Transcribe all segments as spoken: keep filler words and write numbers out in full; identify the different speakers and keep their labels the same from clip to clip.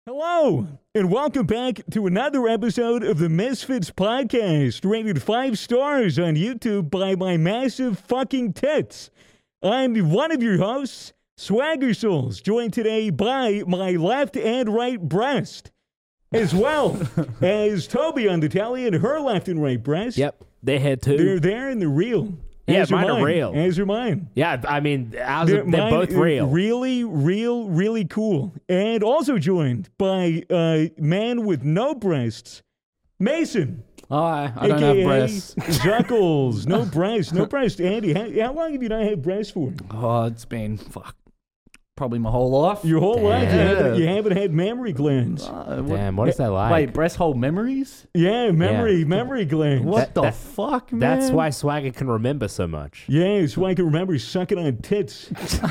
Speaker 1: Hello, and welcome back to another episode of the Misfits Podcast, rated five stars on YouTube by my massive fucking tits. I'm one of your hosts, Swagger Souls, joined today by my left and right breast, as well as Toby on the telly and her left and right breast.
Speaker 2: Yep, they had two.
Speaker 1: They're there and they're real.
Speaker 2: Yeah,
Speaker 1: as
Speaker 2: mine
Speaker 1: are
Speaker 2: are real.
Speaker 1: As are mine.
Speaker 2: Yeah, I mean, ours
Speaker 1: They're,
Speaker 2: are, they're
Speaker 1: mine
Speaker 2: both
Speaker 1: are
Speaker 2: real.
Speaker 1: Really, real, really cool. And also joined by a man with no breasts, Mason.
Speaker 3: Hi, I
Speaker 1: A
Speaker 3: don't
Speaker 1: K A
Speaker 3: have breasts.
Speaker 1: Zuckles. No breasts. No breasts. Andy, how, how long have you not had breasts for?
Speaker 3: Oh, it's been fuck, probably my whole life.
Speaker 1: Your whole
Speaker 2: Damn.
Speaker 1: life you haven't, you haven't had mammary glands.
Speaker 3: Uh,
Speaker 2: Damn, what is that like?
Speaker 3: Wait, breast hole memories?
Speaker 1: Yeah, memory,
Speaker 2: Yeah.
Speaker 1: memory glands.
Speaker 3: What
Speaker 2: That-
Speaker 3: the
Speaker 2: that-
Speaker 3: fuck, man?
Speaker 2: That's why Swagger can remember so much.
Speaker 1: Yeah, so I can remember sucking on tits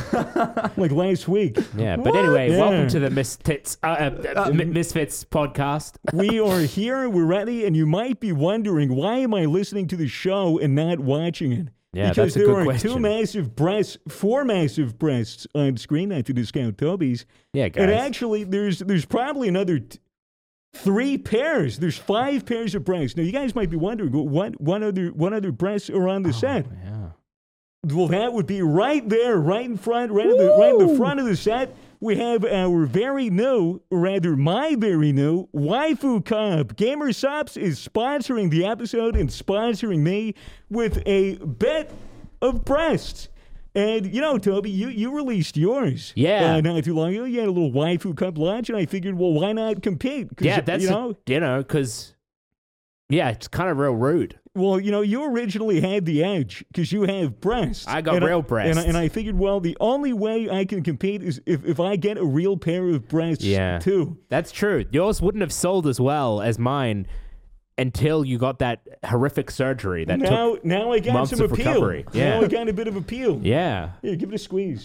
Speaker 1: like last week.
Speaker 2: Yeah, but anyway,
Speaker 1: Yeah.
Speaker 2: welcome to the Misfits, uh, uh, uh, Mi- Misfits podcast.
Speaker 1: We are here, we're ready, and you might be wondering, why am I listening to the show and not watching it?
Speaker 2: Yeah,
Speaker 1: because
Speaker 2: that's a
Speaker 1: there
Speaker 2: good
Speaker 1: are
Speaker 2: question.
Speaker 1: two massive breasts, four massive breasts on screen, not to discount Toby's.
Speaker 2: Yeah, guys.
Speaker 1: And actually, there's there's probably another t- three pairs. There's five pairs of breasts. Now, you guys might be wondering, what what other what other breasts are on the set?
Speaker 2: yeah.
Speaker 1: Well, that would be right there, right in front, right in the right in the front of the set. We have our very new, or rather my very new, Waifu Cup. Gamer Sops is sponsoring the episode and sponsoring me with a bit of breasts. And, you know, Toby, you, you released yours.
Speaker 2: Yeah.
Speaker 1: Uh, not too long ago. You had a little Waifu Cup launch, and I figured, well, why not compete? 'Cause,
Speaker 2: Yeah, that's,
Speaker 1: you
Speaker 2: a-
Speaker 1: know,
Speaker 2: you know, because, yeah, it's kind of real rude.
Speaker 1: well, you know, you originally had the edge because you have breasts.
Speaker 2: I got
Speaker 1: And
Speaker 2: real
Speaker 1: And
Speaker 2: breasts.
Speaker 1: I, and I figured, well, the only way I can compete is if, if I get a real pair of breasts,
Speaker 2: Yeah.
Speaker 1: too.
Speaker 2: That's true. Yours wouldn't have sold as well as mine until you got that horrific surgery that
Speaker 1: Now,
Speaker 2: took...
Speaker 1: now I got
Speaker 2: months
Speaker 1: some
Speaker 2: of
Speaker 1: appeal.
Speaker 2: recovery. Yeah.
Speaker 1: Now I got a bit of appeal.
Speaker 2: Yeah.
Speaker 1: Here, give it a squeeze.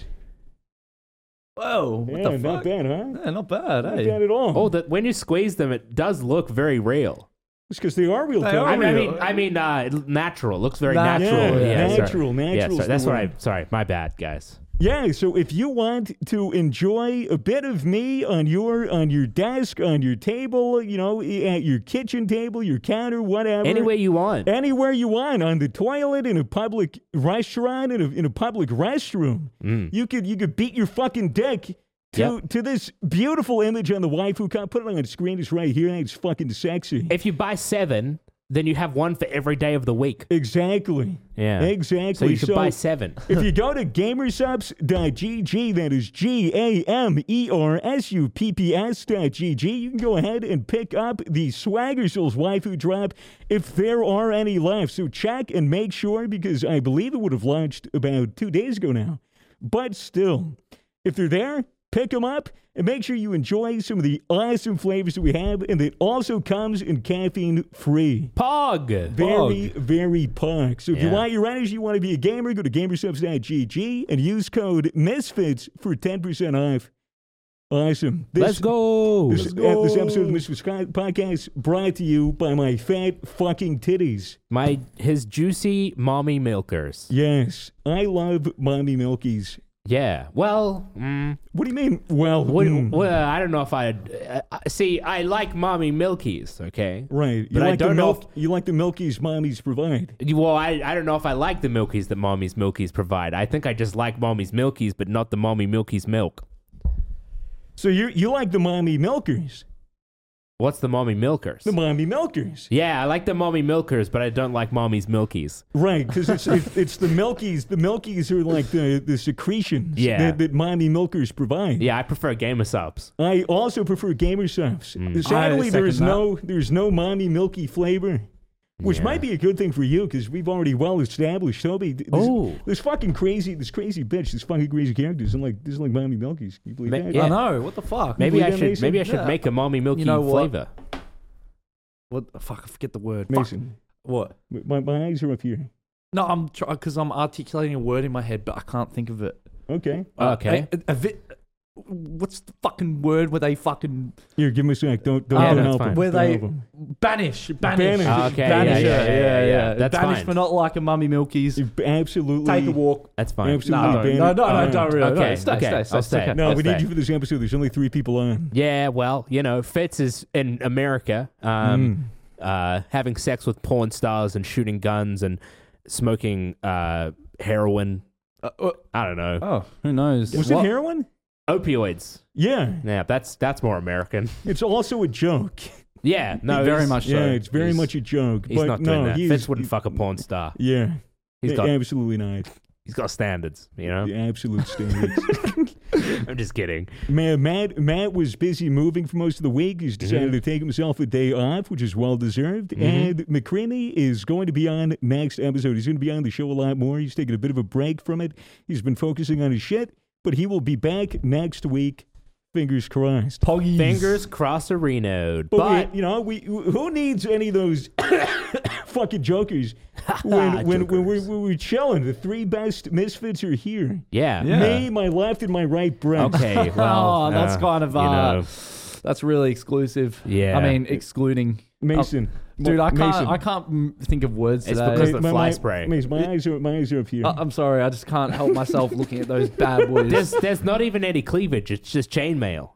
Speaker 3: Whoa, what
Speaker 1: Yeah,
Speaker 3: the
Speaker 1: not
Speaker 3: fuck?
Speaker 1: bad, huh?
Speaker 3: Yeah, not bad,
Speaker 1: Not
Speaker 3: eh?
Speaker 1: bad at all.
Speaker 2: Oh, that when you squeeze them, it does look very real.
Speaker 1: It's because they are real.
Speaker 3: They
Speaker 1: Toby.
Speaker 3: are
Speaker 2: I mean, I
Speaker 3: real.
Speaker 2: mean, I mean, uh, natural. Looks very
Speaker 3: Natural,
Speaker 2: natural.
Speaker 1: yeah.
Speaker 2: Yeah, sorry.
Speaker 1: Natural,
Speaker 2: Yeah,
Speaker 1: natural's
Speaker 2: sorry. That's
Speaker 1: the
Speaker 2: what
Speaker 1: word.
Speaker 2: I. Sorry, my bad, guys.
Speaker 1: Yeah, so if you want to enjoy a bit of me on your on your desk, on your table, you know, at your kitchen table, your counter, whatever.
Speaker 2: Any way you want.
Speaker 1: Anywhere you want, on the toilet, in a public restaurant, in a, in a public restroom.
Speaker 2: Mm.
Speaker 1: You could you could beat your fucking dick to,
Speaker 2: Yep.
Speaker 1: to this beautiful image on the Waifu Cup. Put it on the screen. It's right here. It's fucking sexy.
Speaker 2: If you buy seven, then you have one for every day of the week.
Speaker 1: Exactly.
Speaker 2: Yeah.
Speaker 1: Exactly.
Speaker 2: So you should buy seven.
Speaker 1: If you go to gamersupps dot g g, that is G A M E R S U P P S dot G G, you can go ahead and pick up the Swagger Souls Waifu Drop if there are any left. So check and make sure, because I believe it would have launched about two days ago now. But still, if they're there, pick them up and make sure you enjoy some of the awesome flavors that we have, and it also comes in caffeine free.
Speaker 2: Pog.
Speaker 1: Very, very punk. So if you
Speaker 2: Yeah.
Speaker 1: want your energy, you want to be a gamer, go to gamersubs dot g g and use code MISFITS for ten percent off. Awesome. This,
Speaker 2: Let's go.
Speaker 1: This,
Speaker 2: Let's
Speaker 1: uh,
Speaker 2: go.
Speaker 1: this episode of the Misfits Podcast brought to you by my fat fucking titties.
Speaker 2: My his juicy mommy milkers.
Speaker 1: Yes, I love mommy milkies.
Speaker 2: Yeah. Well, mm,
Speaker 1: What do you mean? Well,
Speaker 2: what,
Speaker 1: mm,
Speaker 2: well, I don't know if I uh, uh, see. I like mommy milkies. Okay.
Speaker 1: right. You
Speaker 2: but I
Speaker 1: like the
Speaker 2: don't know
Speaker 1: milk, You like the milkies mommies provide.
Speaker 2: Well, I, I don't know if I like the milkies that mommy's milkies provide. I think I just like mommy's milkies, but not the mommy milkies milk.
Speaker 1: So you you like the mommy milkers,
Speaker 2: What's the mommy milkers?
Speaker 1: the mommy milkers.
Speaker 2: Yeah, I like the mommy milkers, but I don't like mommy's milkies.
Speaker 1: Right, because it's, it's it's the milkies. The milkies are like the, the secretions
Speaker 2: Yeah.
Speaker 1: that, that mommy milkers provide.
Speaker 2: Yeah, I prefer Gamer Subs.
Speaker 1: I also prefer Gamer Subs.
Speaker 2: Mm.
Speaker 1: Sadly,
Speaker 3: I
Speaker 1: there is
Speaker 3: second that.
Speaker 1: no there's no mommy milky flavor, which
Speaker 2: Yeah.
Speaker 1: might be a good thing for you because we've already well established. Toby, this,
Speaker 2: Oh.
Speaker 1: this fucking crazy, this crazy bitch, this fucking crazy character isn't like this is like mommy milkies. Can you believe
Speaker 2: Ma-
Speaker 1: that?
Speaker 2: yeah.
Speaker 3: I know, what the fuck?
Speaker 2: Maybe
Speaker 1: believe
Speaker 2: I
Speaker 1: that,
Speaker 2: should
Speaker 1: Mason?
Speaker 2: maybe I should
Speaker 3: Yeah.
Speaker 2: make a mommy milky
Speaker 3: You know what?
Speaker 2: flavor.
Speaker 3: What the fuck? I forget the word. Fuck.
Speaker 1: Mason,
Speaker 3: What?
Speaker 1: my, my eyes are up here.
Speaker 3: No, I'm trying because I'm articulating a word in my head, but I can't think of it.
Speaker 1: Okay,
Speaker 2: Okay.
Speaker 3: A, a, vi- what's the fucking word where they fucking
Speaker 1: Here, give me a sec. Don't don't,
Speaker 2: Yeah,
Speaker 1: don't
Speaker 2: that's
Speaker 1: help
Speaker 2: fine.
Speaker 1: him.
Speaker 3: where
Speaker 1: Don't
Speaker 3: they
Speaker 1: help him.
Speaker 3: banish, banish,
Speaker 1: Banish.
Speaker 2: Ah, okay,
Speaker 3: banish.
Speaker 2: yeah, yeah, yeah, yeah. That's
Speaker 3: banish
Speaker 2: fine.
Speaker 3: for not liking mummy milkies.
Speaker 1: You absolutely
Speaker 3: Take a walk.
Speaker 2: That's fine.
Speaker 1: Absolutely.
Speaker 3: No, no,
Speaker 1: banish.
Speaker 3: no, no,
Speaker 1: Uh,
Speaker 3: no, don't really.
Speaker 2: Okay,
Speaker 3: no, stay,
Speaker 2: okay,
Speaker 3: stay, stay,
Speaker 2: I'll
Speaker 3: stay.
Speaker 2: stay.
Speaker 1: No,
Speaker 2: Let's
Speaker 1: we need
Speaker 2: stay.
Speaker 1: you for this episode. There's only three people on.
Speaker 2: Yeah, well, you know, Fitz is in America, um, uh, having sex with porn stars and shooting guns and smoking uh, heroin.
Speaker 3: Uh, uh,
Speaker 2: I don't know.
Speaker 3: oh, who knows?
Speaker 1: Was
Speaker 3: What?
Speaker 1: it heroin?
Speaker 2: Opioids.
Speaker 1: Yeah.
Speaker 2: Yeah, that's that's more American.
Speaker 1: It's also a joke.
Speaker 2: Yeah, no,
Speaker 3: very
Speaker 2: he's-
Speaker 3: much so.
Speaker 1: Yeah, it's very
Speaker 3: He's-
Speaker 1: much a joke.
Speaker 2: He's
Speaker 1: but
Speaker 2: not
Speaker 1: no,
Speaker 2: doing that.
Speaker 1: He's,
Speaker 2: Fitz wouldn't fuck a porn star.
Speaker 1: Yeah.
Speaker 2: He's got
Speaker 1: absolutely not.
Speaker 2: he's got standards. You know.
Speaker 1: The absolute standards.
Speaker 2: I'm just kidding.
Speaker 1: Man, Matt, Matt was busy moving for most of the week. He's decided
Speaker 2: Mhm.
Speaker 1: to take himself a day off, which is well deserved.
Speaker 2: Mhm.
Speaker 1: And McCreamy is going to be on next episode. He's going to be on the show a lot more. He's taking a bit of a break from it. He's been focusing on his shit, but he will be back next week. Fingers crossed.
Speaker 3: Poggies.
Speaker 2: Fingers cross-arenoed.
Speaker 1: But,
Speaker 2: But
Speaker 1: we, you know, we who needs any of those fucking jokers when when, when, we're,
Speaker 2: Jokers.
Speaker 1: when we're chilling? The three best misfits are here.
Speaker 2: yeah.
Speaker 3: Yeah.
Speaker 1: Me, my left, and my right breast.
Speaker 2: Okay. Well,
Speaker 3: Oh, that's
Speaker 2: uh,
Speaker 3: kind of,
Speaker 2: you
Speaker 3: uh,
Speaker 2: know,
Speaker 3: That's really exclusive.
Speaker 2: Yeah.
Speaker 3: I mean, excluding.
Speaker 1: Mason,
Speaker 3: Oh, dude, I can't.
Speaker 1: Mason.
Speaker 3: I can't mm, think of words
Speaker 2: It's
Speaker 3: today.
Speaker 2: because of the
Speaker 1: my,
Speaker 2: fly
Speaker 1: my,
Speaker 2: spray.
Speaker 1: Mason, my eyes are my eyes are up here.
Speaker 3: I- I'm sorry. I just can't help myself looking at those bad boys.
Speaker 2: there's there's not even any cleavage. It's just chainmail.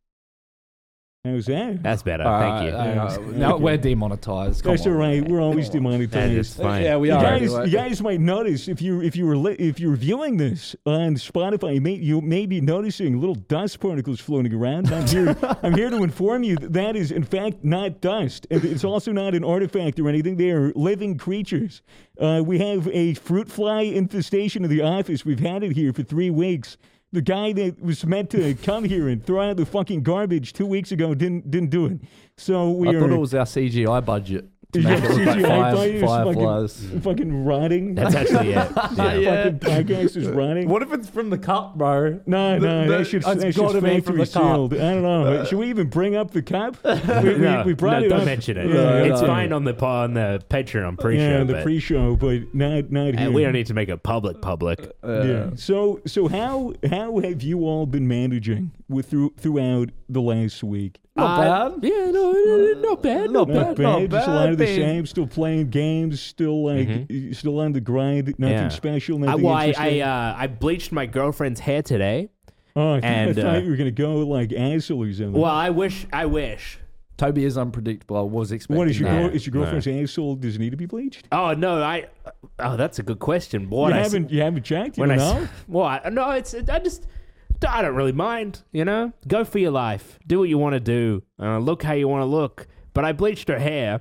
Speaker 1: How's that?
Speaker 2: That's better.
Speaker 3: All
Speaker 2: Thank
Speaker 3: right,
Speaker 2: you.
Speaker 3: all right, all right.
Speaker 1: Okay.
Speaker 3: Now we're demonetized. Come
Speaker 1: That's
Speaker 3: on.
Speaker 1: all right. We're always
Speaker 3: Come on.
Speaker 2: That is
Speaker 1: demonetized.
Speaker 2: fine.
Speaker 3: Yeah, we
Speaker 1: You
Speaker 3: are.
Speaker 1: guys,
Speaker 3: anyway.
Speaker 1: you guys might notice if you if you were li- if you're viewing this on Spotify, you may, you may be noticing little dust particles floating around. I'm here. I'm here to inform you that that is in fact not dust, and it's also not an artifact or anything. They are living creatures. Uh, we have a fruit fly infestation in the office. We've had it here for three weeks. The guy that was meant to come here and throw out the fucking garbage two weeks ago didn't didn't do it. So we
Speaker 3: I
Speaker 1: are.
Speaker 3: thought it was our C G I budget to
Speaker 1: Yeah,
Speaker 3: make it look like
Speaker 1: C G I
Speaker 3: fire,
Speaker 1: budget is
Speaker 3: fireflies.
Speaker 1: fucking, fucking rotting.
Speaker 2: That's actually it. Yeah.
Speaker 3: Yeah.
Speaker 1: Fucking podcast is rotting.
Speaker 3: What if it's from the cup, bro?
Speaker 1: No,
Speaker 3: The-
Speaker 1: no,
Speaker 3: the-
Speaker 1: that should
Speaker 3: it's
Speaker 1: that should
Speaker 3: gotta be from
Speaker 1: factory
Speaker 3: the cup.
Speaker 1: sealed. I don't know. Should we even bring up the cup? We, we,
Speaker 2: No,
Speaker 1: we brought
Speaker 2: no,
Speaker 1: it
Speaker 2: don't
Speaker 1: up.
Speaker 2: mention it.
Speaker 1: Yeah,
Speaker 2: it's
Speaker 1: yeah.
Speaker 2: fine on the po- on the Patreon pre-show,
Speaker 1: Yeah, the
Speaker 2: but
Speaker 1: pre-show, but not not
Speaker 2: uh,
Speaker 1: here.
Speaker 2: we don't need to make it public. Public.
Speaker 3: Uh,
Speaker 1: Yeah. So so how how have you all been managing with through throughout the last week?
Speaker 3: Not
Speaker 2: Uh,
Speaker 3: bad.
Speaker 2: Yeah, no, uh, not bad.
Speaker 3: Not
Speaker 1: Not
Speaker 3: bad,
Speaker 1: bad.
Speaker 3: not
Speaker 1: Just a lot
Speaker 3: bad,
Speaker 1: of the
Speaker 3: babe.
Speaker 1: same. Still playing games. Still like
Speaker 2: Mhm.
Speaker 1: still on the grind. Nothing
Speaker 2: Yeah.
Speaker 1: special.
Speaker 2: I,
Speaker 1: Nothing
Speaker 2: well, I I,
Speaker 1: interesting.
Speaker 2: uh, I bleached my girlfriend's hair today.
Speaker 1: oh, I, thought-
Speaker 2: and,
Speaker 1: I thought
Speaker 2: uh,
Speaker 1: you were gonna go like asshole or something.
Speaker 2: Well, I wish. I wish.
Speaker 3: Toby is unpredictable. I was expecting
Speaker 1: What is your
Speaker 3: that.
Speaker 1: girl,
Speaker 2: No,
Speaker 1: is your girlfriend's asshole? Does it need to be bleached?
Speaker 2: Oh no, I. Oh, that's a good question. What
Speaker 1: you
Speaker 2: I s-
Speaker 1: haven't you haven't checked? You
Speaker 2: when I
Speaker 1: don't
Speaker 2: s-
Speaker 1: know?
Speaker 2: well, I, no, it's I just I don't really mind. You know, go for your life, do what you want to do, uh, look how you want to look. But I bleached her hair,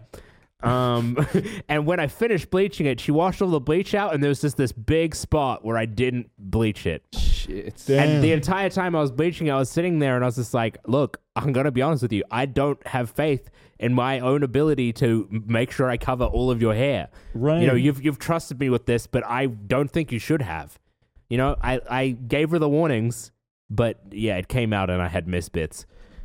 Speaker 2: um, and when I finished bleaching it, she washed all the bleach out, and there was just this big spot where I didn't bleach it.
Speaker 3: Shit.
Speaker 1: Damn.
Speaker 2: And the entire time I was bleaching, I was sitting there and I was just like, look, I'm going to be honest with you. I don't have faith in my own ability to m- make sure I cover all of your hair.
Speaker 1: Right.
Speaker 2: You know, you've you've trusted me with this, but I don't think you should have. You know, I, I gave her the warnings, but yeah, it came out and I had misbits.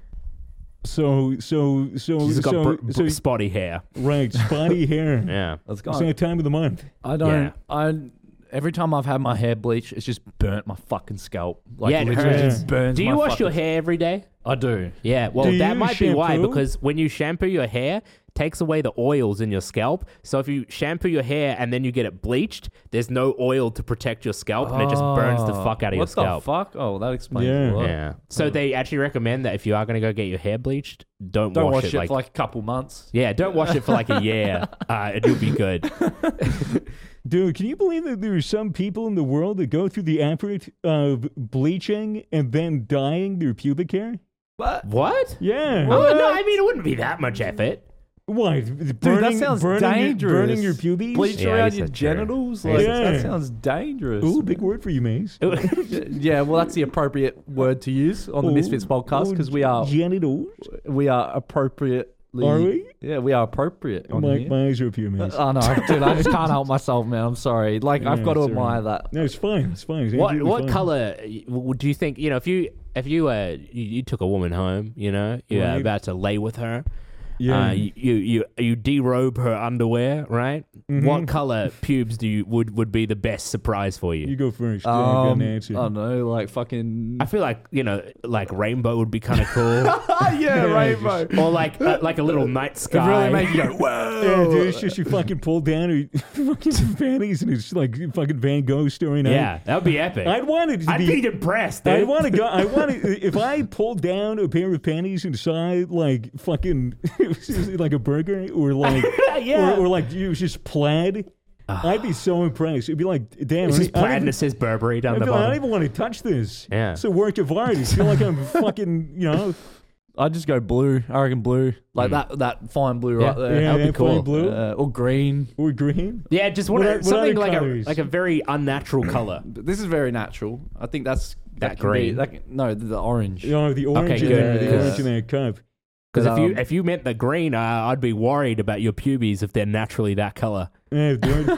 Speaker 1: So so so
Speaker 2: She's got
Speaker 1: so,
Speaker 2: br- br-
Speaker 1: so
Speaker 2: spotty hair.
Speaker 1: right, spotty hair.
Speaker 2: Yeah.
Speaker 3: Let's
Speaker 1: It's
Speaker 3: go.
Speaker 1: that time of the month.
Speaker 3: I don't.
Speaker 2: Yeah.
Speaker 3: I every time I've had my hair bleached, it's just burnt my fucking scalp. Like
Speaker 2: Yeah, it
Speaker 3: literally
Speaker 1: hurts.
Speaker 3: just burns.
Speaker 2: Do you
Speaker 3: my
Speaker 2: wash
Speaker 3: fucking,
Speaker 2: your hair every day?
Speaker 3: I do.
Speaker 2: Yeah, well,
Speaker 1: Do
Speaker 2: that
Speaker 1: you
Speaker 2: might be why,
Speaker 1: shampoo?
Speaker 2: because when you shampoo your hair, it takes away the oils in your scalp. So if you shampoo your hair and then you get it bleached, there's no oil to protect your scalp, and it just burns the fuck out of your
Speaker 3: what
Speaker 2: scalp.
Speaker 3: What the fuck? Oh, that explains
Speaker 1: Yeah.
Speaker 3: a lot.
Speaker 2: Yeah. So they actually recommend that if you are going to go get your hair bleached, don't,
Speaker 3: Don't
Speaker 2: wash,
Speaker 3: wash
Speaker 2: it,
Speaker 3: it
Speaker 2: like,
Speaker 3: for like a couple months.
Speaker 2: yeah, don't wash it for like a year. Uh, it'll be good.
Speaker 1: Dude, can you believe that there are some people in the world that go through the effort of bleaching and then dyeing their pubic hair?
Speaker 3: What?
Speaker 2: What?
Speaker 1: Yeah.
Speaker 2: Oh, no, I mean, it wouldn't be that much effort.
Speaker 1: What?
Speaker 3: Dude,
Speaker 1: Burning,
Speaker 3: that sounds
Speaker 1: burning
Speaker 3: dangerous.
Speaker 1: Your, burning your pubes?
Speaker 3: Bleach
Speaker 2: Yeah, I
Speaker 3: around
Speaker 2: guess
Speaker 3: your
Speaker 2: that's true.
Speaker 3: genitals?
Speaker 2: Yeah.
Speaker 3: Like,
Speaker 1: Yeah.
Speaker 3: That sounds dangerous.
Speaker 1: Ooh, big word for you, Mace.
Speaker 3: Yeah, well, that's the appropriate word to use on the
Speaker 1: Ooh,
Speaker 3: Misfits podcast because we are
Speaker 1: genitals.
Speaker 3: we are appropriately.
Speaker 1: Are we?
Speaker 3: Yeah, we are appropriate on
Speaker 1: My,
Speaker 3: here.
Speaker 1: my eyes are up here, Mace.
Speaker 3: Oh no, dude! I just can't help myself, man. I'm sorry. Like
Speaker 1: Yeah,
Speaker 3: I've got to
Speaker 1: it's all
Speaker 3: admire
Speaker 1: right.
Speaker 3: that.
Speaker 1: No, it's fine. It's fine. It's
Speaker 2: What
Speaker 1: absolutely
Speaker 2: what
Speaker 1: fine.
Speaker 2: color would do you think, you know, if you if you uh you, you took a woman home, you know, you're
Speaker 1: Right.
Speaker 2: about to lay with her,
Speaker 1: Yeah.
Speaker 2: Uh, you, you you you derobe her underwear, right?
Speaker 1: Mhm.
Speaker 2: What color pubes do you would would be the best surprise for you?
Speaker 1: You go first. Yeah, I got
Speaker 3: Um,
Speaker 1: an
Speaker 3: I
Speaker 1: answer.
Speaker 3: don't know, like fucking.
Speaker 2: I feel like you know, like rainbow would be kind of cool,
Speaker 3: yeah,
Speaker 1: Yeah,
Speaker 3: rainbow.
Speaker 2: or like uh, like a little night
Speaker 3: It
Speaker 2: sky.
Speaker 3: really make you go, whoa.
Speaker 1: Yeah, dude, it's just you fucking pull down your fucking panties and it's like fucking Van Gogh story.
Speaker 2: Yeah, that would be epic.
Speaker 1: I'd want it to
Speaker 2: I'd
Speaker 1: be.
Speaker 2: be impressed. Dude.
Speaker 1: I want to go. I want to. If I pulled down a pair of panties and saw it like fucking it was just like a burger or like
Speaker 2: Yeah.
Speaker 1: or, or like it was just plaid, I'd be so impressed. It'd be like, damn,
Speaker 2: It's
Speaker 1: I,
Speaker 2: just
Speaker 1: I, don't
Speaker 2: plaid and
Speaker 1: even,
Speaker 2: it says Burberry down
Speaker 1: I'd
Speaker 2: the
Speaker 1: be like, I don't
Speaker 2: bottom.
Speaker 1: even want to touch this.
Speaker 2: Yeah.
Speaker 1: It's a work of art. I feel like I'm fucking, you know.
Speaker 3: I'd just go blue. I reckon blue, like
Speaker 2: Mm.
Speaker 3: that that fine blue
Speaker 2: Yeah.
Speaker 3: right there.
Speaker 1: Yeah,
Speaker 2: that'd be
Speaker 1: that fine
Speaker 2: cool.
Speaker 1: blue
Speaker 3: Uh, or green.
Speaker 1: or green.
Speaker 2: Yeah, just
Speaker 1: What
Speaker 2: what,
Speaker 1: are- what
Speaker 2: something
Speaker 1: other
Speaker 2: like
Speaker 1: colours?
Speaker 2: a like a very unnatural color.
Speaker 3: But this is very natural. I think that's
Speaker 2: That
Speaker 3: that, can be-
Speaker 2: green.
Speaker 3: that can- no, the, the orange.
Speaker 1: You know, the orange
Speaker 2: Okay,
Speaker 1: in
Speaker 2: good,
Speaker 1: there, the
Speaker 3: because-
Speaker 1: orange in that cup.
Speaker 2: Because
Speaker 3: But,
Speaker 2: if you
Speaker 3: um,
Speaker 2: if you meant the green, uh, I'd be worried about your pubes if they're naturally that color.
Speaker 1: Yeah, dude.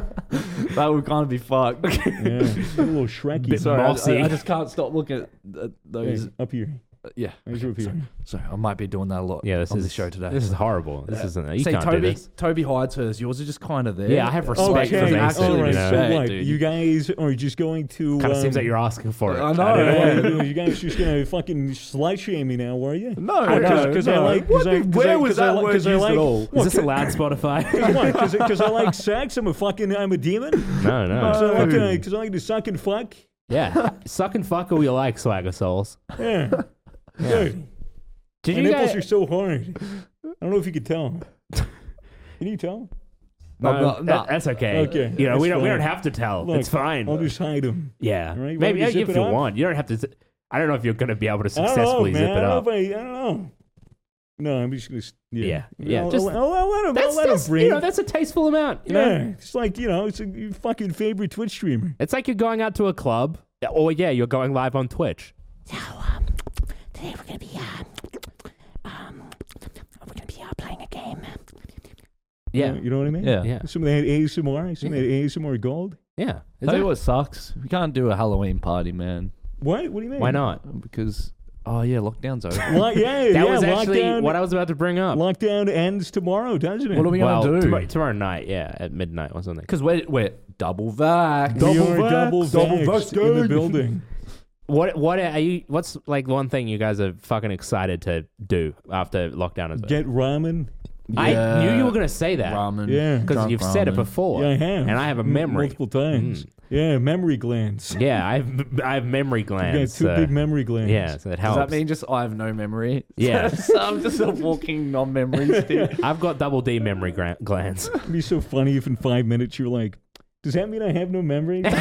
Speaker 3: That would kind of be fucked.
Speaker 1: Yeah, a little Shreky.
Speaker 2: Bit
Speaker 3: Sorry, I,
Speaker 2: mossy.
Speaker 3: I, I just can't stop looking at th- those.
Speaker 1: Hey, up here.
Speaker 3: Yeah,
Speaker 1: There's up here.
Speaker 3: so I might be doing that a lot.
Speaker 2: Yeah, this
Speaker 3: on
Speaker 2: is
Speaker 3: the show today.
Speaker 2: This is horrible. This isn't. You
Speaker 3: See,
Speaker 2: can't
Speaker 3: Toby,
Speaker 2: do this.
Speaker 3: Toby hides hers. Yours are just kind of there.
Speaker 2: Yeah, I have respect
Speaker 1: Okay,
Speaker 2: for
Speaker 3: the
Speaker 2: basic,
Speaker 1: all
Speaker 3: actual
Speaker 1: right.
Speaker 2: you
Speaker 1: So
Speaker 2: know.
Speaker 1: what?
Speaker 3: dude.
Speaker 1: You guys are just going to?
Speaker 2: Kind of
Speaker 1: um,
Speaker 2: seems like you're asking for it.
Speaker 3: I know.
Speaker 2: don't
Speaker 1: Yeah,
Speaker 3: Yeah.
Speaker 1: you guys just gonna fucking slut shame me now, were you?
Speaker 3: No,
Speaker 1: Because
Speaker 3: no,
Speaker 1: because
Speaker 3: no.
Speaker 1: I like.
Speaker 3: What
Speaker 1: Cause I,
Speaker 3: did-
Speaker 1: cause
Speaker 3: where
Speaker 1: I,
Speaker 3: was
Speaker 1: cause I,
Speaker 3: that
Speaker 1: like-
Speaker 3: word
Speaker 1: cause I
Speaker 3: used
Speaker 1: like,
Speaker 3: at all?
Speaker 2: Is this allowed Spotify?
Speaker 1: What? Because because I like sex. I'm a fucking. I'm a demon.
Speaker 2: no, no.
Speaker 1: Because I like.
Speaker 3: No.
Speaker 1: Uh, 'cause I like to suck and fuck.
Speaker 2: Yeah, suck and fuck all you like, Swagger Souls.
Speaker 1: Yeah.
Speaker 2: Yeah.
Speaker 1: Dude,
Speaker 2: Did
Speaker 1: my
Speaker 2: you
Speaker 1: nipples
Speaker 2: guys?
Speaker 1: are so hard. I don't know if you could tell. Can you tell?
Speaker 2: No,
Speaker 3: I'm not-
Speaker 2: that-
Speaker 3: nah.
Speaker 2: that's okay.
Speaker 1: Okay,
Speaker 2: You know, we
Speaker 1: that's
Speaker 2: don't. We
Speaker 1: fine.
Speaker 2: don't have to tell.
Speaker 1: Look,
Speaker 2: it's fine.
Speaker 1: I'll just hide them.
Speaker 2: yeah,
Speaker 1: All right,
Speaker 2: maybe
Speaker 1: want me to
Speaker 2: if
Speaker 1: zip
Speaker 2: you
Speaker 1: it up?
Speaker 2: want. You don't have to. z- I don't know if you're going to be able to
Speaker 1: I don't know,
Speaker 2: successfully
Speaker 1: man.
Speaker 2: zip
Speaker 1: I
Speaker 2: it
Speaker 1: don't
Speaker 2: up.
Speaker 1: know if I, I don't know. No, I'm just gonna. s- Yeah,
Speaker 2: Yeah, yeah,
Speaker 1: I'll,
Speaker 2: just-
Speaker 1: I'll, I'll, I'll let him.
Speaker 2: That's
Speaker 1: I'll let
Speaker 2: that's
Speaker 1: him breathe.
Speaker 2: you know that's a tasteful amount. You
Speaker 1: yeah,
Speaker 2: know?
Speaker 1: it's like you know, it's a your fucking favorite Twitch streamer.
Speaker 2: It's like you're going out to a club, or yeah, you're going live on Twitch.
Speaker 4: So, um, today we're gonna be, uh, um, we're gonna be uh, playing a game.
Speaker 2: Yeah,
Speaker 1: you know what I mean.
Speaker 3: Yeah.
Speaker 2: yeah,
Speaker 1: Some of that A S M R, some of that A S M R gold.
Speaker 2: yeah. Is
Speaker 3: Tell you
Speaker 2: that-
Speaker 3: what sucks. We can't do a Halloween party, man,
Speaker 1: What? What do you mean?
Speaker 2: Why not?
Speaker 3: because oh yeah, lockdown's over.
Speaker 1: Lo- yeah,
Speaker 2: That
Speaker 1: yeah.
Speaker 2: was actually
Speaker 1: lockdown,
Speaker 2: what I was about to bring up.
Speaker 1: lockdown ends tomorrow, doesn't it?
Speaker 3: What are we
Speaker 2: well,
Speaker 3: gonna do?
Speaker 2: tomorrow, tomorrow night, yeah, at midnight or something.
Speaker 3: Because we're we're double vax.
Speaker 1: We
Speaker 2: Double
Speaker 1: are
Speaker 2: vax,
Speaker 1: double
Speaker 3: double
Speaker 1: vaxxed
Speaker 3: vax,
Speaker 1: in the
Speaker 3: dude.
Speaker 1: building.
Speaker 2: What what are you? What's like one thing you guys are fucking excited to do after lockdown is over?
Speaker 1: Get ramen.
Speaker 2: I knew you were gonna say that
Speaker 3: ramen.
Speaker 1: Yeah.
Speaker 2: because
Speaker 3: Drunk
Speaker 2: you've said it
Speaker 3: ramen.
Speaker 2: before.
Speaker 1: Yeah, I have.
Speaker 2: and I have a
Speaker 1: M-
Speaker 2: memory.
Speaker 1: multiple times.
Speaker 2: Mm.
Speaker 1: Yeah, memory glands.
Speaker 2: Yeah, I have I have memory
Speaker 1: You got
Speaker 2: glands.
Speaker 1: two
Speaker 2: uh,
Speaker 1: big memory glands.
Speaker 2: yeah, so it
Speaker 3: Does
Speaker 2: helps.
Speaker 3: that mean just I have no memory?
Speaker 2: Yeah.
Speaker 3: So I'm just a walking non-memory stick.
Speaker 2: I've got double D memory gra- glands.
Speaker 1: It'd be so funny if in five minutes you're like, does that mean I have no memory? yeah,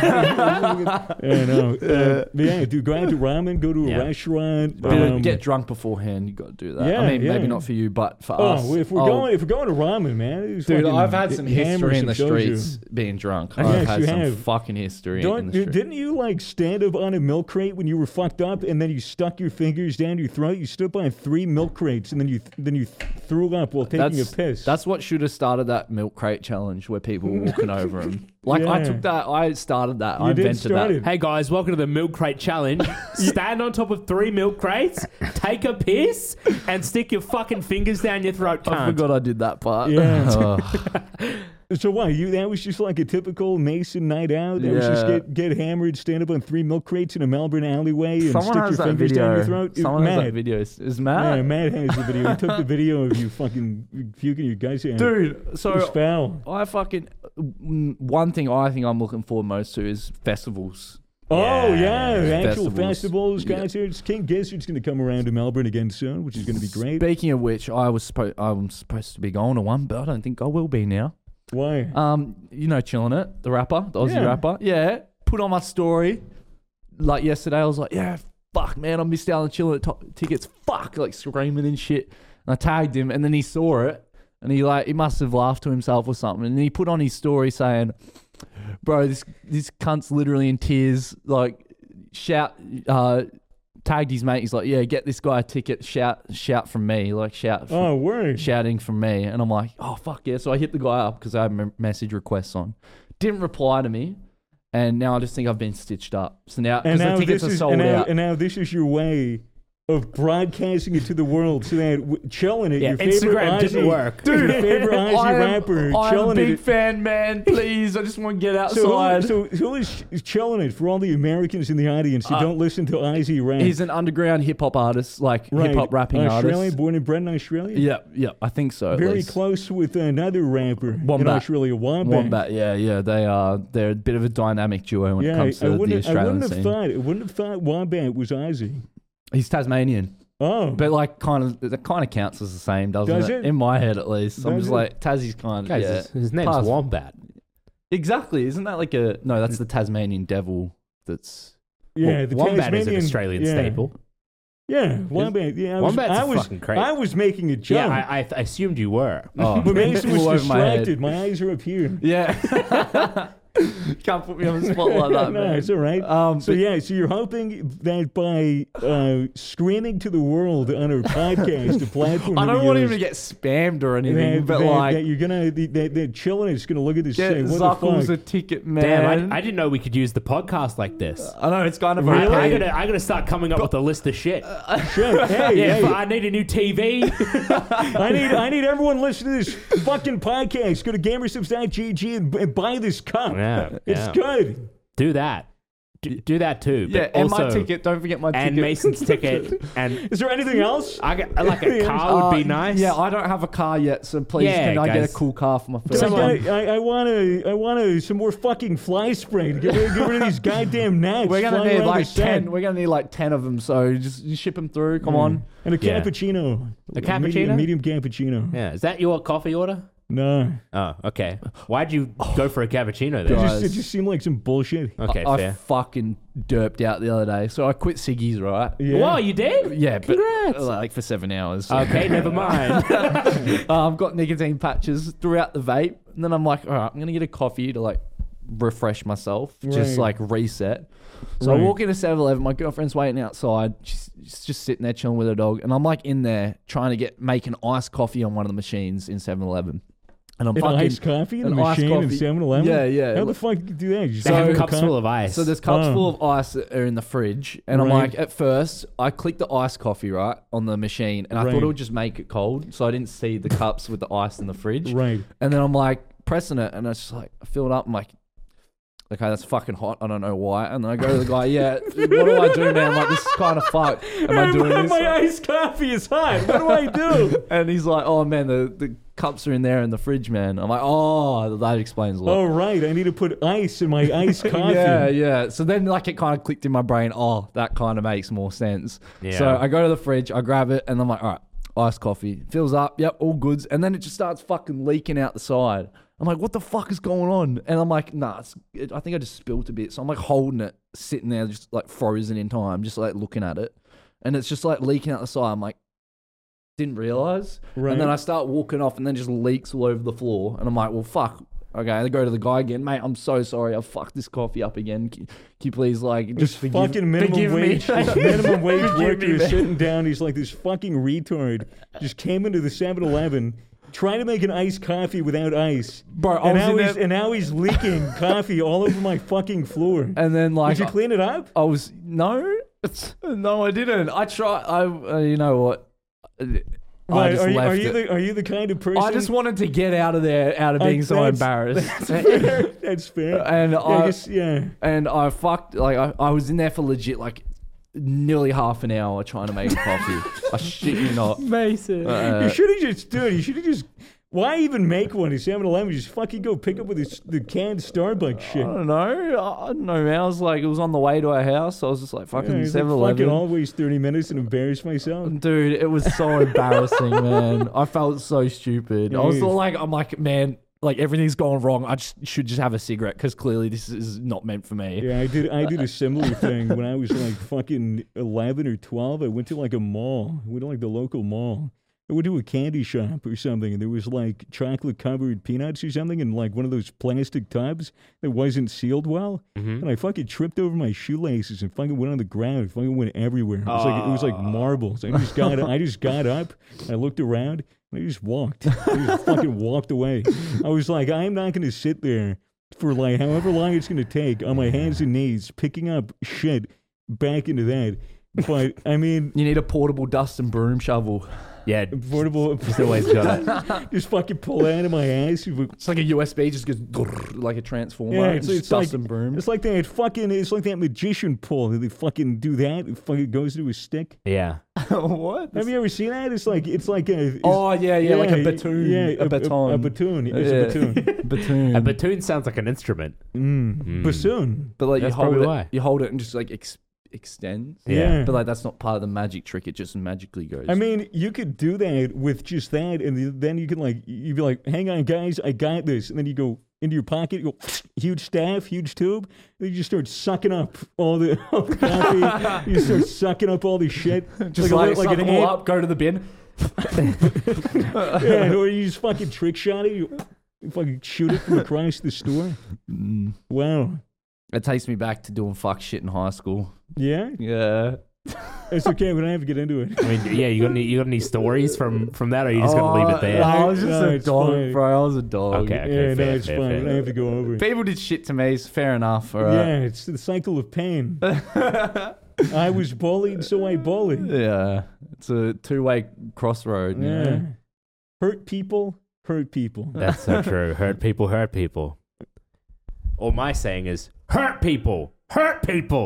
Speaker 1: no. Uh, but yeah, dude, go out to ramen, go to a
Speaker 2: Yeah.
Speaker 1: restaurant.
Speaker 3: Bit of-
Speaker 1: um,
Speaker 3: get drunk beforehand. You got to do that.
Speaker 1: Yeah,
Speaker 3: I mean,
Speaker 1: yeah.
Speaker 3: maybe not for you, but for us.
Speaker 1: Oh, if we're
Speaker 3: I'll-
Speaker 1: going, if we're going to ramen, man, it's
Speaker 3: dude,
Speaker 1: fucking
Speaker 3: I've had some
Speaker 1: hammer
Speaker 3: history in
Speaker 1: some
Speaker 3: the
Speaker 1: soju.
Speaker 3: streets being drunk.
Speaker 1: Yes,
Speaker 3: I've had
Speaker 1: you
Speaker 3: some
Speaker 1: have.
Speaker 3: fucking history
Speaker 1: Don't,
Speaker 3: in the street.
Speaker 1: didn't you like stand up on a milk crate when you were fucked up, and then you stuck your fingers down your throat? You stood by three milk crates, and then you then you threw up while taking
Speaker 3: That's
Speaker 1: a piss.
Speaker 3: that's what should have started that milk crate challenge where people were walking over them. Like I
Speaker 1: Yeah.
Speaker 3: took that, I started that,
Speaker 1: You
Speaker 3: I
Speaker 1: did
Speaker 3: invented
Speaker 1: start
Speaker 3: that.
Speaker 1: it.
Speaker 2: Hey guys, welcome to the milk crate challenge. Stand on top of three milk crates, take a piss, and stick your fucking fingers down your throat.
Speaker 3: I
Speaker 2: Cunt.
Speaker 3: forgot I did that part.
Speaker 1: Yeah.
Speaker 3: Ugh.
Speaker 1: So what? You that was just like a typical Mason night out. That was just
Speaker 3: Yeah.
Speaker 1: get get hammered, stand up on three milk crates in a Melbourne alleyway, and
Speaker 3: Someone
Speaker 1: stick
Speaker 3: has
Speaker 1: your
Speaker 3: that
Speaker 1: fingers
Speaker 3: video.
Speaker 1: down your throat.
Speaker 3: Someone has
Speaker 1: Matt.
Speaker 3: that video. Is is
Speaker 1: Yeah,
Speaker 3: Matt?
Speaker 1: Matt has the video. He took the video of you fucking puking your guys out.
Speaker 3: Dude,
Speaker 1: it was
Speaker 3: so
Speaker 1: foul.
Speaker 3: I fucking mm, one thing I think I'm looking forward most to is festivals.
Speaker 1: Oh
Speaker 2: Yeah,
Speaker 1: yeah, actual festivals,
Speaker 3: festivals. Yeah.
Speaker 1: concerts. King Gizzard's going to come around to Melbourne again soon, which is going to be great.
Speaker 3: Speaking of which, I was supposed I'm supposed to be going to one, but I don't think I will be now.
Speaker 1: Why?
Speaker 3: Um, you know, Chilling It, the rapper, the Aussie
Speaker 1: Yeah.
Speaker 3: rapper. Yeah, put on my story like yesterday. I was like, yeah, fuck, man, I missed out on Chilling It to- tickets. Fuck, like screaming and shit. And I tagged him, and then he saw it, and he like he must have laughed to himself or something. And he put on his story saying, "Bro, this this cunt's literally in tears. Like, shout." Uh, tagged his mate. He's like, "Yeah, get this guy a ticket. Shout, shout from me. Like, shout." From,
Speaker 1: Oh, word.
Speaker 3: shouting from me, and I'm like, oh fuck yeah! So I hit the guy up because I had me- message requests on. Didn't reply to me, and now I just think I've been stitched up. So now
Speaker 1: And
Speaker 3: because the
Speaker 1: now
Speaker 3: tickets
Speaker 1: this
Speaker 3: are
Speaker 1: is
Speaker 3: sold
Speaker 1: and now,
Speaker 3: out.
Speaker 1: and now this is your way of broadcasting it to the world so that w- chilling it,
Speaker 2: Yeah,
Speaker 1: your favorite
Speaker 2: Instagram didn't
Speaker 1: Aussie,
Speaker 2: work.
Speaker 1: your favorite Aussie
Speaker 3: I am,
Speaker 1: rapper,
Speaker 3: I am a
Speaker 1: chilling
Speaker 3: big
Speaker 1: it.
Speaker 3: fan, man. Please, I just want to get
Speaker 1: So
Speaker 3: outside.
Speaker 1: who, so who is ch- chilling it for all the Americans in the audience who
Speaker 3: Uh,
Speaker 1: don't listen to Aussie rap?
Speaker 3: He's an underground hip hop artist, like
Speaker 1: right.
Speaker 3: hip hop rapping
Speaker 1: Australia,
Speaker 3: artist.
Speaker 1: born and bred in Australia.
Speaker 3: Yeah, yeah, I think so. At
Speaker 1: Very
Speaker 3: least.
Speaker 1: close with another rapper in
Speaker 3: Wombat.
Speaker 1: Australia, Wombat.
Speaker 3: Wombat, yeah, yeah. They are. They're a bit of a dynamic duo when
Speaker 1: Yeah,
Speaker 3: it comes
Speaker 1: I, I
Speaker 3: to the
Speaker 1: wouldn't, I
Speaker 3: Australian
Speaker 1: wouldn't have
Speaker 3: scene.
Speaker 1: thought. I wouldn't have thought Wombat was Aussie.
Speaker 3: He's Tasmanian,
Speaker 1: Oh,
Speaker 3: but like, kind of, that kind of counts as the same, doesn't
Speaker 1: Does
Speaker 3: it?
Speaker 1: it?
Speaker 3: In my head, at least. I'm
Speaker 1: Does
Speaker 3: just
Speaker 1: it?
Speaker 3: like Tassie's kind of.
Speaker 2: Guys,
Speaker 3: Yeah,
Speaker 2: his, his name's
Speaker 3: Pass.
Speaker 2: Wombat.
Speaker 3: exactly. Isn't that like a no? That's the Tasmanian devil. That's
Speaker 1: yeah. The
Speaker 2: Wombat is an
Speaker 1: Tasmanian-
Speaker 2: Australian
Speaker 1: yeah.
Speaker 2: staple.
Speaker 1: Yeah, Wombat. Yeah, I was,
Speaker 2: Wombat's
Speaker 1: I was,
Speaker 2: fucking crazy.
Speaker 1: I was making a joke.
Speaker 2: Yeah, I, I, I assumed you were.
Speaker 3: oh,
Speaker 1: but Mason was
Speaker 3: flew over my head.
Speaker 1: distracted. My, eyes are up here.
Speaker 3: Yeah. Can't put me on the spot like that,
Speaker 1: no,
Speaker 3: man.
Speaker 1: it's all right.
Speaker 3: Um,
Speaker 1: So
Speaker 3: but-
Speaker 1: yeah, so you're hoping that by uh, screaming to the world on our podcast, a platform
Speaker 3: I
Speaker 1: that
Speaker 3: don't
Speaker 1: we
Speaker 3: want him
Speaker 1: use,
Speaker 3: to get spammed or anything,
Speaker 1: that,
Speaker 3: but
Speaker 1: that,
Speaker 3: like,
Speaker 1: that you're gonna that, that, that chilling is gonna look at this
Speaker 3: get
Speaker 1: and say, what the
Speaker 3: Zuckles
Speaker 1: fuck?
Speaker 3: a ticket, man.
Speaker 2: Damn, I, I didn't know we could use the podcast like this.
Speaker 3: I know it's kind of
Speaker 2: I,
Speaker 3: a
Speaker 2: I
Speaker 3: pain.
Speaker 2: gotta, I gotta start coming up with a list of shit.
Speaker 1: Shit, hey,
Speaker 2: yeah,
Speaker 1: hey,
Speaker 2: but I need a new T V.
Speaker 1: I need I need everyone listening to this fucking podcast. Go to gamersubs dot g g and, and buy this cup.
Speaker 2: Yeah,
Speaker 1: It's
Speaker 2: yeah.
Speaker 1: good.
Speaker 2: Do that. Do, do that too.
Speaker 3: Yeah,
Speaker 2: but
Speaker 3: and
Speaker 2: also,
Speaker 3: my ticket. Don't forget my ticket.
Speaker 2: and Mason's ticket. And
Speaker 1: Is there anything else?
Speaker 2: I got like a car would be
Speaker 3: Uh,
Speaker 2: nice.
Speaker 3: Yeah, I don't have a car yet, so please
Speaker 2: Yeah,
Speaker 3: can I get
Speaker 2: guys.
Speaker 3: a cool car for my first
Speaker 1: I,
Speaker 3: one?
Speaker 1: I, I want to I want to some more fucking fly spray to get rid, get rid of these goddamn gnats.
Speaker 3: We're gonna
Speaker 1: flying
Speaker 3: need
Speaker 1: around
Speaker 3: like
Speaker 1: the set.
Speaker 3: ten. We're gonna need like ten of them. So just you ship them through. Come on.
Speaker 1: And a
Speaker 2: Yeah.
Speaker 1: cappuccino.
Speaker 2: A
Speaker 1: Medium,
Speaker 2: cappuccino?
Speaker 1: medium cappuccino.
Speaker 2: Yeah, is that your coffee order?
Speaker 1: No.
Speaker 2: Oh, okay. Why'd you go for a cappuccino
Speaker 1: It
Speaker 2: then?
Speaker 1: just, it
Speaker 3: Guys.
Speaker 1: just seemed like some bullshit.
Speaker 2: Okay,
Speaker 3: I, I
Speaker 2: fair.
Speaker 3: fucking derped out the other day, so I quit ciggies, right?
Speaker 1: Yeah.
Speaker 2: Whoa, you did?
Speaker 3: Yeah, but
Speaker 2: Congrats.
Speaker 3: uh, like for seven hours.
Speaker 2: Okay, never mind.
Speaker 3: uh, I've got nicotine patches throughout the vape, and then I'm like, all right, I'm gonna get a coffee to like refresh myself, just
Speaker 1: Right.
Speaker 3: like reset. So
Speaker 1: Right.
Speaker 3: I walk into seven eleven, my girlfriend's waiting outside. She's, she's just sitting there chilling with her dog, and I'm like in there trying to get make an iced coffee on one of the machines in seven eleven. And I'm
Speaker 1: An
Speaker 3: fucking
Speaker 1: iced coffee in
Speaker 3: an
Speaker 1: a
Speaker 3: iced
Speaker 1: machine in
Speaker 3: coffee.
Speaker 1: seven eleven?
Speaker 3: Yeah, yeah.
Speaker 1: How the fuck do you do that? You just
Speaker 2: They have
Speaker 1: have a
Speaker 2: cups
Speaker 1: cup-
Speaker 2: full of ice.
Speaker 3: So there's cups
Speaker 1: Oh.
Speaker 3: full of ice that are in the fridge, and I'm
Speaker 1: Right.
Speaker 3: like, at first, I clicked the iced coffee right on the machine, and I
Speaker 1: Right.
Speaker 3: thought it would just make it cold, so I didn't see the cups with the ice in the fridge.
Speaker 1: Right.
Speaker 3: And then I'm like pressing it, and it's just like I fill it up. I'm like, okay, that's fucking hot. I don't know why. And then I go to the guy, yeah, what do I do, man? I'm like, this is kind of fucked. Am I doing
Speaker 1: my,
Speaker 3: this?
Speaker 1: my iced coffee is hot. What do I do?
Speaker 3: And he's like, oh man, the, the cups are in there in the fridge, man. I'm like, oh, that explains a lot.
Speaker 1: Oh, right. I need to put ice in my iced coffee.
Speaker 3: Yeah, yeah. So then, like, it kind of clicked in my brain. Oh, that kind of makes more sense.
Speaker 2: Yeah.
Speaker 3: So I go to the fridge, I grab it, and I'm like, all right, iced coffee fills up. Yep, all goods. And then it just starts fucking leaking out the side. I'm like, what the fuck is going on? And I'm like, nah, it's, it, I think I just spilt a bit. So I'm like holding it, sitting there, just like frozen in time, just like looking at it, and it's just like leaking out the side. I'm like, didn't realize.
Speaker 1: Right.
Speaker 3: And then I start walking off, and then just leaks all over the floor. And I'm like, well, fuck. Okay, I go to the guy again, mate. I'm so sorry. I fucked this coffee up again. Can, can you please like
Speaker 1: This
Speaker 3: just forgive,
Speaker 1: fucking minimum
Speaker 3: forgive
Speaker 1: wage,
Speaker 3: me?
Speaker 1: this minimum wage
Speaker 3: Forgive
Speaker 1: worker
Speaker 3: me,
Speaker 1: is
Speaker 3: man.
Speaker 1: sitting down. He's like this fucking retard. Just came into the seven eleven, trying to make an iced coffee without ice.
Speaker 3: Bro, I
Speaker 1: and
Speaker 3: was
Speaker 1: now
Speaker 3: in
Speaker 1: he's
Speaker 3: there-
Speaker 1: and now he's leaking coffee all over my fucking floor.
Speaker 3: And then like
Speaker 1: Did you clean it up?
Speaker 3: I was no, no, I didn't. I try. I uh, you know what? I
Speaker 1: Right,
Speaker 3: just
Speaker 1: are you,
Speaker 3: left
Speaker 1: are you
Speaker 3: it.
Speaker 1: the are you the kind of person?
Speaker 3: I just wanted to get out of there, out of
Speaker 1: I-
Speaker 3: being so
Speaker 1: that's-
Speaker 3: embarrassed.
Speaker 1: That's fair. That's fair.
Speaker 3: And
Speaker 1: yeah,
Speaker 3: I-
Speaker 1: I guess, yeah.
Speaker 3: And I fucked. Like I, I was in there for legit like nearly half an hour trying to make a coffee. I shit you not.
Speaker 2: Mason.
Speaker 3: Uh,
Speaker 1: you should have just dude. You should have just. Why even make one at seven eleven? Just fucking go pick up with this, the canned Starbucks shit.
Speaker 3: I don't know. I, I don't know, man. I was like, it was on the way to our house. So I was just like,
Speaker 1: Yeah,
Speaker 3: fucking
Speaker 1: it's like
Speaker 3: seven
Speaker 1: fucking
Speaker 3: eleven.
Speaker 1: always thirty minutes and embarrass myself.
Speaker 3: Dude, it was so embarrassing, man. I felt so stupid. I was
Speaker 1: Jeez.
Speaker 3: all like, I'm like, man, like everything's going wrong. I just should just have a cigarette because clearly this is not meant for me.
Speaker 1: Yeah, I did. I did a similar thing when I was like fucking eleven or twelve. I went to like a mall. I went to like the local mall. I went to a candy shop or something, and there was like chocolate covered peanuts or something in like one of those plastic tubs that wasn't sealed well.
Speaker 2: Mm-hmm.
Speaker 1: And I fucking tripped over my shoelaces and fucking went on the ground. It fucking went everywhere. It was like it was like marbles. I just got I just got up. I looked around. And I just walked. I just fucking walked away. I was like, I'm not gonna sit there for like however long it's gonna take on my hands and knees picking up shit back into that. But I mean,
Speaker 3: You need a portable dust and broom shovel.
Speaker 2: Yeah,
Speaker 1: portable.
Speaker 2: just always got it.
Speaker 1: Just fucking pull out of my ass.
Speaker 3: It's like a U S B, just goes like a transformer.
Speaker 1: Yeah,
Speaker 3: it's,
Speaker 1: it's,
Speaker 3: just
Speaker 1: it's
Speaker 3: dust
Speaker 1: like
Speaker 3: and broom.
Speaker 1: it's like that fucking. It's like that magician pull. That they fucking do that. It fucking goes to a stick.
Speaker 2: Yeah.
Speaker 3: What?
Speaker 1: Have you ever seen that? It's like it's like a. It's,
Speaker 3: Oh yeah, yeah, like a batoon.
Speaker 1: Yeah,
Speaker 3: a, baton.
Speaker 1: A, a batoon. It's
Speaker 3: Yeah.
Speaker 1: a batoon.
Speaker 3: Batoon.
Speaker 2: A batoon sounds like an instrument.
Speaker 1: Mm.
Speaker 2: Mm.
Speaker 1: Bassoon.
Speaker 3: But like
Speaker 2: That's
Speaker 3: you hold
Speaker 2: probably
Speaker 3: it,
Speaker 2: why.
Speaker 3: you hold it and just like ex- extends.
Speaker 2: Yeah.
Speaker 3: But like that's not part of the magic trick. It just magically goes.
Speaker 1: I mean, you could do that with just that, and then you can like you'd be like, "Hang on, guys, I got this," and then you go into your pocket, you go huge staff, huge tube, and you just start sucking up all the, all the coffee. You start sucking up all the shit,
Speaker 3: just
Speaker 1: like,
Speaker 3: like,
Speaker 1: a, like
Speaker 3: suck
Speaker 1: an
Speaker 3: them all
Speaker 1: ant.
Speaker 3: up, go to the bin.
Speaker 1: Yeah, or you just fucking trick shot it. You, you fucking shoot it from across the store.
Speaker 3: Mm.
Speaker 1: Wow.
Speaker 3: It takes me back to doing fuck shit in high school.
Speaker 1: Yeah,
Speaker 3: Yeah.
Speaker 1: it's okay. We don't have to get into it.
Speaker 2: I mean, yeah, you got any you got any stories from from that, or are you just gonna leave it there?
Speaker 3: I was just
Speaker 1: No,
Speaker 3: a
Speaker 1: it's
Speaker 3: dog,
Speaker 1: fine.
Speaker 3: bro. I was a dog.
Speaker 2: Okay, okay,
Speaker 1: yeah,
Speaker 2: fair,
Speaker 1: no, it's
Speaker 2: fair,
Speaker 1: fine.
Speaker 2: fair.
Speaker 1: I don't have to go over it.
Speaker 3: People did shit to me. It's fair enough. All right.
Speaker 1: Yeah, it's the cycle of pain. I was bullied, so I bullied.
Speaker 3: Yeah. It's a two-way crossroad. You
Speaker 1: Yeah.
Speaker 3: know?
Speaker 1: Hurt people, hurt people.
Speaker 2: That's so true. Hurt people, hurt people. Or my saying is hurt people, hurt people.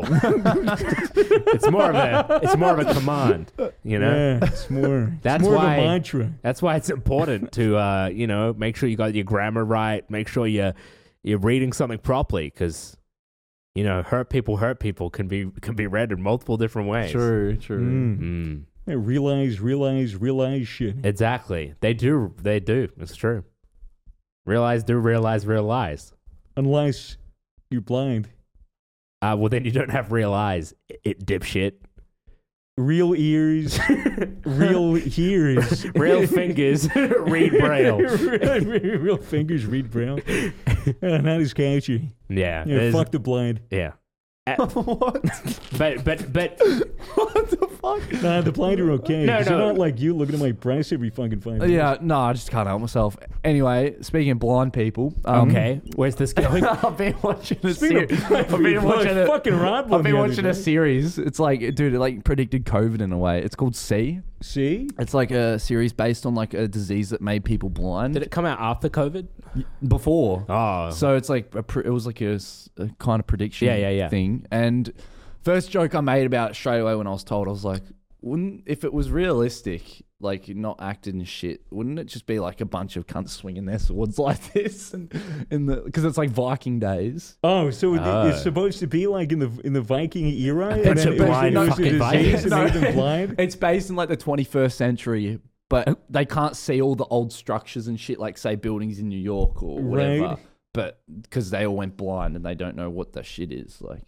Speaker 2: it's more of a it's more of a command, you know.
Speaker 1: Yeah, it's more.
Speaker 2: That's
Speaker 1: it's more
Speaker 2: why-
Speaker 1: of a mantra.
Speaker 2: That's why it's important to uh, you know, make sure you got your grammar right, make sure you you're reading something properly, because you know, hurt people, hurt people can be can be read in multiple different ways.
Speaker 3: True, true.
Speaker 1: Mm.
Speaker 2: Mm,
Speaker 1: Yeah, realize, realize, realize shit.
Speaker 2: exactly. They do. They do. It's true. Realize, do realize, realize.
Speaker 1: Unless you're blind.
Speaker 2: Uh, well, then you don't have real eyes, it dipshit.
Speaker 1: Real ears, real ears.
Speaker 2: Real fingers read braille.
Speaker 1: real, real fingers read braille. Yeah, not as catchy.
Speaker 2: Yeah.
Speaker 1: Yeah,
Speaker 2: there's-
Speaker 1: fuck the blind.
Speaker 2: Yeah.
Speaker 3: What?
Speaker 2: But but but
Speaker 3: What the fuck?
Speaker 1: Nah, the blind are okay.
Speaker 2: No,
Speaker 1: 'cause they're
Speaker 2: no.
Speaker 1: not like you looking at my breasts every fucking five minutes.
Speaker 3: Yeah, no, I just can't help myself. Anyway, speaking of blind people, um,
Speaker 2: okay, where's this going?
Speaker 3: I've been watching a
Speaker 1: Speaking
Speaker 3: series.
Speaker 1: of blind
Speaker 3: I've been
Speaker 1: people,
Speaker 3: watching
Speaker 1: I
Speaker 3: a,
Speaker 1: fucking robbed one
Speaker 3: I've been
Speaker 1: the other
Speaker 3: watching
Speaker 1: day.
Speaker 3: a series. It's like, dude, it like predicted COVID in a way. It's called C.
Speaker 1: See?
Speaker 3: It's like a series based on like a disease that made people blind.
Speaker 2: Did it come out after COVID?
Speaker 3: before?
Speaker 2: Oh,
Speaker 3: So it's like a pre- it was like a, s- a kind of prediction
Speaker 2: Yeah, yeah, yeah.
Speaker 3: thing. And first joke I made about it straight away when I was told, I was like, wouldn't if it was realistic, like not acted and shit, wouldn't it just be like a bunch of cunts swinging their swords like this, and in the because it's like Viking days.
Speaker 1: Oh, so it-
Speaker 2: Oh.
Speaker 1: it's supposed to be like in the in the Viking era,
Speaker 2: bunch
Speaker 1: and then
Speaker 2: of
Speaker 1: it was,
Speaker 2: blind
Speaker 1: it was a
Speaker 2: fucking
Speaker 1: disease
Speaker 2: Vikings.
Speaker 1: that made them blind.
Speaker 3: It's based in like the twenty-first century, but they can't see all the old structures and shit, like say buildings in New York or whatever.
Speaker 1: Right.
Speaker 3: But because they all went blind and they don't know what that shit is, like.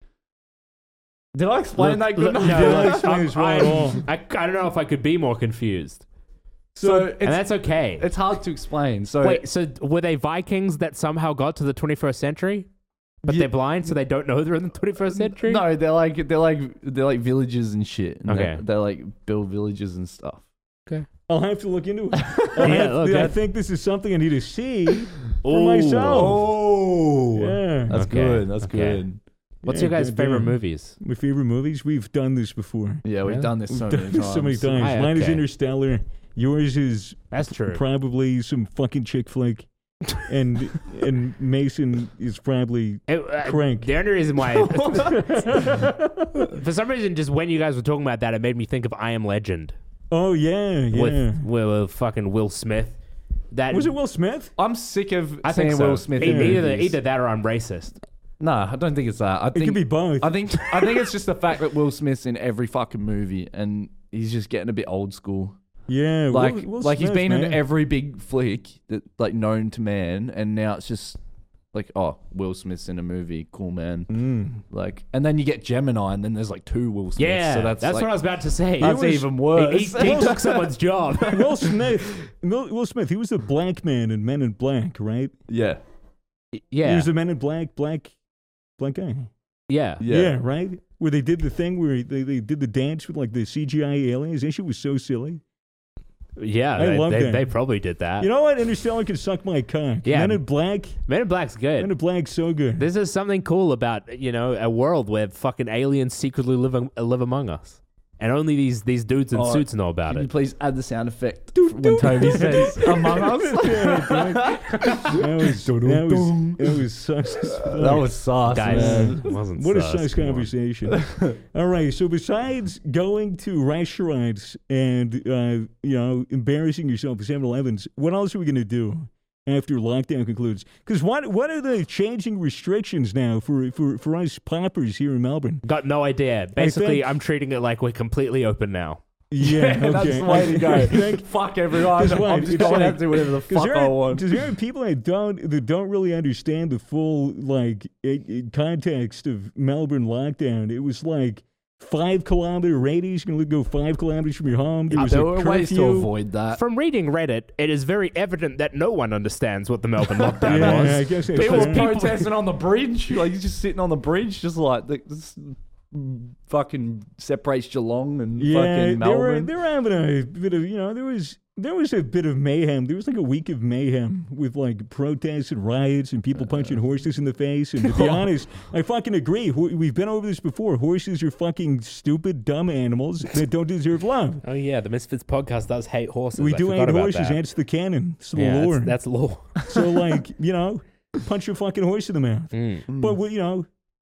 Speaker 3: Did I explain that good
Speaker 2: Look,
Speaker 3: enough?
Speaker 2: no,
Speaker 1: Yeah,
Speaker 2: look,
Speaker 1: explain
Speaker 2: I'm-
Speaker 1: this well at
Speaker 2: I'm-
Speaker 1: all.
Speaker 2: I, I don't know if I could be more confused.
Speaker 3: So
Speaker 2: and
Speaker 3: it's,
Speaker 2: that's okay.
Speaker 3: it's hard to explain. So
Speaker 2: Wait, so were they Vikings that somehow got to the twenty-first century, but
Speaker 3: Yeah.
Speaker 2: they're blind, so they don't know they're in the twenty-first century?
Speaker 3: no, they're like they're like they're like villages and shit. And
Speaker 2: Okay.
Speaker 3: they they like build villages and stuff.
Speaker 1: I'll have to look into it. I'll
Speaker 2: Yeah,
Speaker 1: have-
Speaker 2: look,
Speaker 1: I
Speaker 2: that-
Speaker 1: think this is something I need to see for
Speaker 2: Ooh.
Speaker 1: myself.
Speaker 3: Oh,
Speaker 1: Yeah.
Speaker 3: that's
Speaker 2: Okay,
Speaker 3: good. That's
Speaker 2: okay.
Speaker 3: good.
Speaker 2: What's
Speaker 1: Yeah,
Speaker 2: your guys'
Speaker 1: good
Speaker 2: favorite
Speaker 1: damn.
Speaker 2: movies?
Speaker 1: My favorite movies? We've done this before.
Speaker 3: Yeah, we've
Speaker 2: Really?
Speaker 3: done this so
Speaker 1: We've
Speaker 3: many
Speaker 1: done
Speaker 3: times.
Speaker 1: this so many times.
Speaker 2: Ah,
Speaker 1: Mine is
Speaker 2: okay.
Speaker 1: Interstellar. Yours is
Speaker 2: That's true.
Speaker 1: probably some fucking chick flick. and and Mason is probably
Speaker 2: It, uh,
Speaker 1: Crank.
Speaker 2: The only reason why, for some reason, just when you guys were talking about that, it made me think of I Am Legend
Speaker 1: oh yeah yeah.
Speaker 2: with, with, with fucking Will Smith. That
Speaker 1: Was it Will Smith?
Speaker 3: I'm sick of
Speaker 2: I
Speaker 3: seeing
Speaker 2: think so.
Speaker 3: Will Smith.
Speaker 2: E-
Speaker 3: in
Speaker 2: either,
Speaker 3: movies.
Speaker 2: either that or I'm racist.
Speaker 3: No, I don't think it's that. I
Speaker 1: It
Speaker 3: think
Speaker 1: could be both.
Speaker 3: I think I think it's just the fact that Will Smith's in every fucking movie and he's just getting a bit old school.
Speaker 1: yeah,
Speaker 3: Like
Speaker 1: Will, Will
Speaker 3: like he's
Speaker 1: Smith,
Speaker 3: been
Speaker 1: man.
Speaker 3: in every big flick that like known to man, and now it's just like, oh, Will Smith's in a movie, cool man.
Speaker 1: Mm.
Speaker 3: Like, and then you get Gemini, and then there's like two Will Smiths.
Speaker 2: Yeah,
Speaker 3: so that's
Speaker 2: that's
Speaker 3: like,
Speaker 2: what I was about to say.
Speaker 3: that's
Speaker 1: was-
Speaker 3: even worse.
Speaker 2: He, he, he took someone's job.
Speaker 1: Will Smith. Will, Will Smith. He was the black man in Men in Black, right?
Speaker 3: yeah,
Speaker 1: He
Speaker 2: yeah,
Speaker 1: was the Men in Black, black, black guy.
Speaker 2: yeah.
Speaker 3: yeah,
Speaker 1: right. Where they did the thing where they, they did the dance with like the C G I aliens. That shit was so silly.
Speaker 2: Yeah,
Speaker 1: I
Speaker 2: they,
Speaker 1: love
Speaker 2: they,
Speaker 1: that.
Speaker 2: they probably did that.
Speaker 1: You know what? Interstellar can suck my cock.
Speaker 2: Yeah.
Speaker 1: Men in Black.
Speaker 2: Men in Black's good.
Speaker 1: Men in Black's so good.
Speaker 2: This is something cool about, you know, a world where fucking aliens secretly live live among us. And only these these dudes in
Speaker 3: Oh,
Speaker 2: suits know about
Speaker 3: Can you
Speaker 2: it.
Speaker 3: please add the sound effect when Toby says Among Us?
Speaker 1: That was that was that was such.
Speaker 3: That was sauce,
Speaker 2: Guys,
Speaker 3: man.
Speaker 2: it wasn't
Speaker 1: What a
Speaker 2: sus,
Speaker 1: nice
Speaker 2: come on.
Speaker 1: conversation. All right, so besides going to restaurants and, uh, you know, embarrassing yourself at seven elevens, what else are we going to do after lockdown concludes? Because what what are the changing restrictions now for, for, for us poppers here in Melbourne?
Speaker 2: Got no idea. Basically,
Speaker 1: think-
Speaker 2: I'm treating it like we're completely open now.
Speaker 1: Yeah, okay.
Speaker 3: That's the way to go.
Speaker 1: I think-
Speaker 3: Fuck everyone.
Speaker 1: That's why
Speaker 3: I'm just
Speaker 1: it's
Speaker 3: going
Speaker 1: like-
Speaker 3: out to do whatever the
Speaker 1: Because
Speaker 3: fuck
Speaker 1: there,
Speaker 3: I
Speaker 1: are-
Speaker 3: want.
Speaker 1: 'cause there are people that don't that don't really understand the full like i i- context of Melbourne lockdown. It was like five kilometer radius. You can go five kilometers from your home. There was
Speaker 3: There
Speaker 1: a
Speaker 3: were ways to
Speaker 1: curfew.
Speaker 3: avoid that.
Speaker 2: From reading Reddit, it is very evident that no one understands what the Melbourne lockdown
Speaker 1: Yeah,
Speaker 2: was.
Speaker 1: I guess that's
Speaker 3: People were
Speaker 1: fair.
Speaker 3: protesting on the bridge. Like, you're just sitting on the bridge, just like the, this fucking separates Geelong and
Speaker 1: Yeah,
Speaker 3: fucking
Speaker 1: they were
Speaker 3: Melbourne.
Speaker 1: they were having a bit of you know there was there was a bit of mayhem. There was like a week of mayhem with like protests and riots and people punching horses in the face. And to be honest, I fucking agree. Ho- We've been over this before. Horses are fucking stupid, dumb animals that don't deserve love.
Speaker 2: Oh yeah, the Misfits podcast does hate horses.
Speaker 1: We
Speaker 2: I
Speaker 1: do
Speaker 2: forgot
Speaker 1: hate
Speaker 2: about
Speaker 1: horses.
Speaker 2: that.
Speaker 1: That's the canon. It's the
Speaker 2: yeah,
Speaker 1: lore.
Speaker 2: that's, that's law.
Speaker 1: So like you know, punch your fucking horse in the mouth.
Speaker 2: Mm.
Speaker 1: But we, you know,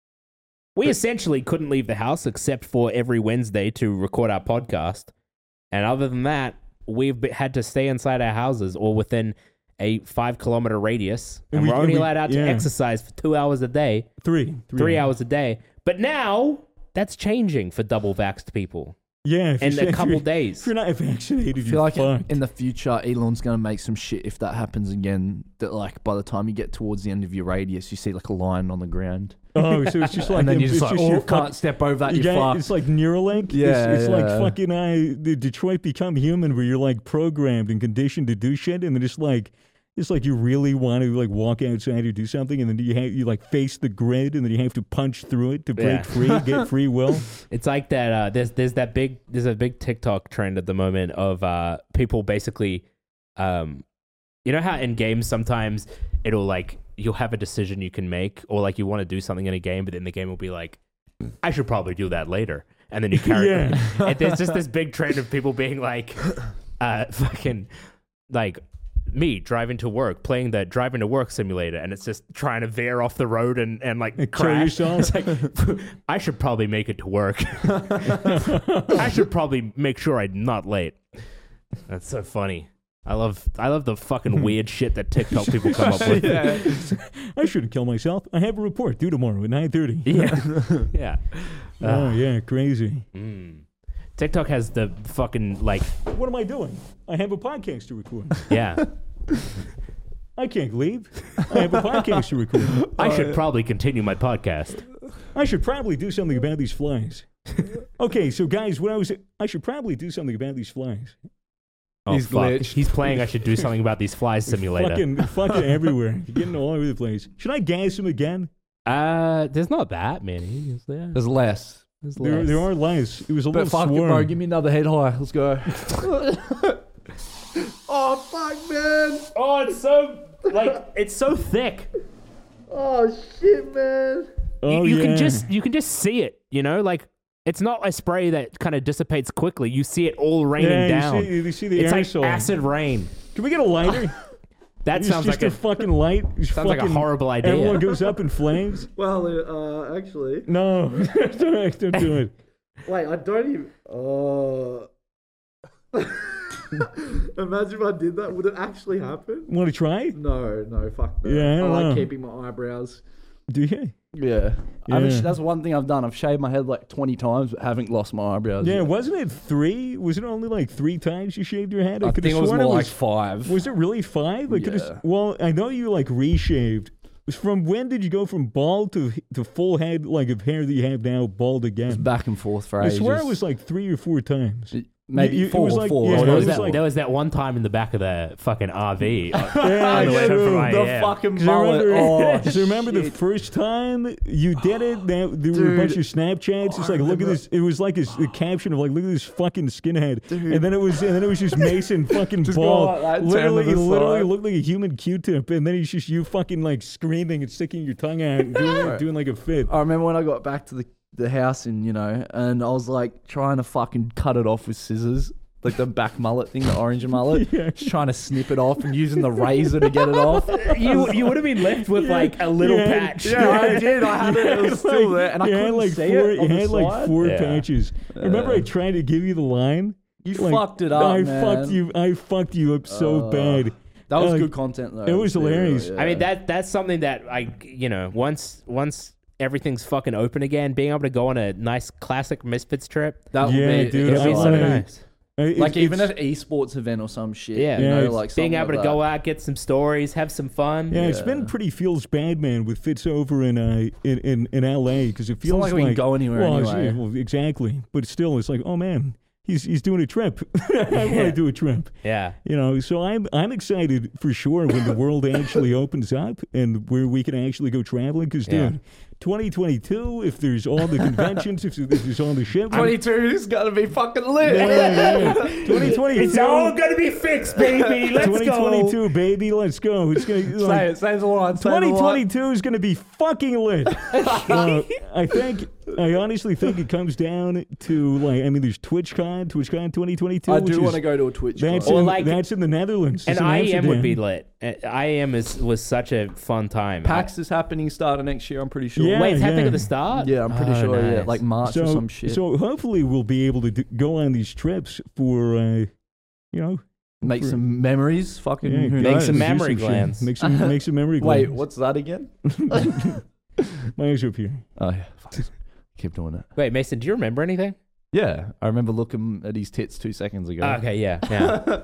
Speaker 2: We essentially couldn't leave the house except for every Wednesday to record our podcast. And other than that, we've be- had to stay inside our houses or within a five kilometer radius. And,
Speaker 1: And we-
Speaker 2: we're
Speaker 1: and
Speaker 2: only
Speaker 1: we-
Speaker 2: allowed out
Speaker 1: yeah.
Speaker 2: to exercise for two hours a day,
Speaker 1: three,
Speaker 2: three hours a day. But now that's changing for double vaxxed people
Speaker 1: Yeah, if
Speaker 2: in
Speaker 1: you're-
Speaker 2: a
Speaker 1: if
Speaker 2: couple
Speaker 1: you're- If
Speaker 2: days.
Speaker 1: you're not vaccinated,
Speaker 3: I
Speaker 1: you're
Speaker 3: feel like
Speaker 1: fucked.
Speaker 3: in the future, Elon's going to make some shit if that happens again. That, like, by the time you get towards the end of your radius, you see, like, a line on the ground.
Speaker 1: Oh, so it's just like
Speaker 3: and then
Speaker 1: them-
Speaker 3: you're just
Speaker 1: it's
Speaker 3: like,
Speaker 1: just
Speaker 3: oh,
Speaker 1: your
Speaker 3: can't
Speaker 1: fuck-
Speaker 3: step over that,
Speaker 1: You
Speaker 3: you're
Speaker 1: got-
Speaker 3: fucked.
Speaker 1: it's like Neuralink.
Speaker 3: Yeah,
Speaker 1: it's, it's
Speaker 3: yeah.
Speaker 1: like fucking uh, the Detroit Become Human, where you're like programmed and conditioned to do shit, and then it's like it's like you really want to like walk outside or do something, and then you have you like face the grid, and then you have to punch through it to break
Speaker 2: Yeah.
Speaker 1: free, get free will.
Speaker 2: It's like that. Uh, there's there's that big there's a big TikTok trend at the moment of uh, people basically, um, you know how in games sometimes it'll like you'll have a decision you can make, or like you want to do something in a game, but then the game will be like, I should probably do that later, and then you carry.
Speaker 1: Yeah.
Speaker 2: And there's just this big trend of people being like, uh, fucking, like. Me driving to work, playing the driving to work simulator, and it's just trying to veer off the road and, and like
Speaker 1: And kill
Speaker 2: crash.
Speaker 1: yourself.
Speaker 2: It's like, I should probably make it to work. I should probably make sure I'm not late. That's so funny. I love I love the fucking weird shit that TikTok people come up with.
Speaker 3: yeah.
Speaker 1: I shouldn't kill myself. I have a report due tomorrow at nine thirty.
Speaker 2: Yeah. yeah.
Speaker 1: Oh yeah, crazy.
Speaker 2: Mm. TikTok has the fucking like
Speaker 1: What am I doing? I have a podcast to record.
Speaker 2: yeah.
Speaker 1: I can't leave. I have a podcast to record.
Speaker 2: I should probably continue my podcast.
Speaker 1: I should probably do something about these flies. Okay, so guys, what I was I should probably do something about these flies.
Speaker 2: Oh,
Speaker 3: He's
Speaker 2: fuck.
Speaker 3: glitched.
Speaker 2: He's playing I should do something about these flies simulator.
Speaker 1: Fucking, fucking everywhere. You're getting all over the place. Should I gas him again?
Speaker 2: Uh there's not that many, is there?
Speaker 3: There's less.
Speaker 2: There's
Speaker 1: There,
Speaker 2: less.
Speaker 1: there are less. It was a
Speaker 3: But
Speaker 1: little
Speaker 3: fuck it,
Speaker 1: swarm.
Speaker 3: bro. Give me another head high. Let's go. Oh, fuck, man.
Speaker 2: Oh, it's so like it's so thick.
Speaker 3: Oh, shit, man.
Speaker 1: Oh,
Speaker 2: you, you
Speaker 1: yeah.
Speaker 2: can just you can just see it, you know, like it's not a spray that kind of dissipates quickly. You see it all raining
Speaker 1: yeah,
Speaker 2: down.
Speaker 1: You see, you see the
Speaker 2: it's
Speaker 1: aerosol.
Speaker 2: like acid rain.
Speaker 1: Can we get a lighter?
Speaker 2: That
Speaker 1: It's
Speaker 2: sounds
Speaker 1: just
Speaker 2: like
Speaker 1: a,
Speaker 2: a
Speaker 1: fucking light. It's
Speaker 2: sounds like a
Speaker 1: fucking-
Speaker 2: horrible idea.
Speaker 1: Everyone goes up in flames.
Speaker 5: Well, uh, actually,
Speaker 1: No, don't, don't do it.
Speaker 5: wait, I don't even. Oh. Imagine if I did that. Would it actually happen?
Speaker 1: Want to try?
Speaker 5: No, no, fuck that.
Speaker 1: Yeah, I don't
Speaker 5: like
Speaker 1: know.
Speaker 5: keeping my eyebrows.
Speaker 1: Do you?
Speaker 3: Yeah. I haven't
Speaker 1: Yeah.
Speaker 3: sh- that's one thing I've done. I've shaved my head like twenty times, but haven't lost my eyebrows.
Speaker 1: Yeah,
Speaker 3: yet.
Speaker 1: wasn't it three? Was it only like three times you shaved your head?
Speaker 3: I
Speaker 1: could've
Speaker 3: think it was
Speaker 1: sworn
Speaker 3: more like five.
Speaker 1: Was it really five? I could've s-
Speaker 3: Yeah.
Speaker 1: Well, I know you like reshaved. From when did you go from bald to to full head like of hair that you have now, bald
Speaker 3: It's
Speaker 1: again?
Speaker 3: back and forth for
Speaker 1: I
Speaker 3: ages.
Speaker 1: swear it was like three or four times.
Speaker 3: maybe
Speaker 1: You- it
Speaker 3: four,
Speaker 1: was like-
Speaker 3: four.
Speaker 1: yeah,
Speaker 2: Oh,
Speaker 1: it
Speaker 2: there,
Speaker 1: was
Speaker 2: was that,
Speaker 1: like-
Speaker 2: there was that one time in the back of the fucking R V.
Speaker 1: Yeah,
Speaker 2: on the way
Speaker 1: true.
Speaker 2: from I
Speaker 3: the
Speaker 2: am.
Speaker 3: fucking
Speaker 1: 'Cause I
Speaker 3: mullet.
Speaker 1: remember,
Speaker 3: Oh,
Speaker 1: because I remember the
Speaker 3: shit.
Speaker 1: first time you did it, that, there were a bunch
Speaker 3: Dude.
Speaker 1: of Snapchats. It's like, look at this. It was like a, a caption of like, look at this fucking skinhead. And then it was, and then it was just Mason fucking
Speaker 3: Just
Speaker 1: bald.
Speaker 3: go like that, turn
Speaker 1: literally,
Speaker 3: to the
Speaker 1: literally
Speaker 3: side.
Speaker 1: looked like a human Q-tip. And then it's just you fucking like screaming and sticking your tongue out and doing, doing like a fit.
Speaker 3: I remember when I got back to the, the house and, you know, and I was like trying to fucking cut it off with scissors. Like the back mullet thing, the orange mullet.
Speaker 1: Yeah.
Speaker 3: Just trying to snip it off and using the razor to get it off.
Speaker 2: You you would have been left with like a little
Speaker 1: Yeah.
Speaker 2: patch.
Speaker 3: Yeah, I did. I had it. It was still there. And I
Speaker 1: you
Speaker 3: couldn't
Speaker 1: had like
Speaker 3: see
Speaker 1: four,
Speaker 3: it on
Speaker 1: You
Speaker 3: the
Speaker 1: had like
Speaker 3: side.
Speaker 1: four
Speaker 2: Yeah.
Speaker 1: patches. I remember I tried to give you the line.
Speaker 3: You
Speaker 1: Like,
Speaker 3: fucked it up,
Speaker 1: I
Speaker 3: man.
Speaker 1: fucked you. I fucked you up so
Speaker 3: Uh,
Speaker 1: bad.
Speaker 3: That was
Speaker 1: Uh,
Speaker 3: good content, though.
Speaker 1: it was hilarious.
Speaker 3: Yeah.
Speaker 2: I mean that that's something that I you know once once everything's fucking open again, being able to go on a nice classic Misfits trip,
Speaker 3: that would
Speaker 1: Yeah,
Speaker 3: be,
Speaker 1: dude,
Speaker 2: it'd
Speaker 1: I
Speaker 2: be
Speaker 1: was
Speaker 2: so
Speaker 1: like-
Speaker 2: nice.
Speaker 1: Uh, it's-
Speaker 3: like even
Speaker 1: it's-
Speaker 3: an esports event or some shit.
Speaker 2: Yeah.
Speaker 3: you
Speaker 1: Yeah,
Speaker 3: know,
Speaker 1: it's-
Speaker 3: like
Speaker 2: Being
Speaker 3: something
Speaker 2: able to
Speaker 3: like
Speaker 2: go
Speaker 3: that.
Speaker 2: out, get some stories, have some fun.
Speaker 1: Yeah, it's been pretty feels bad, man, with Fitz over in uh in in, in L A because it feels
Speaker 3: not like we can go anywhere
Speaker 1: well, it's-
Speaker 3: anyway.
Speaker 1: well, exactly, but still, it's like, oh man, he's he's doing a trip. I want to do a trip.
Speaker 2: Yeah.
Speaker 1: You know, so I'm I'm excited for sure when the world actually opens up and where we can actually go traveling. Because
Speaker 2: Yeah.
Speaker 1: dude, twenty twenty-two, if there's all the conventions, if there's all the shit,
Speaker 3: twenty-two is gonna be fucking lit.
Speaker 1: yeah, yeah. twenty twenty-two,
Speaker 2: It's all gonna be fixed, baby. Let's
Speaker 1: twenty
Speaker 2: go.
Speaker 1: twenty-two, baby, let's go. It's gonna
Speaker 3: Say
Speaker 1: like,
Speaker 3: it. Say the line. Say the
Speaker 1: twenty
Speaker 3: line.
Speaker 1: twenty-two is going to be fucking lit. Uh, I think, I honestly think it comes down to like, I mean, there's TwitchCon, TwitchCon twenty twenty-two.
Speaker 3: I
Speaker 1: which
Speaker 3: do
Speaker 1: is-
Speaker 3: want to go to a Twitch.
Speaker 1: That's
Speaker 3: con.
Speaker 2: Or
Speaker 1: in,
Speaker 2: like-
Speaker 1: that's in the Netherlands.
Speaker 2: And
Speaker 1: It's in
Speaker 2: I M would
Speaker 1: Amsterdam.
Speaker 2: be lit. Uh, I M is was such a fun time.
Speaker 3: PAX is happening starting next year. I'm pretty sure.
Speaker 1: Yeah.
Speaker 2: Wait, it's happening
Speaker 1: yeah.
Speaker 2: at the start?
Speaker 3: Yeah, I'm pretty
Speaker 2: Oh,
Speaker 3: sure. Yeah,
Speaker 2: nice.
Speaker 3: like March or
Speaker 1: So,
Speaker 3: some shit.
Speaker 1: so hopefully we'll be able to do, go on these trips for, uh, you know,
Speaker 3: Make
Speaker 1: for-
Speaker 3: some memories. Fucking
Speaker 1: yeah,
Speaker 3: who
Speaker 2: Make
Speaker 3: knows?
Speaker 2: some
Speaker 1: do
Speaker 2: memory
Speaker 1: shit.
Speaker 2: glands.
Speaker 1: Make some, make some memory
Speaker 3: Wait,
Speaker 1: glands.
Speaker 3: what's that again?
Speaker 1: My eyes are up here.
Speaker 3: Oh yeah, fuck. Keep doing it.
Speaker 2: Wait, Mason, do you remember anything?
Speaker 3: Yeah, I remember looking at his tits two seconds ago.
Speaker 2: Oh, okay, yeah, yeah.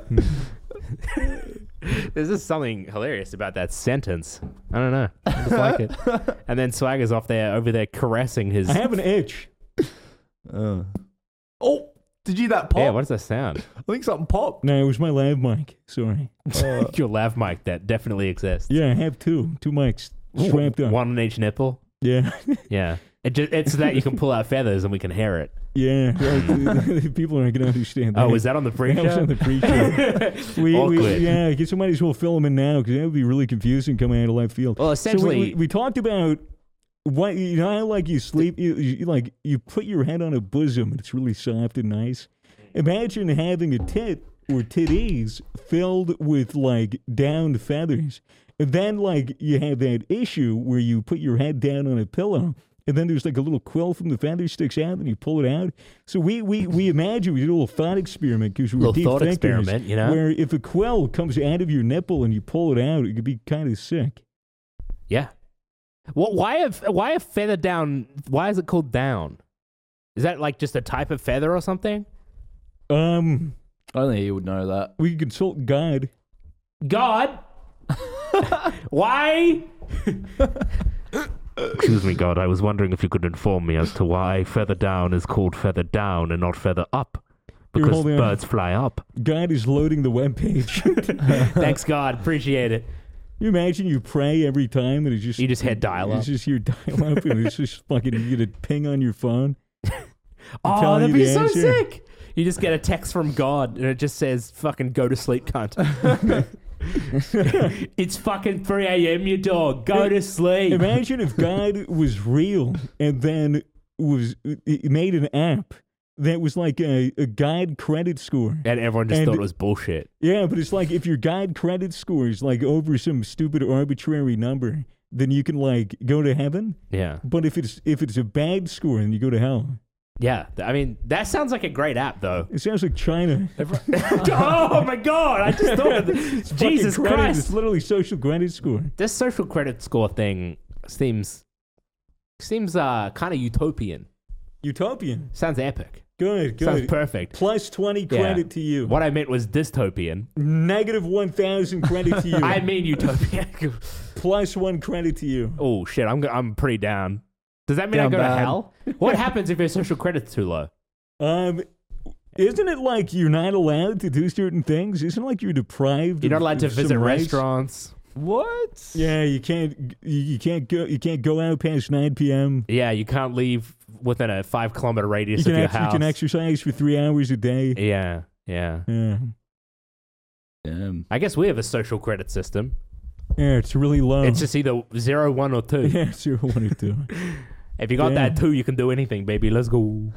Speaker 2: There's just something hilarious about that sentence. I don't know. I just like it. And then Swagger's off there, over there, caressing his.
Speaker 1: I have an itch.
Speaker 3: Uh. Oh, did you that pop?
Speaker 2: Yeah, what does that sound?
Speaker 3: I think something popped.
Speaker 1: No, it was my lav mic. Sorry.
Speaker 2: Your lav mic that definitely exists.
Speaker 1: Yeah, I have two. Two mics strapped up.
Speaker 2: One on each nipple.
Speaker 1: Yeah.
Speaker 2: Yeah. It just, it's so that you can pull out feathers and we can hear it.
Speaker 1: Yeah, right. People aren't going to understand that.
Speaker 2: Oh, was that on the
Speaker 1: That was
Speaker 2: pre-show?
Speaker 1: on the pre-show. we, we,
Speaker 2: Awkward.
Speaker 1: yeah, I guess we might as well fill them in now because that would be really confusing coming out of left field.
Speaker 2: Well,
Speaker 1: So
Speaker 2: essentially,
Speaker 1: we, we, we talked about what you know, how, like you sleep, you, you like you put your head on a bosom and it's really soft and nice. Imagine having a tit or titties filled with like downed feathers, and then like you have that issue where you put your head down on a pillow. And then there's like a little quill from the feather sticks out, and you pull it out. So we we, we imagine we did a little thought experiment because we were
Speaker 2: Little
Speaker 1: deep
Speaker 2: thought
Speaker 1: thinkers,
Speaker 2: experiment, you know?
Speaker 1: where if a quill comes out of your nipple and you pull it out, it could be kind of sick.
Speaker 2: yeah. Well, why have why a feather down? Why is it called down? Is that like just a type of feather or something?
Speaker 1: Um,
Speaker 3: Only he would know that.
Speaker 1: we could consult God.
Speaker 2: God, why? Excuse me, God. I was wondering if you could inform me as to why feather down is called feather down and not feather up.
Speaker 1: Here,
Speaker 2: Because
Speaker 1: hold on.
Speaker 2: birds fly up.
Speaker 1: God is loading the webpage.
Speaker 2: Thanks, God. Appreciate it.
Speaker 1: You imagine you pray every time and it just
Speaker 2: You just hit dial up.
Speaker 1: It's just your dial up and it's just fucking you get a ping on your phone.
Speaker 2: Oh,
Speaker 1: telling
Speaker 2: that'd
Speaker 1: you
Speaker 2: be
Speaker 1: the
Speaker 2: so
Speaker 1: answer.
Speaker 2: sick. You just get a text from God and it just says, fucking go to sleep, cunt. It's fucking three a.m., you dog. Go to sleep.
Speaker 1: Imagine if God was real and then was it made an app that was like a, a guide credit score.
Speaker 2: And everyone just
Speaker 1: And-
Speaker 2: thought it was bullshit.
Speaker 1: Yeah, but it's like if your guide credit score is like over some stupid arbitrary number, then you can like go to heaven.
Speaker 2: Yeah.
Speaker 1: But if it's if it's a bad score, then you go to hell.
Speaker 2: Yeah. th- I mean, that sounds like a great app, though.
Speaker 1: It sounds like China.
Speaker 2: Oh, my God. I just thought of this. Jesus
Speaker 1: Fucking credit, It's
Speaker 2: Christ.
Speaker 1: literally social credit score.
Speaker 2: This social credit score thing seems seems uh kind of utopian.
Speaker 1: Utopian.
Speaker 2: Sounds epic.
Speaker 1: Good,
Speaker 2: Sounds
Speaker 1: good.
Speaker 2: perfect.
Speaker 1: Plus twenty
Speaker 2: Yeah.
Speaker 1: credit to you.
Speaker 2: What I meant was dystopian.
Speaker 1: Negative one thousand credit to you.
Speaker 2: I mean utopian.
Speaker 1: Plus one credit to you.
Speaker 2: Oh shit, I'm go- I'm pretty down. Does that mean
Speaker 3: Down
Speaker 2: I go
Speaker 3: bad.
Speaker 2: to hell? What happens if your social credit's too low?
Speaker 1: Um, Isn't it like you're not allowed to do certain things? Isn't it like you're deprived?
Speaker 2: You're not
Speaker 1: of-
Speaker 2: allowed to
Speaker 1: of some
Speaker 2: visit
Speaker 1: rights?
Speaker 2: restaurants.
Speaker 3: What?
Speaker 1: Yeah, you can't. You, you can't go. You can't go out past nine p.m.
Speaker 2: Yeah, you can't leave within a five kilometer radius
Speaker 1: You can,
Speaker 2: of your
Speaker 1: ex- you
Speaker 2: house.
Speaker 1: can exercise for three hours a day.
Speaker 2: yeah, yeah.
Speaker 1: Yeah,
Speaker 3: Damn.
Speaker 2: I guess we have a social credit system.
Speaker 1: yeah, it's really low.
Speaker 2: It's just either zero, one, or two.
Speaker 1: yeah, zero, one, or two.
Speaker 2: If you got
Speaker 1: Yeah.
Speaker 2: that two, you can do anything, baby. Let's go.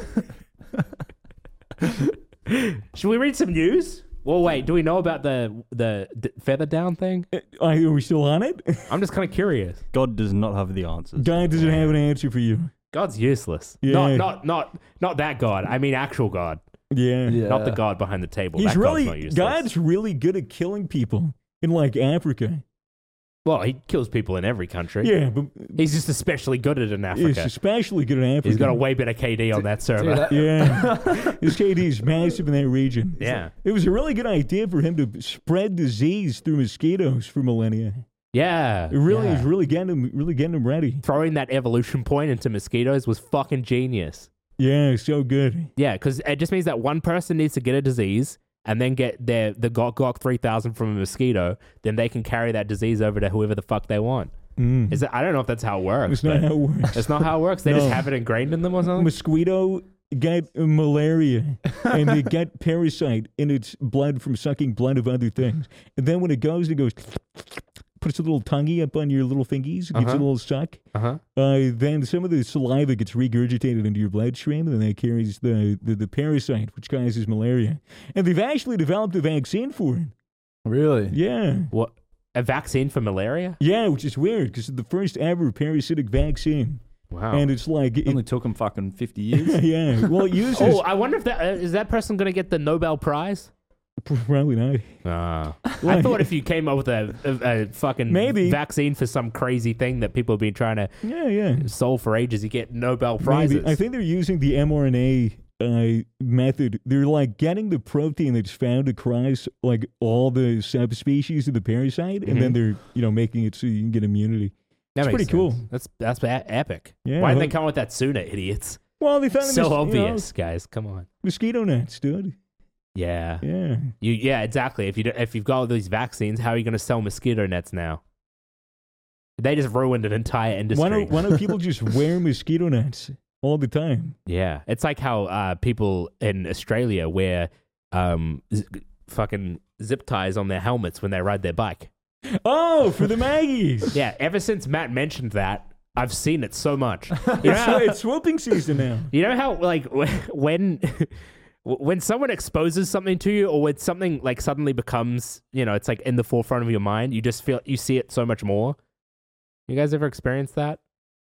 Speaker 2: Should we read some news? Well, wait. Do we know about the the d- feather down thing?
Speaker 1: Uh, Are we still on it?
Speaker 2: I'm just kind of curious.
Speaker 6: God does not have the answers.
Speaker 1: God doesn't have an answer for you.
Speaker 2: God's useless.
Speaker 1: Yeah.
Speaker 2: Not not not not that God. I mean actual God,
Speaker 1: Yeah.
Speaker 3: Yeah.
Speaker 2: not the God behind the table.
Speaker 1: He's
Speaker 2: that
Speaker 1: really
Speaker 2: God's not useless.
Speaker 1: God's really good at killing people in like Africa.
Speaker 2: Well, he kills people in every country.
Speaker 1: Yeah, but
Speaker 2: He's just especially good at it in
Speaker 1: he's
Speaker 2: Africa.
Speaker 1: especially good at Africa.
Speaker 2: He's got a way better K D on that server.
Speaker 3: that-
Speaker 1: Yeah, his K D is massive in that region.
Speaker 2: Yeah.
Speaker 1: It was a really good idea for him to spread disease through mosquitoes for millennia.
Speaker 2: Yeah.
Speaker 1: It really
Speaker 2: yeah.
Speaker 1: is really getting him, really getting him ready.
Speaker 2: Throwing that evolution point into mosquitoes was fucking genius.
Speaker 1: Yeah, so good.
Speaker 2: Yeah, because it just means that one person needs to get a disease and then get their the Gok Gok three thousand from a mosquito, then they can carry that disease over to whoever the fuck they want.
Speaker 1: Mm.
Speaker 2: Is it? I don't know if that's how it works.
Speaker 1: It's not
Speaker 2: but
Speaker 1: how it works.
Speaker 2: It's not how it works. They just
Speaker 1: No.
Speaker 2: have it ingrained in them or something.
Speaker 1: Mosquito get malaria and they get parasite in its blood from sucking blood of other things. And then when it goes, it goes, puts a little tonguey up on your little fingies, gives
Speaker 2: Uh-huh.
Speaker 1: it a little suck.
Speaker 2: Uh-huh.
Speaker 1: Uh, then some of the saliva gets regurgitated into your bloodstream, and then that carries the, the, the parasite, which causes malaria. And they've actually developed a vaccine for it.
Speaker 3: Really?
Speaker 1: Yeah.
Speaker 2: What? A vaccine for malaria?
Speaker 1: Yeah, which is weird because it's the first ever parasitic vaccine.
Speaker 2: Wow.
Speaker 1: And it's like,
Speaker 3: It
Speaker 1: it,
Speaker 3: only took him fucking fifty years.
Speaker 1: yeah. Well, it uses.
Speaker 2: oh, I wonder if that uh, is that person going to get the Nobel Prize?
Speaker 1: Probably not.
Speaker 2: Ah. I
Speaker 1: Why?
Speaker 2: thought if you came up with a, a, a fucking
Speaker 1: Maybe.
Speaker 2: vaccine for some crazy thing that people have been trying to
Speaker 1: Yeah, yeah.
Speaker 2: solve for ages, you get Nobel prizes.
Speaker 1: Maybe. I think they're using the mRNA uh, method. They're like getting the protein that's found across like all the subspecies of the parasite, and then
Speaker 2: Mhm.
Speaker 1: they're you know making it so you can get immunity.
Speaker 2: That
Speaker 1: it's
Speaker 2: makes
Speaker 1: pretty cool.
Speaker 2: sense. That's that's e- epic.
Speaker 1: Yeah.
Speaker 2: Why didn't
Speaker 1: well-
Speaker 2: they come up with that sooner, idiots?
Speaker 1: Well, they found
Speaker 2: So
Speaker 1: mos- you know,
Speaker 2: obvious, guys. Come on.
Speaker 1: mosquito nets, dude.
Speaker 2: Yeah.
Speaker 1: Yeah.
Speaker 2: You yeah, exactly. If you do, if you've got all these vaccines, how are you going to sell mosquito nets now? They just ruined an entire industry.
Speaker 1: Why don't Why don't people just wear mosquito nets all the time?
Speaker 2: Yeah, it's like how uh, people in Australia wear um, z- fucking zip ties on their helmets when they ride their bike.
Speaker 1: Oh, for the Maggies.
Speaker 2: Yeah, ever since Matt mentioned that, I've seen it so much. You know
Speaker 1: It's,
Speaker 2: how,
Speaker 1: it's swooping season now.
Speaker 2: you know how like when when someone exposes something to you, or when something like suddenly becomes, you know, it's like in the forefront of your mind, you just feel you see it so much more. You guys ever experienced that?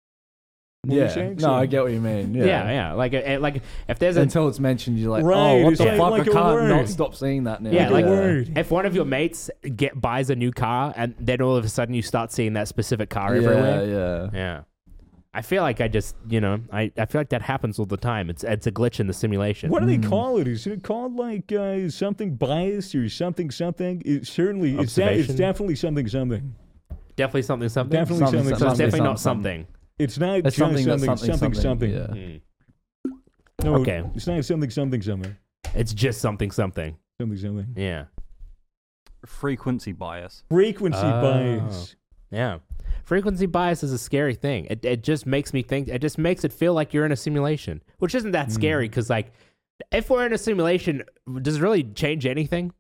Speaker 1: What are you
Speaker 3: Yeah.
Speaker 1: saying?
Speaker 3: No,
Speaker 1: So-
Speaker 3: I get what you mean. Yeah.
Speaker 2: Yeah, yeah. Like, uh, like if there's a
Speaker 3: Until it's mentioned, you're like,
Speaker 1: Right,
Speaker 3: oh, what
Speaker 1: it's
Speaker 3: the
Speaker 1: like-
Speaker 3: fuck?
Speaker 1: like
Speaker 3: I
Speaker 1: a
Speaker 3: can't
Speaker 1: word.
Speaker 3: not stop seeing that now.
Speaker 2: Yeah,
Speaker 1: Like
Speaker 2: like
Speaker 1: a word.
Speaker 2: if one of your mates get buys a new car, and then all of a sudden you start seeing that specific car
Speaker 3: yeah,
Speaker 2: everywhere.
Speaker 3: yeah.
Speaker 2: Yeah. I feel like I just, you know, I, I feel like that happens all the time. It's it's a glitch in the simulation.
Speaker 1: What do they
Speaker 3: Mm.
Speaker 1: call it? Is it called like uh, something biased or something something? It certainly it's, de- it's
Speaker 2: Observation?
Speaker 1: definitely something something.
Speaker 2: Definitely something something.
Speaker 1: Definitely something,
Speaker 3: Something,
Speaker 2: So it's
Speaker 1: something.
Speaker 2: definitely not
Speaker 3: something.
Speaker 2: something.
Speaker 1: It's not
Speaker 3: It's
Speaker 1: just
Speaker 3: something
Speaker 1: something
Speaker 3: that's
Speaker 1: something
Speaker 3: something,
Speaker 1: something.
Speaker 3: something, yeah.
Speaker 2: Mm.
Speaker 1: No,
Speaker 2: Okay.
Speaker 1: it's not something something something
Speaker 2: It's just something something.
Speaker 1: something something.
Speaker 2: Yeah.
Speaker 6: Frequency bias.
Speaker 1: Frequency
Speaker 2: Oh.
Speaker 1: bias.
Speaker 2: Yeah. Frequency bias is a scary thing. It it just makes me think. It just makes it feel like you're in a simulation, which isn't that scary because like, if we're in a simulation, does it really change anything?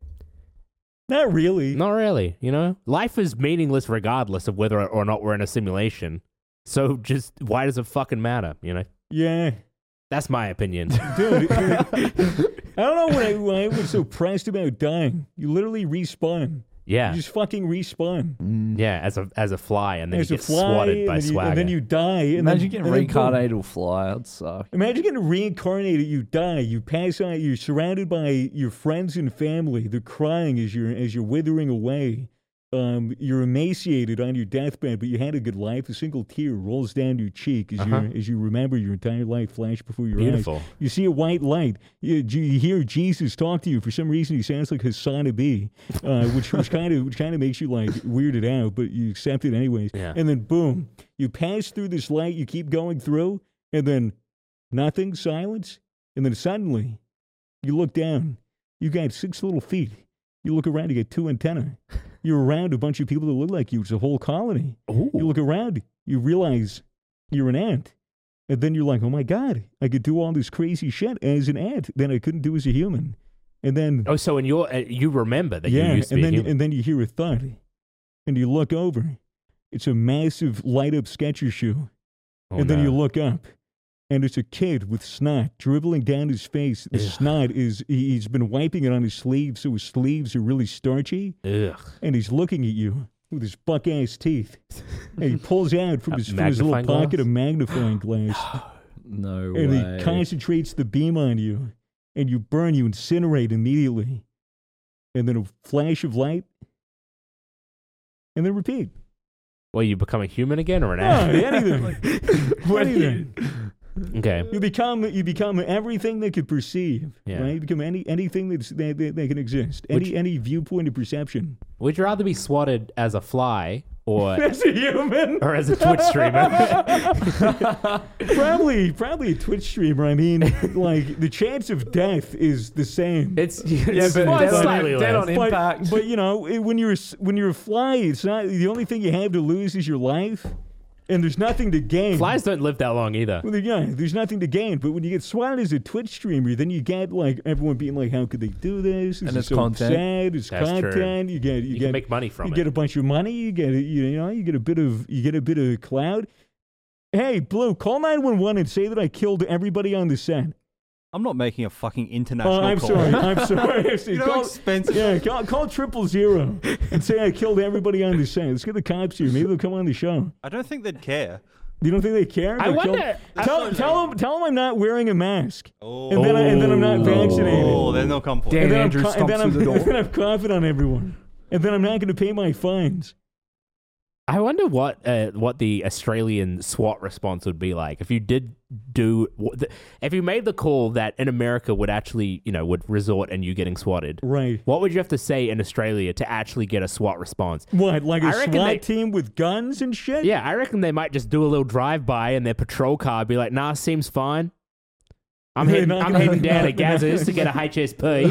Speaker 1: Not really.
Speaker 2: Not really. You know, life is meaningless regardless of whether or not we're in a simulation. So just why does it fucking matter? You know,
Speaker 1: Yeah,
Speaker 2: that's my opinion.
Speaker 1: dude. I don't know why, why I was so pressed about dying. You literally respawn.
Speaker 2: Yeah,
Speaker 1: You just fucking respawn.
Speaker 3: Mm.
Speaker 2: yeah. As a as a fly, and then
Speaker 1: There's
Speaker 2: you
Speaker 1: a
Speaker 2: get
Speaker 1: fly,
Speaker 2: swatted
Speaker 1: and,
Speaker 2: by
Speaker 1: then you,
Speaker 2: swagger.
Speaker 1: and then you die. And
Speaker 3: Imagine
Speaker 1: then,
Speaker 3: getting
Speaker 1: and then boom.
Speaker 3: reincarnated or fly. That'd suck.
Speaker 1: Imagine getting reincarnated. You die. You pass out. You're surrounded by your friends and family. They're crying as you're as you're withering away. Um, you're emaciated on your deathbed, but you had a good life. A single tear rolls down your cheek as
Speaker 2: Uh-huh.
Speaker 1: you as you remember your entire life flash before your
Speaker 2: Beautiful.
Speaker 1: eyes. You see a white light. You, you hear Jesus talk to you. For some reason, he sounds like Hassan B, uh, which which kind of which kind of makes you like weirded out, but you accept it anyways.
Speaker 2: Yeah.
Speaker 1: And then boom, you pass through this light. You keep going through, and then nothing, silence, and then suddenly You look down. You got six little feet. You look around. You get two antennae. You're around a bunch of people that look like you. It's a whole colony.
Speaker 2: Ooh.
Speaker 1: You look around. You realize you're an ant. And then you're like, oh my God, I could do all this crazy shit as an ant that I couldn't do as a human. And then,
Speaker 2: Oh, so in your uh, you remember that
Speaker 1: yeah,
Speaker 2: you used to
Speaker 1: and
Speaker 2: be
Speaker 1: then
Speaker 2: a human.
Speaker 1: and then you hear a thud, and you look over. It's a massive light up Skechers shoe.
Speaker 2: Oh,
Speaker 1: and then
Speaker 2: no.
Speaker 1: you look up, and it's a kid with snot dribbling down his face. The
Speaker 2: Ugh.
Speaker 1: snot is, he- he's been wiping it on his sleeves, so his sleeves are really starchy.
Speaker 2: Ugh.
Speaker 1: And he's looking at you with his buck ass teeth. And he pulls out from
Speaker 2: A
Speaker 1: his, from his little
Speaker 2: magnifying
Speaker 1: pocket
Speaker 2: glass?
Speaker 1: a magnifying glass.
Speaker 3: No
Speaker 1: and
Speaker 3: way.
Speaker 1: he concentrates the beam on you. And you burn, you incinerate immediately. And then a flash of light. And then repeat.
Speaker 2: Well, you become a human again or an
Speaker 1: No,
Speaker 2: ant?
Speaker 1: anything. anything.
Speaker 2: Okay.
Speaker 1: You become you become everything they could perceive,
Speaker 2: Yeah.
Speaker 1: right? You become any anything that's, that, that, that can exist, any
Speaker 2: Which-
Speaker 1: any viewpoint of perception.
Speaker 2: Would you rather be swatted as a fly or
Speaker 1: As a human,
Speaker 2: or as a Twitch streamer?
Speaker 1: probably probably a Twitch streamer. I mean, like the chance of death is the same.
Speaker 2: It's
Speaker 3: Yeah,
Speaker 2: it's
Speaker 3: but
Speaker 2: well,
Speaker 3: dead
Speaker 2: it's
Speaker 3: on-
Speaker 2: slightly
Speaker 3: dead
Speaker 2: less.
Speaker 3: on
Speaker 1: but,
Speaker 3: impact.
Speaker 1: but you know, it- when you're a s- when you're a fly, it's not the only thing you have to lose is your life, and there's nothing to gain.
Speaker 2: Flies don't live that long either.
Speaker 1: Well, yeah, there's nothing to gain. But when you get swatted as a Twitch streamer, then you get like everyone being like, "How could they do this?" This
Speaker 3: And
Speaker 1: is
Speaker 3: it's
Speaker 1: so
Speaker 3: content.
Speaker 1: sad. It's
Speaker 2: That's true.
Speaker 1: content. You get you,
Speaker 2: You
Speaker 1: get
Speaker 2: can make money from
Speaker 1: you
Speaker 2: it.
Speaker 1: get a bunch of money. You get a, you know you get a bit of you get a bit of cloud. Hey, Blue, call nine one one and say that I killed everybody on the set.
Speaker 6: I'm not making a fucking international
Speaker 1: Oh, I'm
Speaker 6: call.
Speaker 1: sorry. I'm sorry.
Speaker 6: You know
Speaker 1: call,
Speaker 6: how expensive.
Speaker 1: yeah, call, call triple zero and say I killed everybody on the set. Let's get the cops here. Maybe they'll come on the show.
Speaker 6: I don't think they'd care.
Speaker 1: You don't think they care?
Speaker 2: I
Speaker 1: They'll kill-
Speaker 2: wonder-
Speaker 1: Tell, tell them. Tell them I'm not wearing a mask.
Speaker 6: Oh,
Speaker 1: And then, I, and then I'm not vaccinated.
Speaker 6: oh then they'll come for
Speaker 3: Dan
Speaker 1: and
Speaker 6: it.
Speaker 1: then, I'm,
Speaker 3: Andrews
Speaker 1: co- and, then
Speaker 3: stomps
Speaker 1: I'm,
Speaker 3: through the
Speaker 1: and then
Speaker 3: door.
Speaker 1: I'm coughing on everyone. And then I'm not going to pay my fines.
Speaker 2: I wonder what uh, what the Australian SWAT response would be like if you did do if you made the call that in America would actually you know would resort and you getting swatted.
Speaker 1: Right.
Speaker 2: What would you have to say in Australia to actually get a SWAT response?
Speaker 1: What, like a
Speaker 2: I reckon
Speaker 1: SWAT
Speaker 2: they-
Speaker 1: team with guns and shit?
Speaker 2: Yeah, I reckon they might just do a little drive by in their patrol car, be like, "Nah, seems fine. I'm
Speaker 1: They're
Speaker 2: heading,
Speaker 1: not
Speaker 2: I'm
Speaker 1: gonna-
Speaker 2: heading down to
Speaker 1: no,
Speaker 2: Gazza's to get a H S P."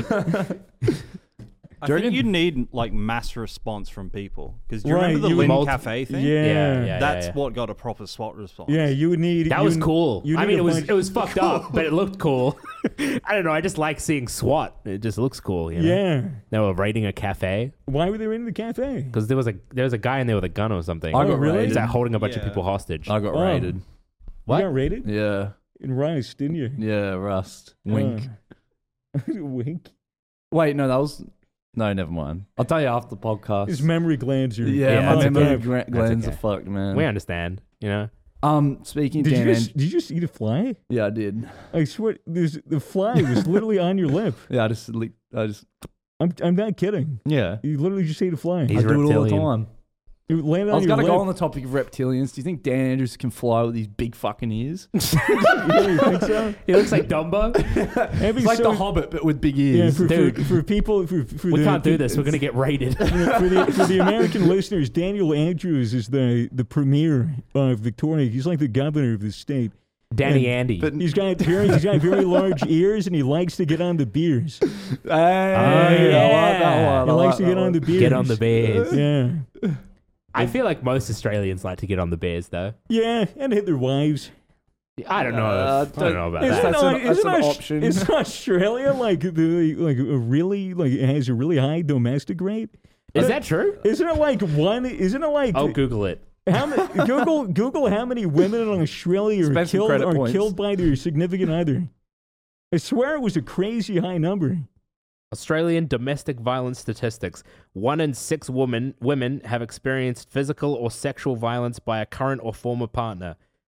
Speaker 6: I
Speaker 3: Do you
Speaker 6: think
Speaker 3: reckon-
Speaker 6: you'd need like mass response from people because do you
Speaker 1: Right,
Speaker 6: remember the
Speaker 1: you would-
Speaker 6: Lynn
Speaker 2: Multi-
Speaker 6: Cafe thing?
Speaker 1: Yeah.
Speaker 2: Yeah, yeah.
Speaker 6: That's what got a proper SWAT response.
Speaker 1: Yeah, you would need...
Speaker 2: That
Speaker 1: you
Speaker 2: was
Speaker 1: would-
Speaker 2: cool.
Speaker 1: you
Speaker 2: I
Speaker 1: need
Speaker 2: mean,
Speaker 1: a
Speaker 2: it was
Speaker 1: bunch-
Speaker 2: it was fucked up, but it looked cool. I don't know. I just like seeing SWAT. It just looks cool. You know?
Speaker 1: Yeah.
Speaker 2: They were raiding a cafe
Speaker 1: Why were they in the cafe?
Speaker 2: because there was a there was a guy in there with a gun or something.
Speaker 3: I
Speaker 1: Oh,
Speaker 3: got
Speaker 1: really?
Speaker 2: He's
Speaker 3: raided.
Speaker 2: like holding a bunch of
Speaker 6: Yeah.
Speaker 2: people hostage.
Speaker 3: I got
Speaker 1: Oh.
Speaker 3: raided.
Speaker 2: What?
Speaker 1: You got raided?
Speaker 3: Yeah.
Speaker 1: In Rice, didn't you?
Speaker 3: Yeah, Rust. Wink.
Speaker 1: Uh, wink.
Speaker 3: Wait, no, that was... No, never mind. I'll tell you after the podcast.
Speaker 1: His memory glands are...
Speaker 3: yeah,
Speaker 2: Yeah,
Speaker 3: my
Speaker 2: that's
Speaker 3: memory
Speaker 2: okay.
Speaker 3: gra- glands
Speaker 2: okay.
Speaker 3: are fucked, man.
Speaker 2: We understand. You know.
Speaker 3: Um, speaking
Speaker 1: Did
Speaker 3: of
Speaker 1: you,
Speaker 3: Dan
Speaker 1: just,
Speaker 3: and-
Speaker 1: did you just eat a fly?
Speaker 3: Yeah, I did.
Speaker 1: I swear, there's, the fly was literally on your lip.
Speaker 3: Yeah, I just... le- I just...
Speaker 1: I'm, I'm not kidding.
Speaker 3: Yeah.
Speaker 1: You literally just ate a fly.
Speaker 2: He's
Speaker 3: I do it all the
Speaker 2: reptilian.
Speaker 3: time.
Speaker 1: It landed
Speaker 3: I
Speaker 1: on
Speaker 3: was
Speaker 1: your
Speaker 3: going to
Speaker 1: lip.
Speaker 3: go on the topic of reptilians. Do you think Dan Andrews can fly with these big fucking ears?
Speaker 1: You really think so?
Speaker 2: He looks like Dumbo.
Speaker 1: That'd be
Speaker 3: It's like
Speaker 1: so-
Speaker 3: the Hobbit, but with big
Speaker 1: Yeah,
Speaker 3: ears.
Speaker 1: for, for,
Speaker 2: Dude.
Speaker 1: for people... For, for
Speaker 2: We
Speaker 1: the,
Speaker 2: can't do
Speaker 1: for-
Speaker 2: this. We're gonna get raided.
Speaker 1: For the, for, the, for the American listeners, Daniel Andrews is the, the premier of Victoria. He's like the governor of the state.
Speaker 2: Danny
Speaker 1: And-
Speaker 2: Andy.
Speaker 3: but-
Speaker 1: He's got very, he's got very large ears, and he likes to get on the beers.
Speaker 3: Hey,
Speaker 2: Oh,
Speaker 3: I like
Speaker 2: yeah.
Speaker 3: that one.
Speaker 1: He
Speaker 3: I
Speaker 1: likes
Speaker 3: like
Speaker 1: to
Speaker 3: that
Speaker 1: get on
Speaker 3: one.
Speaker 1: the beers.
Speaker 2: Get on the bears.
Speaker 1: Yeah,
Speaker 2: I feel like most Australians like to get on the bears, though.
Speaker 1: yeah, and hit their wives.
Speaker 2: I don't know.
Speaker 3: Uh,
Speaker 2: if, I don't know about
Speaker 3: Is
Speaker 2: that.
Speaker 1: Isn't,
Speaker 3: That's
Speaker 1: Au-
Speaker 3: an- that's
Speaker 1: isn't
Speaker 3: an
Speaker 1: Aus-
Speaker 3: option.
Speaker 1: Isn't Australia like the like a really like it has a really high domestic rate?
Speaker 2: Is that true?
Speaker 1: Isn't it like one? Isn't it like
Speaker 2: I'll Google it.
Speaker 1: how many? Google Google how many women in Australia are
Speaker 3: Spend some
Speaker 1: killed
Speaker 3: credit
Speaker 1: are
Speaker 3: points.
Speaker 1: killed by their significant other? I swear it was a crazy high number.
Speaker 2: Australian domestic violence statistics. One in six women women have experienced physical or sexual violence by a current or former partner.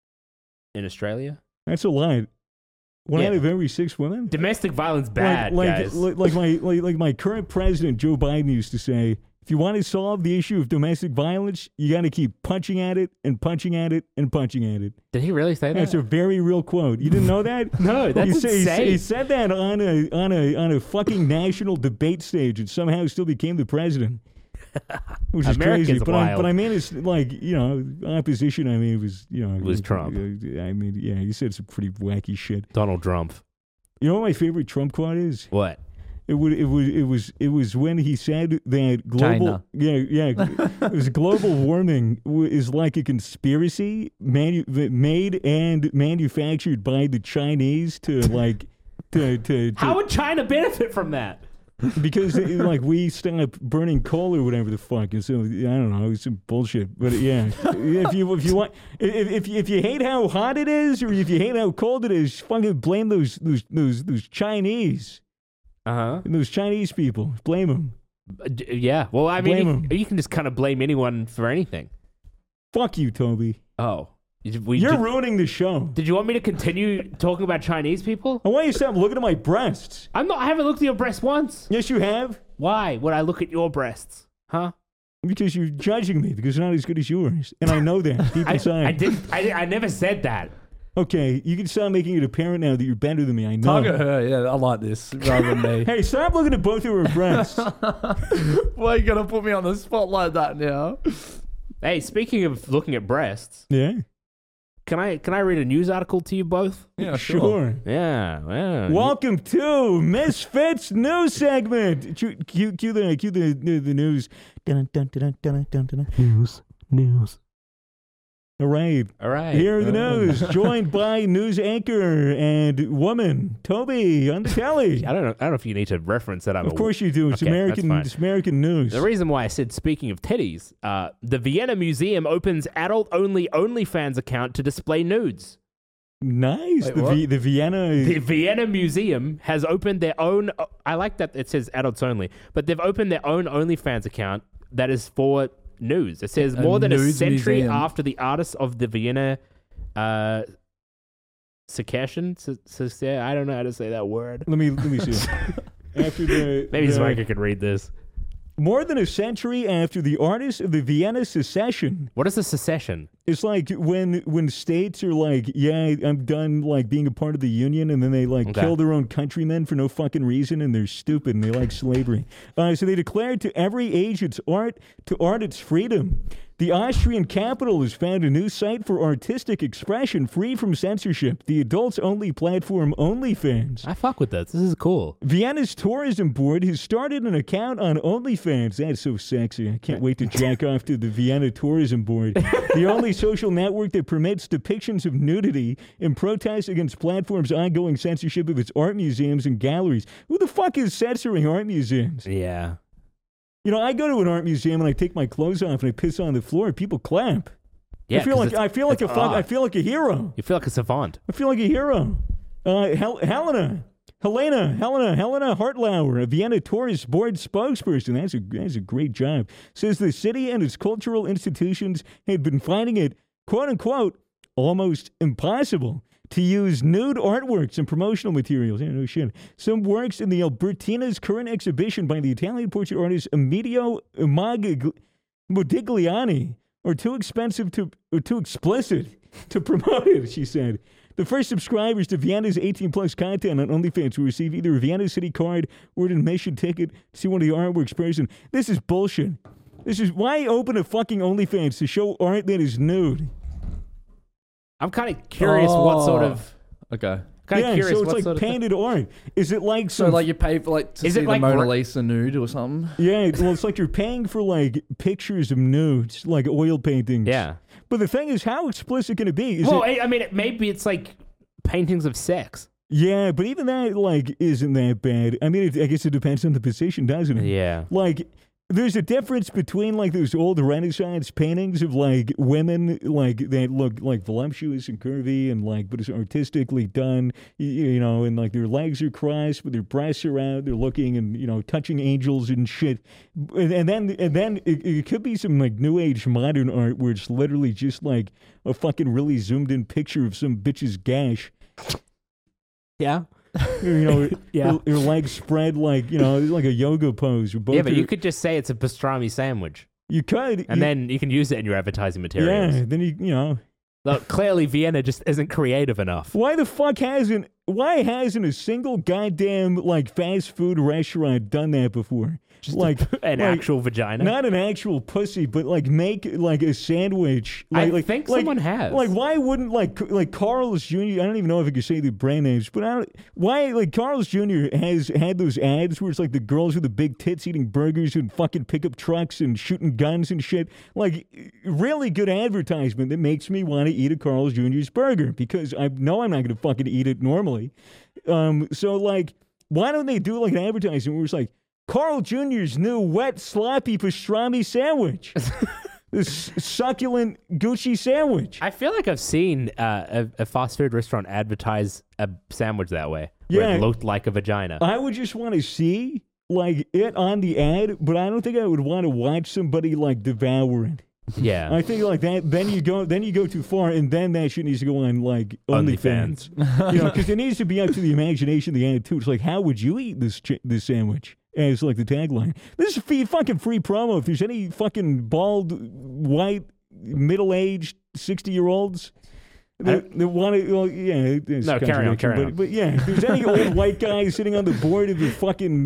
Speaker 2: In Australia?
Speaker 1: That's a lot. One
Speaker 2: Yeah.
Speaker 1: out of every six women.
Speaker 2: Domestic violence bad,
Speaker 1: like, like,
Speaker 2: guys.
Speaker 1: like, like my like, like my current president Joe Biden used to say, if you want to solve the issue of domestic violence, you got to keep punching at it and punching at it and punching at it.
Speaker 2: Did he really say that?
Speaker 1: That's a very real quote. You didn't know that?
Speaker 2: No, that's
Speaker 1: he, said- he said-
Speaker 2: insane.
Speaker 1: he said that on a on a on a fucking national debate stage, and somehow still became the president. Which is
Speaker 2: America's
Speaker 1: crazy, but I,
Speaker 2: wild.
Speaker 1: but I mean, it's like you know, opposition. I mean, it was you know,
Speaker 2: It was Trump.
Speaker 1: I mean, yeah, he said some pretty wacky shit.
Speaker 2: Donald Trump.
Speaker 1: You know what my favorite Trump quote is?
Speaker 2: What?
Speaker 1: It would. It was. It was. It was when he said that global.
Speaker 3: China.
Speaker 1: Yeah, yeah. It was global warming w- is like a conspiracy manu- made and manufactured by the Chinese to like to to, to
Speaker 2: How would China benefit from that?
Speaker 1: because it, like we stop burning coal or whatever the fuck, and so I don't know, it's some bullshit. But yeah, if you if you want if if you, if you hate how hot it is or if you hate how cold it is, fucking blame those those those those Chinese.
Speaker 2: Uh huh.
Speaker 1: And those Chinese people, blame them.
Speaker 2: Yeah. Well, I mean,
Speaker 1: Blame
Speaker 2: you,
Speaker 1: 'em.
Speaker 2: you can just kind of blame anyone for anything.
Speaker 1: Fuck you, Toby.
Speaker 2: Oh, we,
Speaker 1: You're
Speaker 2: did,
Speaker 1: ruining the show.
Speaker 2: did you want me to continue talking about Chinese people?
Speaker 1: I want you to stop looking at my breasts.
Speaker 2: I'm not. I haven't looked at your breasts once.
Speaker 1: Yes, you have.
Speaker 2: Why would I look at your breasts? Huh?
Speaker 1: Because you're judging me because they're not as good as yours, and I know that deep
Speaker 2: I,
Speaker 1: inside.
Speaker 2: I didn't. I, I never said that.
Speaker 1: Okay, you can stop making it apparent now that you're better than me. I know.
Speaker 3: Target her. Yeah, I like this rather than me.
Speaker 1: Hey, stop looking at both of her breasts.
Speaker 3: Why are you gonna put me on the spot like that now?
Speaker 2: Hey, speaking of looking at breasts,
Speaker 1: Yeah,
Speaker 2: can I can I read a news article to you both?
Speaker 3: Yeah,
Speaker 1: sure.
Speaker 2: Yeah. Well.
Speaker 1: Welcome to Misfits News Segment. Cue, cue, cue the cue the the, the news. Dun, dun, dun, dun, dun, dun, dun. News, news. All right.
Speaker 2: All right.
Speaker 1: Here are the
Speaker 2: Uh,
Speaker 1: news, joined by news anchor and woman Toby on the telly.
Speaker 2: I don't know. I don't know if you need to reference that. I'm
Speaker 1: Of
Speaker 2: a-
Speaker 1: course you do. It's
Speaker 2: Okay,
Speaker 1: American.
Speaker 2: that's fine.
Speaker 1: It's American news.
Speaker 2: The reason why I said speaking of titties, uh, the Vienna Museum opens adult-only OnlyFans account to display nudes.
Speaker 1: Nice.
Speaker 3: Wait,
Speaker 1: the
Speaker 3: what?
Speaker 1: v, the Vienna.
Speaker 2: The Vienna Museum has opened their own. I like that it says adults only, but they've opened their own OnlyFans account that is for news. It says
Speaker 3: A
Speaker 2: more than a
Speaker 3: nudes
Speaker 2: century
Speaker 3: museum.
Speaker 2: after the artists of the Vienna uh, secession. Se- se- I don't know how to say that word.
Speaker 1: let me let me see. After the
Speaker 2: Maybe
Speaker 1: the,
Speaker 2: Spiker could read this.
Speaker 1: more than a century after the artists of the Vienna secession.
Speaker 2: What is a secession?
Speaker 1: It's like when when states are like, yeah, I'm done like being a part of the union, and then they like
Speaker 2: Okay.
Speaker 1: kill their own countrymen for no fucking reason, and they're stupid and they like slavery. Uh, so they declared to every age its art, to art its freedom. The Austrian capital has found a new site for artistic expression free from censorship. The adults-only platform OnlyFans.
Speaker 2: I fuck with this. This is cool.
Speaker 1: Vienna's tourism board has started an account on OnlyFans. That's so sexy. I can't wait to jack off to the Vienna tourism board. The only social network that permits depictions of nudity in protest against platforms' ongoing censorship of its art museums and galleries. Who the fuck is censoring art museums?
Speaker 2: Yeah.
Speaker 1: You know, I go to an art museum and I take my clothes off and I piss on the floor and people clap.
Speaker 2: Yeah.
Speaker 1: I feel
Speaker 2: 'cause
Speaker 1: like
Speaker 2: it's-
Speaker 1: I feel like a
Speaker 2: it's
Speaker 1: fuck, I
Speaker 2: art.
Speaker 1: feel like a hero.
Speaker 2: You feel like a savant.
Speaker 1: I feel like a hero. Uh, Hel- Helena, Helena, Helena, Helena Hartlauer, a Vienna Tourist Board spokesperson, that's a, that's a great job, says the city and its cultural institutions had been finding it, quote unquote, almost impossible to use nude artworks and promotional materials. Yeah, no shit. Some works in the Albertina's current exhibition by the Italian portrait artist Emilio Mag- Modigliani are too expensive to, or too explicit to promote it, she said. The first subscribers to Vienna's eighteen plus content on OnlyFans will receive either a Vienna City card or an admission ticket to see one of the artworks in person. This is bullshit. This is why open a fucking OnlyFans to show art that is nude.
Speaker 2: I'm kind of curious what sort
Speaker 3: Oh.
Speaker 2: of.
Speaker 3: Okay.
Speaker 2: Kind of
Speaker 1: yeah,
Speaker 2: curious
Speaker 1: so it's
Speaker 2: what
Speaker 1: like
Speaker 2: sort of.
Speaker 1: painted art. Is it like
Speaker 3: So
Speaker 1: some?
Speaker 3: like you pay for like to
Speaker 2: Is
Speaker 3: see
Speaker 2: it
Speaker 3: the
Speaker 2: like
Speaker 3: Mona
Speaker 2: re-
Speaker 3: Lisa nude or something?
Speaker 1: yeah, well, it's like you're paying for like pictures of nudes, like oil paintings.
Speaker 2: Yeah.
Speaker 1: But the thing is, how explicit can it be? Is
Speaker 2: Well,
Speaker 1: it,
Speaker 2: I I mean, it, maybe it's like paintings of sex.
Speaker 1: yeah, but even that like isn't that bad. I mean, it, I guess it depends on the position, doesn't it?
Speaker 2: Yeah.
Speaker 1: Like, there's a difference between like those old Renaissance paintings of like women like that look like voluptuous and curvy and like, but it's artistically done, you, you know, and like their legs are crossed, but their breasts are out. They're looking and you know touching angels and shit. And, and then and then it, it could be some like new age modern art where it's literally just like a fucking really zoomed in picture of some bitch's gash.
Speaker 2: Yeah.
Speaker 1: You know,
Speaker 2: Yeah.
Speaker 1: her, her legs spread like you know like a yoga pose. Or both
Speaker 2: Yeah, but
Speaker 1: her-
Speaker 2: you could just say it's a pastrami sandwich,
Speaker 1: you could
Speaker 2: and
Speaker 1: you-
Speaker 2: then you can use it in your advertising materials.
Speaker 1: yeah, then you you know.
Speaker 2: Look, clearly Vienna just isn't creative enough.
Speaker 1: Why the fuck hasn't why hasn't a single goddamn like fast food restaurant done that before?
Speaker 2: Just
Speaker 1: like
Speaker 2: an
Speaker 1: like,
Speaker 2: actual vagina.
Speaker 1: not an actual pussy, but like make like a sandwich. Like,
Speaker 2: I
Speaker 1: like,
Speaker 2: think
Speaker 1: like,
Speaker 2: someone has.
Speaker 1: Like, why wouldn't like like Carl's Junior? I don't even know if I could say the brand names, but I don't. Why like Carl's Junior has had those ads where it's like the girls with the big tits eating burgers and fucking pickup trucks and shooting guns and shit. Like, really good advertisement that makes me want to eat a Carl's Junior's burger because I know I'm not going to fucking eat it normally. Um, so like, why don't they do like an advertisement where it's like Carl Junior's new wet sloppy pastrami sandwich, this succulent Gucci sandwich?
Speaker 2: I feel like I've seen uh, a, a fast food restaurant advertise a sandwich that way. Where
Speaker 1: Yeah.
Speaker 2: it looked like a vagina.
Speaker 1: I would just want to see like it on the ad, but I don't think I would want to watch somebody like devour it.
Speaker 2: yeah.
Speaker 1: I think like that. Then you go. Then you go too far, and then that shit needs to go on like OnlyFans. You know, because it needs to be up to the imagination of the ad too. It's like, how would you eat this ch- this sandwich? As like the tagline. This is free, fucking free promo. If there's any fucking bald, white, middle aged, sixty year olds. That, that want to, well, yeah. it's
Speaker 2: No, carry on,
Speaker 1: contradiction,
Speaker 2: carry
Speaker 1: but,
Speaker 2: on.
Speaker 1: But yeah, if there's any old white guy sitting on the board of a fucking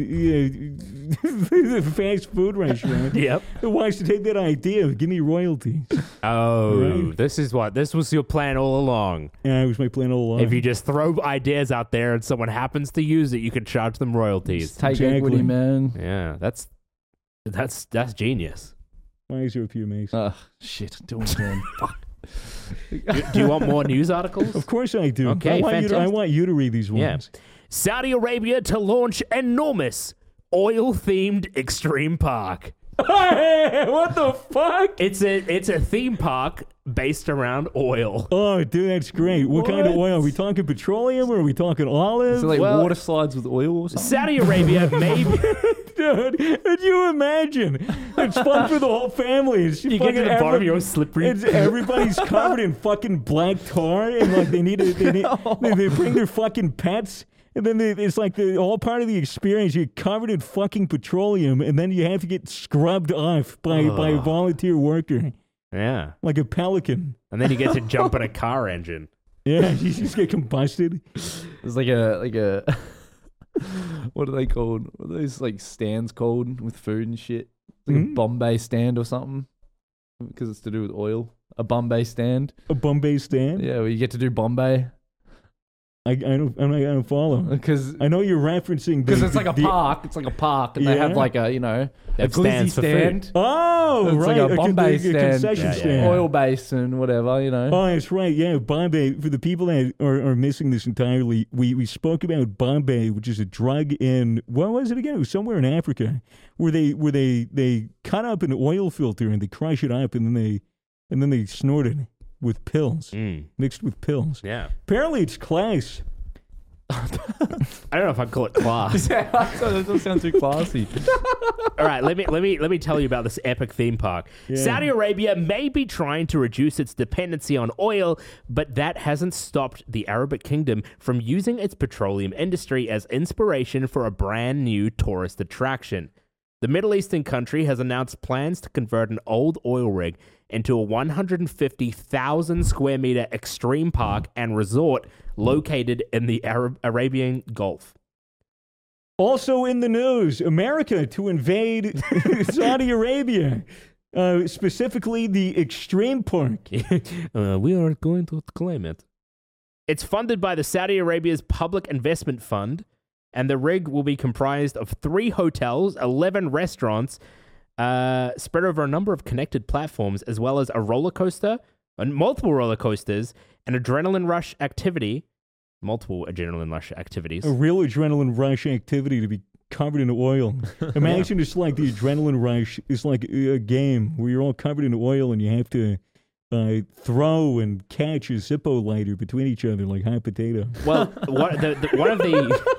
Speaker 1: uh, fast food restaurant
Speaker 2: Yep.
Speaker 1: that wants to take that idea, give me royalties.
Speaker 2: Oh,
Speaker 1: Right.
Speaker 2: this is what this was your plan all along.
Speaker 1: Yeah, it was my plan all along.
Speaker 2: If you just throw ideas out there and someone happens to use it, you can charge them royalties.
Speaker 3: Take
Speaker 1: Exactly.
Speaker 3: equity, man.
Speaker 2: Yeah, that's that's that's genius.
Speaker 1: Why is there a few mates?
Speaker 3: Ugh, shit. Doing it again. Fuck.
Speaker 2: Do, do you want more news articles?
Speaker 1: Of course I do.
Speaker 2: Okay,
Speaker 1: I want, you to, I
Speaker 2: fantastic.
Speaker 1: want you to read these
Speaker 2: Yeah.
Speaker 1: ones.
Speaker 2: Saudi Arabia to launch enormous oil-themed extreme park.
Speaker 1: Hey, what the fuck?
Speaker 2: It's a it's a theme park based around oil.
Speaker 1: Oh, dude, that's great. What, kind of oil? Are we talking petroleum or are we talking olive?
Speaker 3: Is it like
Speaker 2: Well-
Speaker 3: water slides with oil or something?
Speaker 2: Saudi Arabia may be,
Speaker 1: Dude, could you imagine? It's fun for the whole family. It's
Speaker 2: you get to the bottom, you're slippery.
Speaker 1: It's everybody's covered in fucking black tar, and like they need to, they, need, they, they bring their fucking pets, and then they, it's like the all part of the experience. You're covered in fucking petroleum, and then you have to get scrubbed off by by a volunteer worker,
Speaker 2: Yeah,
Speaker 1: like a pelican.
Speaker 2: and then you get to jump in a car engine.
Speaker 1: Yeah, you just get combusted.
Speaker 3: It's like a like a what are they called? What are those like stands called with food and shit? It's like
Speaker 1: Mhm.
Speaker 3: a Bombay stand or something because it's to do with oil. A Bombay stand.
Speaker 1: A Bombay stand.
Speaker 3: Yeah, where you get to do Bombay
Speaker 1: I, I don't I don't, I don't follow.
Speaker 3: because
Speaker 1: I know you're referencing
Speaker 3: because
Speaker 1: the-
Speaker 3: it's like a
Speaker 1: the-
Speaker 3: park. It's like a park, and they have
Speaker 1: Yeah.
Speaker 3: like a you know
Speaker 2: They
Speaker 3: a
Speaker 2: have
Speaker 3: glizzy
Speaker 2: stands for food.
Speaker 3: stand,
Speaker 1: Oh,
Speaker 3: It's
Speaker 1: right.
Speaker 3: like a
Speaker 1: con-
Speaker 3: Bombay
Speaker 1: a
Speaker 3: stand.
Speaker 1: concession
Speaker 2: Yeah, yeah,
Speaker 1: stand.
Speaker 2: yeah.
Speaker 3: oil base, and whatever you know.
Speaker 1: Oh, that's right. Yeah, Bombay. For the people that are, are missing this entirely, we, we spoke about Bombay, which is a drug in where was it again? It was somewhere in Africa, where they where they, they cut up an oil filter and they crush it up and then they and then they snort it with pills,
Speaker 2: Mm,
Speaker 1: mixed with pills.
Speaker 2: yeah,
Speaker 1: Apparently, it's class.
Speaker 2: I don't know if I'd call it class.
Speaker 3: Yeah, that doesn't sound too classy.
Speaker 2: All right, let me let me let me tell you about this epic theme park.
Speaker 1: Yeah.
Speaker 2: Saudi Arabia may be trying to reduce its dependency on oil, but that hasn't stopped the Arabic Kingdom from using its petroleum industry as inspiration for a brand new tourist attraction. The Middle Eastern country has announced plans to convert an old oil rig into a one hundred fifty thousand square meter extreme park and resort located in the Arab- Arabian Gulf.
Speaker 1: Also in the news, America to invade Saudi Arabia, uh, specifically the extreme park.
Speaker 2: uh, we are going to claim it. It's funded by the Saudi Arabia's Public Investment Fund, and the rig will be comprised of three hotels, eleven restaurants, uh, spread over a number of connected platforms, as well as a roller coaster, and multiple roller coasters, an adrenaline rush activity, multiple adrenaline rush activities.
Speaker 1: A real adrenaline rush activity to be covered in oil. Imagine it's like the adrenaline rush is like a game where you're all covered in oil and you have to uh, throw and catch a Zippo lighter between each other like hot potato.
Speaker 2: Well, what, the, the, one of the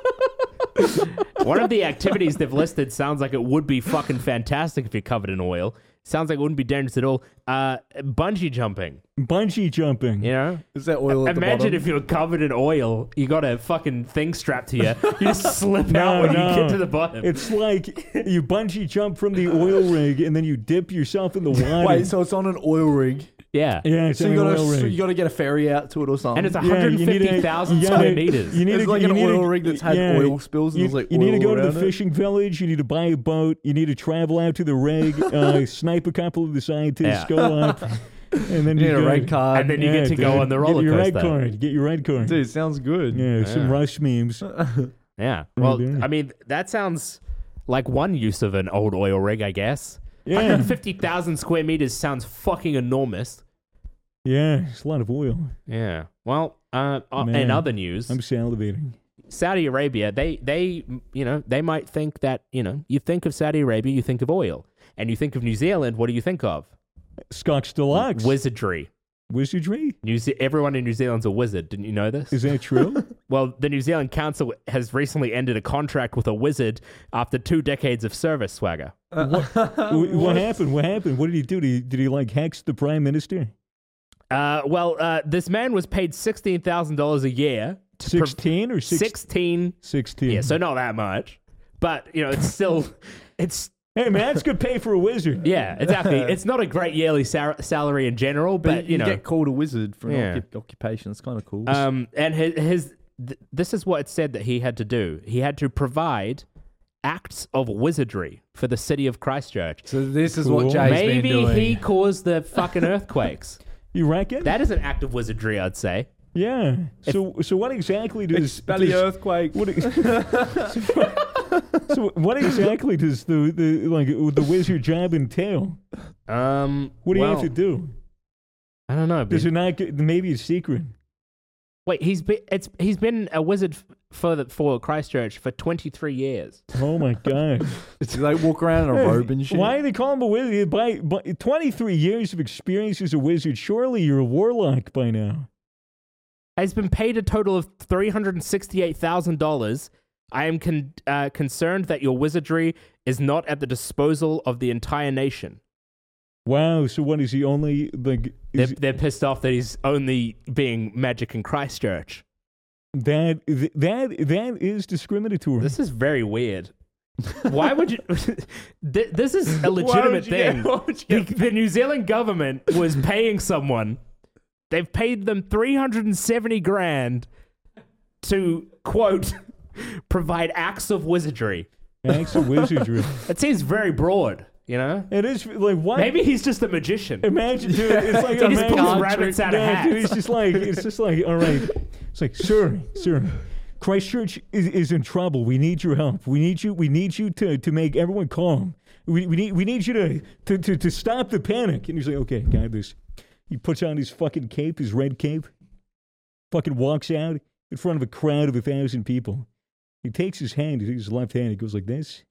Speaker 2: one of the activities they've listed sounds like it would be fucking fantastic if you're covered in oil. Sounds like it wouldn't be dangerous at all. Uh, bungee jumping,
Speaker 1: Bungee jumping.
Speaker 2: you know?
Speaker 3: Is that oil at the
Speaker 2: Imagine
Speaker 3: bottom?
Speaker 2: if you were covered in oil, you got a fucking thing strapped to you. You just slip
Speaker 1: No,
Speaker 2: out when
Speaker 1: no.
Speaker 2: you get to the bottom.
Speaker 1: It's like you bungee jump from the oil rig and then you dip yourself in the water.
Speaker 3: Wait, so it's on an oil rig,
Speaker 2: Yeah.
Speaker 1: Yeah, it's
Speaker 3: So you
Speaker 1: an
Speaker 3: gotta
Speaker 1: oil
Speaker 3: so
Speaker 1: rig.
Speaker 3: you gotta get a ferry out to it or something.
Speaker 2: And it's
Speaker 1: Yeah, you need
Speaker 2: one hundred fifty thousand
Speaker 1: a- you
Speaker 2: square
Speaker 1: gotta-
Speaker 2: meters.
Speaker 1: You need
Speaker 3: It's
Speaker 1: to,
Speaker 3: like
Speaker 1: you
Speaker 3: an
Speaker 1: need
Speaker 3: oil
Speaker 1: to-
Speaker 3: rig that's had
Speaker 1: yeah,
Speaker 3: oil spills and
Speaker 1: You,
Speaker 3: there's like
Speaker 1: you need to
Speaker 3: oil
Speaker 1: go to the
Speaker 3: around it.
Speaker 1: fishing village. You need to buy a boat. You need to travel out to the rig, uh, snipe a couple of the scientists,
Speaker 2: Yeah.
Speaker 1: go up, and then
Speaker 3: You
Speaker 1: you
Speaker 3: need a
Speaker 1: go-
Speaker 3: red card.
Speaker 2: And then you get to go
Speaker 1: dude.
Speaker 2: on the roller
Speaker 1: Get your red
Speaker 2: coaster.
Speaker 1: card. Get your red card.
Speaker 3: Dude, sounds good.
Speaker 1: Yeah, some
Speaker 2: Yeah.
Speaker 1: Rush memes.
Speaker 2: Yeah. Well,
Speaker 1: there.
Speaker 2: I mean, that sounds like one use of an old oil rig, I guess.
Speaker 1: Yeah,
Speaker 2: one hundred fifty thousand square meters sounds fucking enormous.
Speaker 1: yeah, it's a lot of oil.
Speaker 2: Yeah. Well, uh, uh, in
Speaker 1: Man,
Speaker 2: other news,
Speaker 1: I'm salivating.
Speaker 2: Saudi Arabia, they, they, you know, they might think that, you know, you think of Saudi Arabia, you think of oil. And you think of New Zealand, what do you think of?
Speaker 1: Scotch Deluxe.
Speaker 2: Wizardry.
Speaker 1: Wizardry?
Speaker 2: New Ze- everyone in New Zealand's a wizard. Didn't you know this?
Speaker 1: Is that true?
Speaker 2: Well, the New Zealand Council has recently ended a contract with a wizard after two decades of service, Swagger.
Speaker 1: what, what, what happened? What happened? What did he do? Did he, did he like hex the prime minister?
Speaker 2: Uh, well, uh, this man was paid sixteen thousand dollars a year. to prov-
Speaker 1: Sixteen or six,
Speaker 2: sixteen.
Speaker 1: sixteen?
Speaker 2: Yeah, so not that much. But, you know, it's still, it's,
Speaker 1: Hey man, that's good pay for a wizard.
Speaker 2: yeah, exactly. It's not a great yearly sal- salary in general, but,
Speaker 3: But
Speaker 2: you
Speaker 3: you
Speaker 2: know.
Speaker 3: get called a wizard for an
Speaker 2: Yeah.
Speaker 3: occup- occupation. It's kind of cool.
Speaker 2: Um, and his, his th- this is what it said that he had to do. He had to provide acts of wizardry for the city of Christchurch.
Speaker 3: so this is
Speaker 1: Cool.
Speaker 3: what Jay's
Speaker 2: Maybe
Speaker 3: been doing.
Speaker 2: he caused the fucking earthquakes.
Speaker 1: You reckon?
Speaker 2: That is an act of wizardry, I'd say.
Speaker 1: yeah. So so what exactly does,
Speaker 3: Expel the
Speaker 1: does
Speaker 3: earthquake.
Speaker 1: what, so what exactly does the, the like the wizard job entail?
Speaker 2: Um,
Speaker 1: What do you
Speaker 2: well,
Speaker 1: have to do?
Speaker 2: I don't know.
Speaker 1: Does
Speaker 2: But,
Speaker 1: it not get, maybe it's secret?
Speaker 2: wait, he's been it's he's been a wizard f- for the, for Christchurch for twenty-three years.
Speaker 1: Oh my god.
Speaker 3: Do they walk around in a robe and shit?
Speaker 1: Why do they call him a wizard? By, by twenty-three years of experience as a wizard, surely you're a warlock by now.
Speaker 2: Has been paid a total of three hundred sixty-eight thousand dollars. I am con- uh, concerned that your wizardry is not at the disposal of the entire nation.
Speaker 1: Wow, so what is he only like
Speaker 2: They're,
Speaker 1: is
Speaker 2: they're pissed off that he's only being magic in Christchurch.
Speaker 1: that that that is discriminatory.
Speaker 2: This is very weird. Why would you? Th- this is a legitimate
Speaker 3: you get-
Speaker 2: thing.
Speaker 3: why would you
Speaker 2: The, the New Zealand government was paying someone. They've paid them three hundred seventy grand to, quote, provide acts of wizardry.
Speaker 1: Acts of wizardry.
Speaker 2: It seems very broad, you know?
Speaker 1: It is like what?
Speaker 2: Maybe he's just a magician.
Speaker 1: Imagine, dude. It's like
Speaker 2: He just
Speaker 1: imagine,
Speaker 2: pulls rabbits out of
Speaker 1: yeah, dude,
Speaker 2: hats.
Speaker 1: it's just like it's just like all right. It's like, sir, sir, Christchurch is, is in trouble. We need your help. We need you. We need you to, to make everyone calm. We, we need we need you to, to, to, to stop the panic. And he's like, okay, got this. He puts on his fucking cape, his red cape. Fucking walks out in front of a crowd of a thousand people. He takes his hand, he takes his left hand, he goes like this.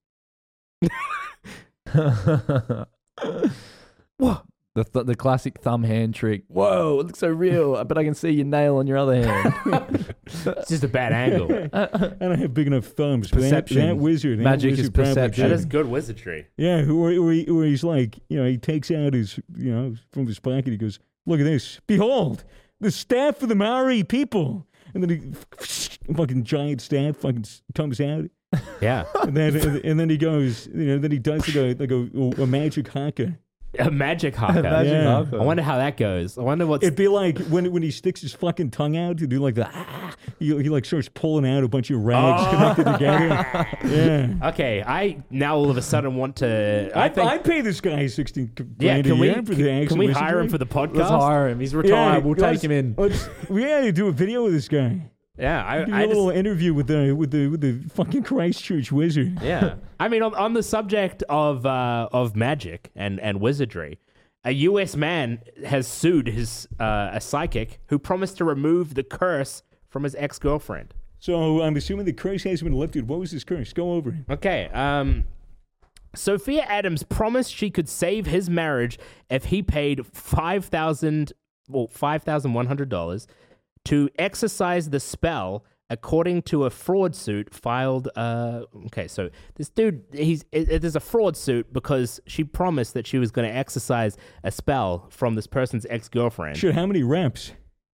Speaker 3: Whoa. The, th- the classic thumb hand trick. Whoa, it looks so real. I bet I can see your nail on your other hand.
Speaker 2: It's just a bad angle.
Speaker 1: I don't have big enough thumbs. But that,
Speaker 3: Perception.
Speaker 1: that wizard, that
Speaker 3: Magic
Speaker 1: wizard
Speaker 3: is
Speaker 1: probably
Speaker 3: perception.
Speaker 2: That
Speaker 1: did.
Speaker 2: is good wizardry.
Speaker 1: Yeah, where, where, he, where he's like, you know, he takes out his, you know, from his pocket, he goes, look at this. Behold, the staff of the Maori people. And then he, fucking giant staff fucking s- comes out.
Speaker 2: Yeah.
Speaker 1: And then, and, and then he goes, you know, then he does like a, like a, a magic haka.
Speaker 2: A magic haka.
Speaker 3: Magic
Speaker 1: Yeah.
Speaker 3: haka.
Speaker 2: I wonder how that goes. I wonder what's...
Speaker 1: It'd be like when when he sticks his fucking tongue out to do like the, ah, he, he like starts pulling out a bunch of rags
Speaker 2: Oh.
Speaker 1: connected together. Yeah.
Speaker 2: Okay, I now all of a sudden want to... I
Speaker 1: I,
Speaker 2: think...
Speaker 1: I pay this guy sixteen grand
Speaker 2: yeah,
Speaker 1: a
Speaker 2: can we,
Speaker 1: year
Speaker 2: can,
Speaker 1: for the
Speaker 2: can we
Speaker 1: exhibition
Speaker 2: hire him
Speaker 1: rig.
Speaker 2: for the podcast?
Speaker 3: Let's hire him. He's retired. we'll
Speaker 1: let's-
Speaker 3: take him in.
Speaker 1: let's- we gotta do a video with this guy.
Speaker 2: Yeah, I,
Speaker 1: Do
Speaker 2: I
Speaker 1: a
Speaker 2: just...
Speaker 1: little interview with the with the with the fucking Christchurch wizard.
Speaker 2: Yeah. I mean, on, on the subject of uh, of magic and, and wizardry, a U S man has sued his uh, a psychic who promised to remove the curse from his ex-girlfriend.
Speaker 1: So I'm assuming the curse has been lifted. What was his curse? Go over it.
Speaker 2: Okay, um... Sophia Adams promised she could save his marriage if he paid five thousand, well, five thousand one hundred dollars to exercise the spell, according to a fraud suit filed. Uh, okay, so this dude, he's it, it- there's a fraud suit because she promised that she was going to exercise a spell from this person's ex-girlfriend.
Speaker 1: Shit, how many reps?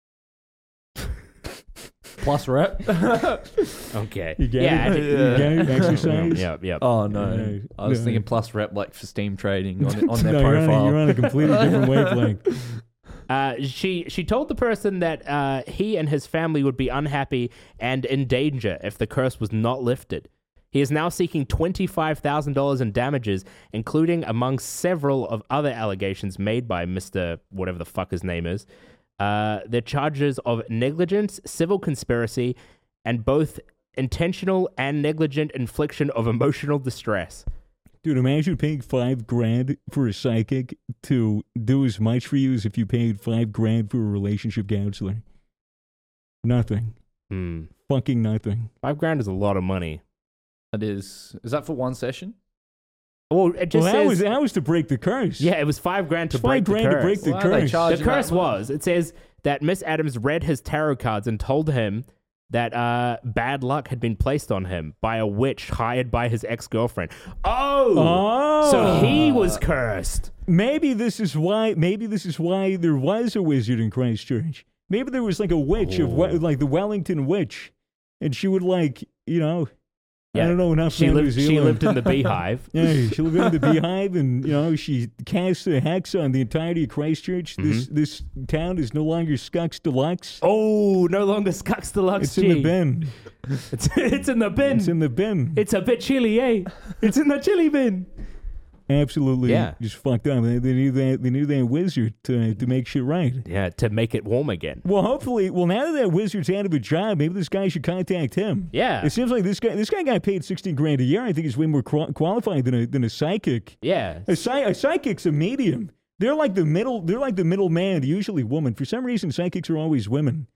Speaker 3: Plus rep.
Speaker 2: Okay,
Speaker 1: You get
Speaker 2: yeah, I
Speaker 1: it?
Speaker 2: think-
Speaker 1: You get it? Exercise?
Speaker 2: yeah, yeah.
Speaker 3: Oh no,
Speaker 1: No,
Speaker 3: I was
Speaker 1: no.
Speaker 3: thinking plus rep like for Steam trading on, on their
Speaker 1: No, you're on, a,
Speaker 3: profile.
Speaker 1: you're on a completely different wavelength.
Speaker 2: Uh, she she told the person that uh, he and his family would be unhappy and in danger if the curse was not lifted. He is now seeking twenty-five thousand dollars in damages, including among several of other allegations made by Mister whatever the fuck his name is. Uh, the charges of negligence, civil conspiracy, and both intentional and negligent infliction of emotional distress.
Speaker 1: Dude, imagine paying five grand for a psychic to do as much for you as if you paid five grand for a relationship counselor. Nothing.
Speaker 2: Hmm.
Speaker 1: Fucking nothing.
Speaker 2: Five grand is a lot of money.
Speaker 3: That is. Is that for one session?
Speaker 2: Well, it just
Speaker 1: Well, that
Speaker 2: says...
Speaker 1: was that was to break the curse.
Speaker 2: Yeah, it was five grand to
Speaker 1: It's
Speaker 2: break
Speaker 1: five grand
Speaker 2: the
Speaker 1: to
Speaker 2: curse.
Speaker 1: break the
Speaker 3: Why are they
Speaker 1: curse.
Speaker 3: charging
Speaker 2: The
Speaker 3: that
Speaker 2: curse
Speaker 3: much?
Speaker 2: was, it says that Miss Adams read his tarot cards and told him that uh, bad luck had been placed on him by a witch hired by his ex-girlfriend. Oh!
Speaker 1: Oh.
Speaker 2: So he was cursed.
Speaker 1: Maybe this is why. Maybe this is why there was a wizard in Christchurch. Maybe there was like a witch of we- like the Wellington witch, and she would like you know, I
Speaker 2: Yeah.
Speaker 1: don't know enough
Speaker 2: She
Speaker 1: about New
Speaker 2: lived, she
Speaker 1: Zealand.
Speaker 2: lived in the beehive.
Speaker 1: Yeah, she lived in the beehive, and you know she cast a hex on the entirety of Christchurch. This
Speaker 2: Mm-hmm.
Speaker 1: this town is no longer Scucks Deluxe.
Speaker 2: Oh, no longer Scucks Deluxe
Speaker 1: It's in the
Speaker 2: G.
Speaker 1: bin.
Speaker 2: It's, it's in the bin.
Speaker 1: It's in the bin.
Speaker 2: It's a bit chilly, eh? It's in the chili bin.
Speaker 1: Absolutely,
Speaker 2: Yeah.
Speaker 1: just fucked up. They, they knew that they knew that wizard to to make shit right.
Speaker 2: Yeah, to make it warm again.
Speaker 1: Well, hopefully, well now that that wizard's out of a job, maybe this guy should contact him.
Speaker 2: Yeah.
Speaker 1: It seems like this guy this guy got paid sixteen grand a year. I think he's way more qual- qualified than a than a psychic.
Speaker 2: Yeah.
Speaker 1: A, psy- a psychic's a medium. They're like the middle. They're like the middle man. Usually woman. For some reason, psychics are always women.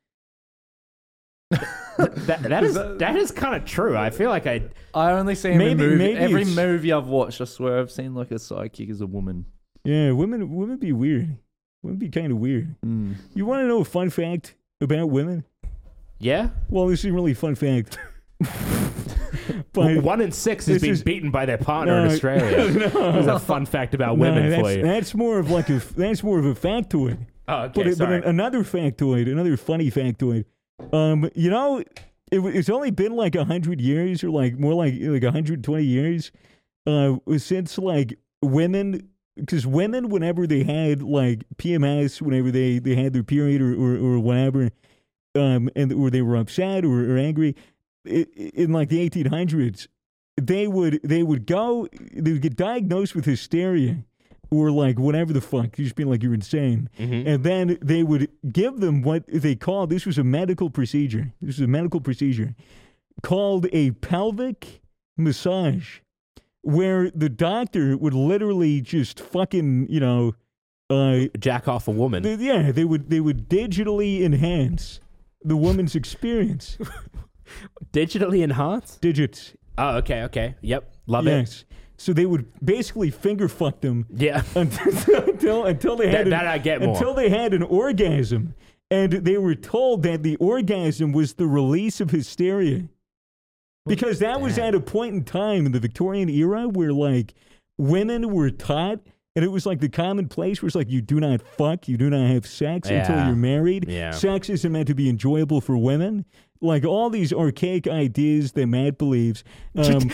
Speaker 2: That, that is that is kind of true. I feel like I...
Speaker 3: I only seen
Speaker 1: Maybe-
Speaker 3: the movie.
Speaker 1: maybe
Speaker 3: Every
Speaker 1: it's-
Speaker 3: movie I've watched, I swear I've seen like a sidekick as a woman.
Speaker 1: Yeah, women. Women be weird. Women be kind of weird.
Speaker 3: Mm.
Speaker 1: You want to know a fun fact about women?
Speaker 2: Yeah?
Speaker 1: Well, this is a really fun fact. But
Speaker 2: One in six is
Speaker 1: this
Speaker 2: being
Speaker 1: is-
Speaker 2: beaten by their partner
Speaker 1: No,
Speaker 2: in Australia.
Speaker 1: no.
Speaker 2: There's a fun fact about
Speaker 1: No,
Speaker 2: women
Speaker 1: that's,
Speaker 2: for you.
Speaker 1: that's more of like a that's more of a factoid.
Speaker 2: Oh, okay,
Speaker 1: But, it- but
Speaker 2: sorry.
Speaker 1: an- another factoid, another funny factoid. Um, you know, it, w- it's only been like a hundred years, or like more like like a hundred twenty years, uh, since like women, because women, whenever they had like P M S, whenever they, they had their period or or, or whatever, um, and or they were upset or, or angry, i in like the eighteen hundreds, they would they would go, they would get diagnosed with hysteria. Or like whatever the fuck, you just being like you're insane,
Speaker 2: Mm-hmm.
Speaker 1: and then they would give them what they called, this was a medical procedure. This was a medical procedure called a pelvic massage, where the doctor would literally just fucking you know, uh,
Speaker 2: Jack off a woman.
Speaker 1: th- yeah, they would they would digitally enhance the woman's experience.
Speaker 2: Digitally enhanced?
Speaker 1: Digits,
Speaker 2: Oh, okay, okay. Yep. Love it.
Speaker 1: yes. So they would basically finger fuck them
Speaker 2: Yeah.
Speaker 1: until until, until they had
Speaker 2: That-
Speaker 1: an,
Speaker 2: that I get more.
Speaker 1: until they had an orgasm, and they were told that the orgasm was the release of hysteria, because that was at a point in time in the Victorian era where like women were taught, and it was like the common place where it's like you do not fuck, you do not have sex until
Speaker 2: Yeah.
Speaker 1: you're married.
Speaker 2: Yeah.
Speaker 1: Sex isn't meant to be enjoyable for women. Like all these archaic ideas that Matt believes. Um,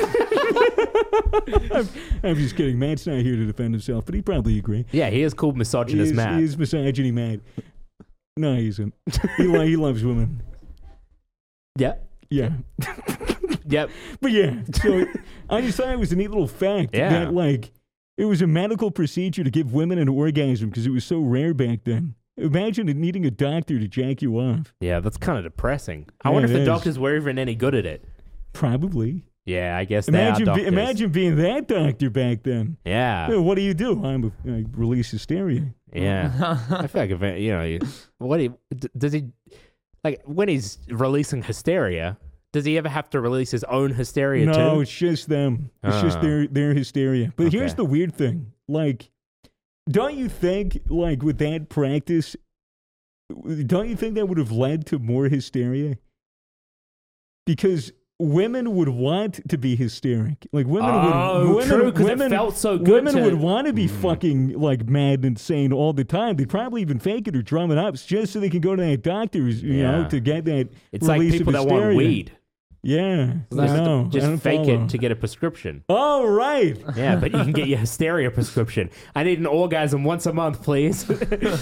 Speaker 1: I'm, I'm just kidding. Matt's not here to defend himself, but he probably agree.
Speaker 2: Yeah, he is called
Speaker 1: He
Speaker 2: misogynist
Speaker 1: is,
Speaker 2: Matt.
Speaker 1: he is misogyny mad. No, he isn't. He, lo- he loves women.
Speaker 2: Yep.
Speaker 1: Yeah.
Speaker 2: Yep.
Speaker 1: But yeah, so I just thought it was a neat little fact
Speaker 2: Yeah.
Speaker 1: that, like, it was a medical procedure to give women an orgasm because it was so rare back then. Imagine needing a doctor to jack you off.
Speaker 2: Yeah, that's kind of depressing. I
Speaker 1: Yeah,
Speaker 2: wonder if
Speaker 1: it
Speaker 2: the
Speaker 1: is.
Speaker 2: doctors were even any good at it.
Speaker 1: Probably.
Speaker 2: Yeah, I guess
Speaker 1: Imagine,
Speaker 2: they are
Speaker 1: be,
Speaker 2: doctors.
Speaker 1: imagine being that doctor back then.
Speaker 2: Yeah.
Speaker 1: Yeah, what do you do? I'm a, I release hysteria.
Speaker 2: Yeah. I feel like, if, it- you know, you, what do you, d- does he, like, when he's releasing hysteria, does he ever have to release his own hysteria
Speaker 1: No,
Speaker 2: too?
Speaker 1: it's just them. It's just
Speaker 2: Ah.
Speaker 1: their their hysteria. But here's
Speaker 2: Okay.
Speaker 1: the weird thing. Like, don't you think, like, with that practice, don't you think that would have led to more hysteria? Because women would want to be hysteric. Like, women
Speaker 2: Oh,
Speaker 1: would... Women,
Speaker 2: true, 'cause it
Speaker 1: women,
Speaker 2: felt so good
Speaker 1: Women
Speaker 2: to-
Speaker 1: would want to be
Speaker 2: Mm.
Speaker 1: fucking, like, mad and insane all the time. They'd probably even fake it or drum it up just so they can go to that doctor's, you know,
Speaker 2: Yeah.
Speaker 1: to get that
Speaker 2: It's like
Speaker 1: release
Speaker 2: people
Speaker 1: of
Speaker 2: that want
Speaker 1: hysteria.
Speaker 2: weed.
Speaker 1: Yeah, I
Speaker 2: Just,
Speaker 1: know. I
Speaker 2: just
Speaker 1: don't
Speaker 2: fake
Speaker 1: follow.
Speaker 2: it to get a prescription.
Speaker 1: Oh, right.
Speaker 2: Yeah, but you can get your hysteria prescription. I need an orgasm once a month, please.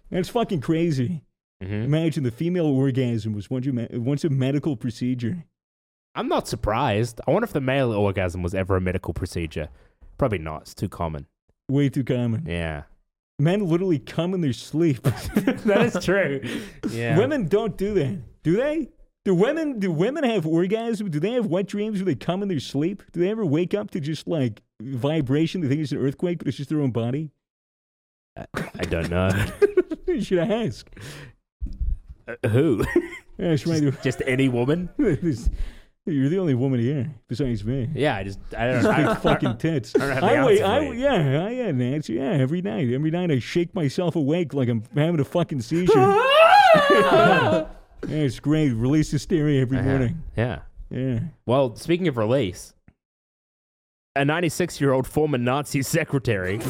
Speaker 1: That's fucking crazy.
Speaker 2: Mm-hmm.
Speaker 1: Imagine the female orgasm was once, a, once a medical procedure.
Speaker 2: I'm not surprised. I wonder if the male orgasm was ever a medical procedure. Probably not. It's too common.
Speaker 1: Way too common.
Speaker 2: Yeah.
Speaker 1: Men literally come in their sleep.
Speaker 2: That is true. Yeah.
Speaker 1: Women don't do that. Do they? Do women do women have orgasm? Do they have wet dreams where they come in their sleep? Do they ever wake up to just like vibration? They think it's an earthquake, but it's just their own body?
Speaker 2: I don't know.
Speaker 1: You should ask.
Speaker 2: Uh, who?
Speaker 1: Yeah, that's right.
Speaker 2: just, just any woman?
Speaker 1: You're the only woman here besides me.
Speaker 2: Yeah, I just I don't know. I,
Speaker 1: Big fucking tits.
Speaker 2: I don't have the
Speaker 1: I wait.
Speaker 2: answer
Speaker 1: I
Speaker 2: for you.
Speaker 1: yeah. I yeah, Nancy. Yeah, every night. Every night I shake myself awake like I'm having a fucking seizure. Yeah, it's great. Release hysteria every
Speaker 2: Uh-huh.
Speaker 1: morning.
Speaker 2: Yeah.
Speaker 1: Yeah.
Speaker 2: Well, speaking of release, a ninety-six-year-old former Nazi secretary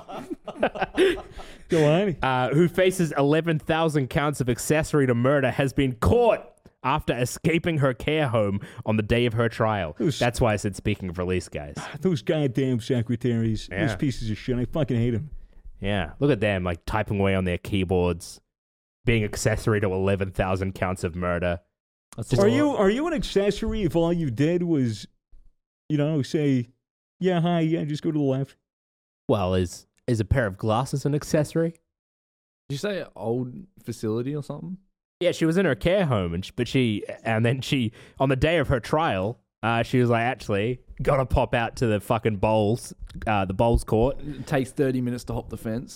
Speaker 1: Go on.
Speaker 2: uh, who faces eleven thousand counts of accessory to murder has been caught after escaping her care home on the day of her trial.
Speaker 1: Who's-
Speaker 2: That's why I said speaking of release, guys.
Speaker 1: Those goddamn secretaries.
Speaker 2: Yeah.
Speaker 1: Those pieces of shit. I fucking hate them.
Speaker 2: Yeah, look at them, like typing away on their keyboards, being accessory to eleven thousand counts of murder.
Speaker 3: That's
Speaker 1: Are
Speaker 3: a
Speaker 1: you
Speaker 3: lot.
Speaker 1: are you an accessory if all you did was, you know, say, yeah, hi, yeah, just go to the left?
Speaker 2: Well, is is a pair of glasses an accessory?
Speaker 3: Did you say old facility or something?
Speaker 2: Yeah, she was in her care home, and she, but she, and then she, on the day of her trial, uh, she was like, actually, gotta pop out to the fucking bowls, uh, the bowls court.
Speaker 3: It takes thirty minutes to hop the fence.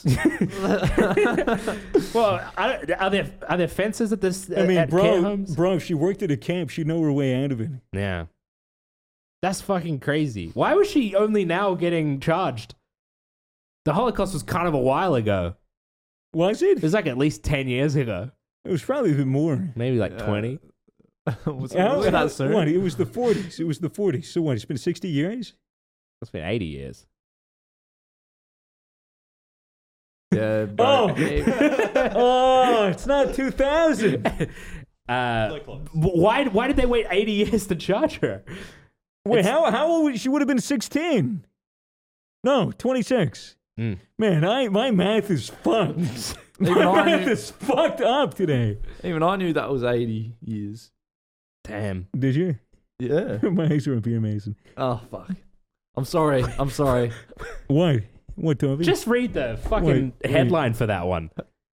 Speaker 2: Well, I don't, are there are there fences at this?
Speaker 1: I mean,
Speaker 2: at care
Speaker 1: bro,
Speaker 2: homes?
Speaker 1: bro, if she worked at a camp, she'd know her way out of it.
Speaker 2: Yeah, that's fucking crazy. Why was she only now getting charged? The Holocaust was kind of a while ago.
Speaker 1: Was
Speaker 2: It
Speaker 1: it?
Speaker 2: was like at least ten years ago,
Speaker 1: It was probably a bit more.
Speaker 2: maybe like
Speaker 3: Yeah.
Speaker 2: twenty.
Speaker 3: was it,
Speaker 1: How-
Speaker 3: was it
Speaker 1: how-
Speaker 3: that soon?
Speaker 1: What? It was the forties. It was the forties. So what? It's been sixty years?
Speaker 2: It's been eighty years.
Speaker 3: Yeah. Bro.
Speaker 1: Oh, oh, it's not two thousand.
Speaker 2: Uh, why why did they wait eighty years to charge her?
Speaker 1: Wait,
Speaker 2: It's-
Speaker 1: how how old was she? Would have been sixteen. No, twenty-six.
Speaker 2: Mm.
Speaker 1: Man, I my math is fucked.
Speaker 3: Even
Speaker 1: My
Speaker 3: I
Speaker 1: math
Speaker 3: knew-
Speaker 1: is fucked up today.
Speaker 3: Even I knew that was eighty years.
Speaker 2: Damn.
Speaker 1: Did you?
Speaker 3: Yeah.
Speaker 1: My eyes are up here, Mason.
Speaker 3: Oh fuck. I'm sorry. I'm sorry.
Speaker 1: What? What, Toby?
Speaker 2: Just read the fucking
Speaker 1: Wait, wait.
Speaker 2: headline for that one.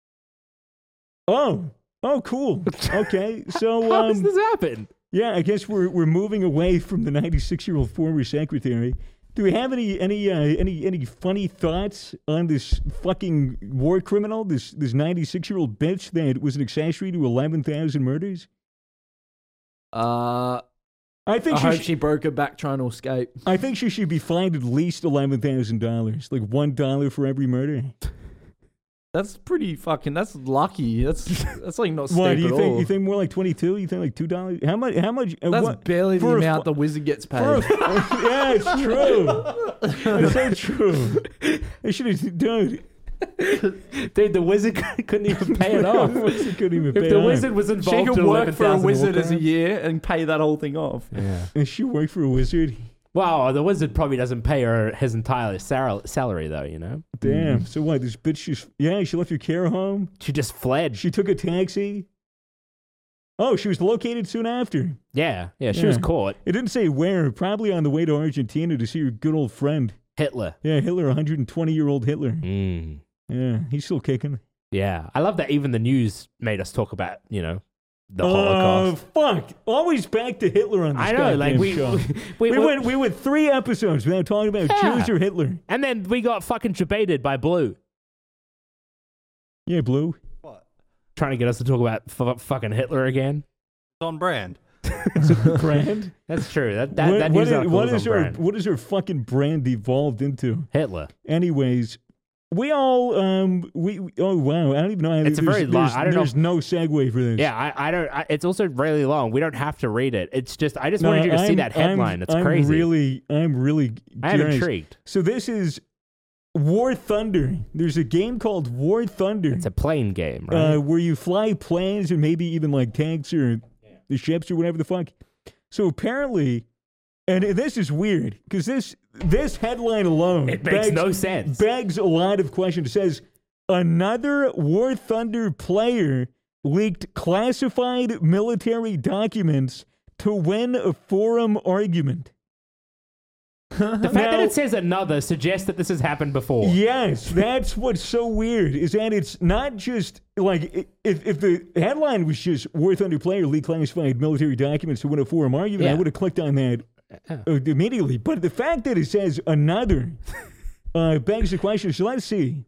Speaker 1: Oh. Oh, cool. Okay. So,
Speaker 2: How does
Speaker 1: um,
Speaker 2: this happen?
Speaker 1: yeah, I guess we're we're moving away from the ninety-six-year-old former secretary. Do we have any any uh, any any funny thoughts on this fucking war criminal, this this ninety-six-year-old bitch that was an accessory to eleven thousand murders?
Speaker 3: Uh,
Speaker 1: I think
Speaker 3: I
Speaker 1: she
Speaker 3: hope
Speaker 1: sh-
Speaker 3: she broke her back trying to escape.
Speaker 1: I think she should be fined at least eleven thousand dollars, like one dollar for every murder.
Speaker 3: That's pretty fucking. That's lucky. That's that's like not steep
Speaker 1: Why do you
Speaker 3: at
Speaker 1: think?
Speaker 3: all.
Speaker 1: You think more like twenty-two? You think like two dollars? How much? How much? uh,
Speaker 3: That's
Speaker 1: what-
Speaker 3: barely the
Speaker 1: for a
Speaker 3: amount
Speaker 1: fu-
Speaker 3: the wizard gets paid.
Speaker 1: for a- yeah, it's true. It's so true. They should have, dude.
Speaker 2: Dude, the wizard couldn't even pay it off.
Speaker 1: The wizard couldn't even
Speaker 2: If
Speaker 1: pay
Speaker 2: the
Speaker 1: it
Speaker 2: wizard
Speaker 1: off.
Speaker 2: was
Speaker 3: she
Speaker 2: involved
Speaker 3: could
Speaker 2: in
Speaker 3: work for a
Speaker 2: eleven thousand
Speaker 3: wizard
Speaker 2: war
Speaker 3: as a
Speaker 2: crimes-
Speaker 3: year and pay that whole thing off.
Speaker 2: Yeah.
Speaker 1: And she worked for a wizard.
Speaker 2: Well, the wizard probably doesn't pay her his entire sal- salary, though, you know?
Speaker 1: Damn. So what? This bitch just yeah. She left her care home.
Speaker 2: She just fled.
Speaker 1: She took a taxi. Oh, she was located soon after.
Speaker 2: yeah, yeah, she was
Speaker 1: Yeah.
Speaker 2: caught.
Speaker 1: It didn't say where. Probably on the way to Argentina to see her good old friend.
Speaker 2: Hitler.
Speaker 1: Yeah, Hitler, one hundred twenty-year-old Hitler.
Speaker 2: Mm.
Speaker 1: Yeah, he's still kicking.
Speaker 2: Yeah. I love that even the news made us talk about, you know, the
Speaker 1: Oh,
Speaker 2: Holocaust.
Speaker 1: fuck. Always back to Hitler on this
Speaker 2: I know, like,
Speaker 1: goddamn
Speaker 2: we,
Speaker 1: show.
Speaker 2: we,
Speaker 1: We
Speaker 2: we-
Speaker 1: went we went three episodes without talking about
Speaker 2: Yeah.
Speaker 1: Jews or Hitler.
Speaker 2: and then we got fucking debated by Blue,
Speaker 1: Yeah, Blue.
Speaker 6: What?
Speaker 2: trying to get us to talk about f- fucking Hitler again.
Speaker 6: It's on brand.
Speaker 1: Brand.
Speaker 2: That's true. That that,
Speaker 1: what,
Speaker 2: that
Speaker 1: what
Speaker 2: news
Speaker 1: is,
Speaker 2: article
Speaker 1: what
Speaker 2: was
Speaker 1: is
Speaker 2: on
Speaker 1: her
Speaker 2: brand.
Speaker 1: what is her fucking brand evolved into?
Speaker 2: Hitler.
Speaker 1: Anyways, we all um we we- oh wow, I don't even know how
Speaker 2: It's a
Speaker 1: there's,
Speaker 2: very long-
Speaker 1: there's,
Speaker 2: I don't know
Speaker 1: there's no segue for this.
Speaker 2: Yeah, I, I don't. I, it's also really long. We don't have to read it. It's just I just
Speaker 1: No,
Speaker 2: wanted you to see
Speaker 1: I'm-
Speaker 2: that headline.
Speaker 1: I'm,
Speaker 2: it's
Speaker 1: I'm
Speaker 2: crazy.
Speaker 1: really I'm really
Speaker 2: I am
Speaker 1: curious.
Speaker 2: intrigued.
Speaker 1: So this is War Thunder. There's a game called War Thunder.
Speaker 2: It's a plane game, right?
Speaker 1: uh, where you fly planes and maybe even like tanks or the ships or whatever the fuck. So apparently, and this is weird because this this headline alone
Speaker 2: it makes
Speaker 1: begs,
Speaker 2: no sense.
Speaker 1: begs a lot of questions. It says Another War Thunder player leaked classified military documents to win a forum argument.
Speaker 2: The fact that it says another suggests that this has happened before.
Speaker 1: Yes, that's what's so weird, is that it's not just, like, i- if, if the headline was just War Thunder player leaked classified military documents to win a forum argument, I
Speaker 2: Yeah.
Speaker 1: would have clicked on that uh, immediately. But the fact that it says another uh, begs the question. So let's see.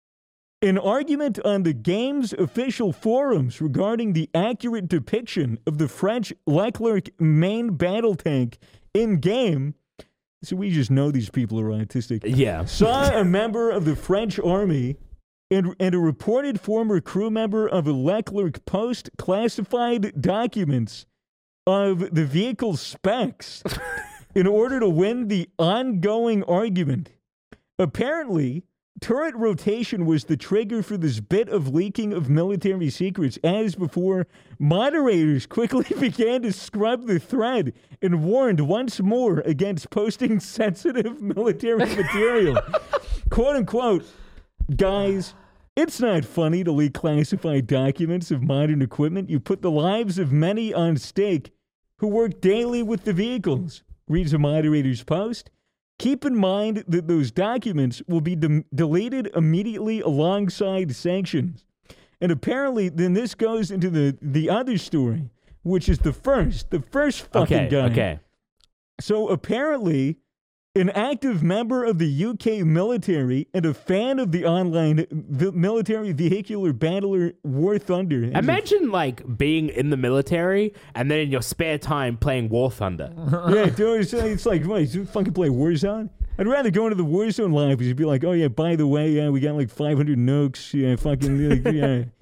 Speaker 1: An argument on the game's official forums regarding the accurate depiction of the French Leclerc main battle tank in-game. So we just know these people are autistic.
Speaker 2: Yeah.
Speaker 1: Saw a member of the French army and, and a reported former crew member of a Leclerc post classified documents of the vehicle's specs in order to win the ongoing argument. Apparently, turret rotation was the trigger for this bit of leaking of military secrets. As before, moderators quickly began to scrub the thread and warned once more against posting sensitive military material. Quote unquote, guys, it's not funny to leak classified documents of modern equipment. You put the lives of many on stake who work daily with the vehicles, reads a moderator's post. Keep in mind that those documents will be de- deleted immediately alongside sanctions. And apparently, then this goes into the, the other story, which is the first, the first fucking
Speaker 2: Okay.
Speaker 1: guy.
Speaker 2: Okay.
Speaker 1: So apparently, an active member of the U K military and a fan of the online v- military vehicular battler War Thunder.
Speaker 2: Imagine like being in the military and then in your spare time playing War Thunder.
Speaker 1: Yeah, dude, it's, it's like, what, you fucking play Warzone? I'd rather go into the Warzone lobbies and be like, oh, yeah, by the way, yeah, we got like five hundred nukes. Yeah, fucking, like,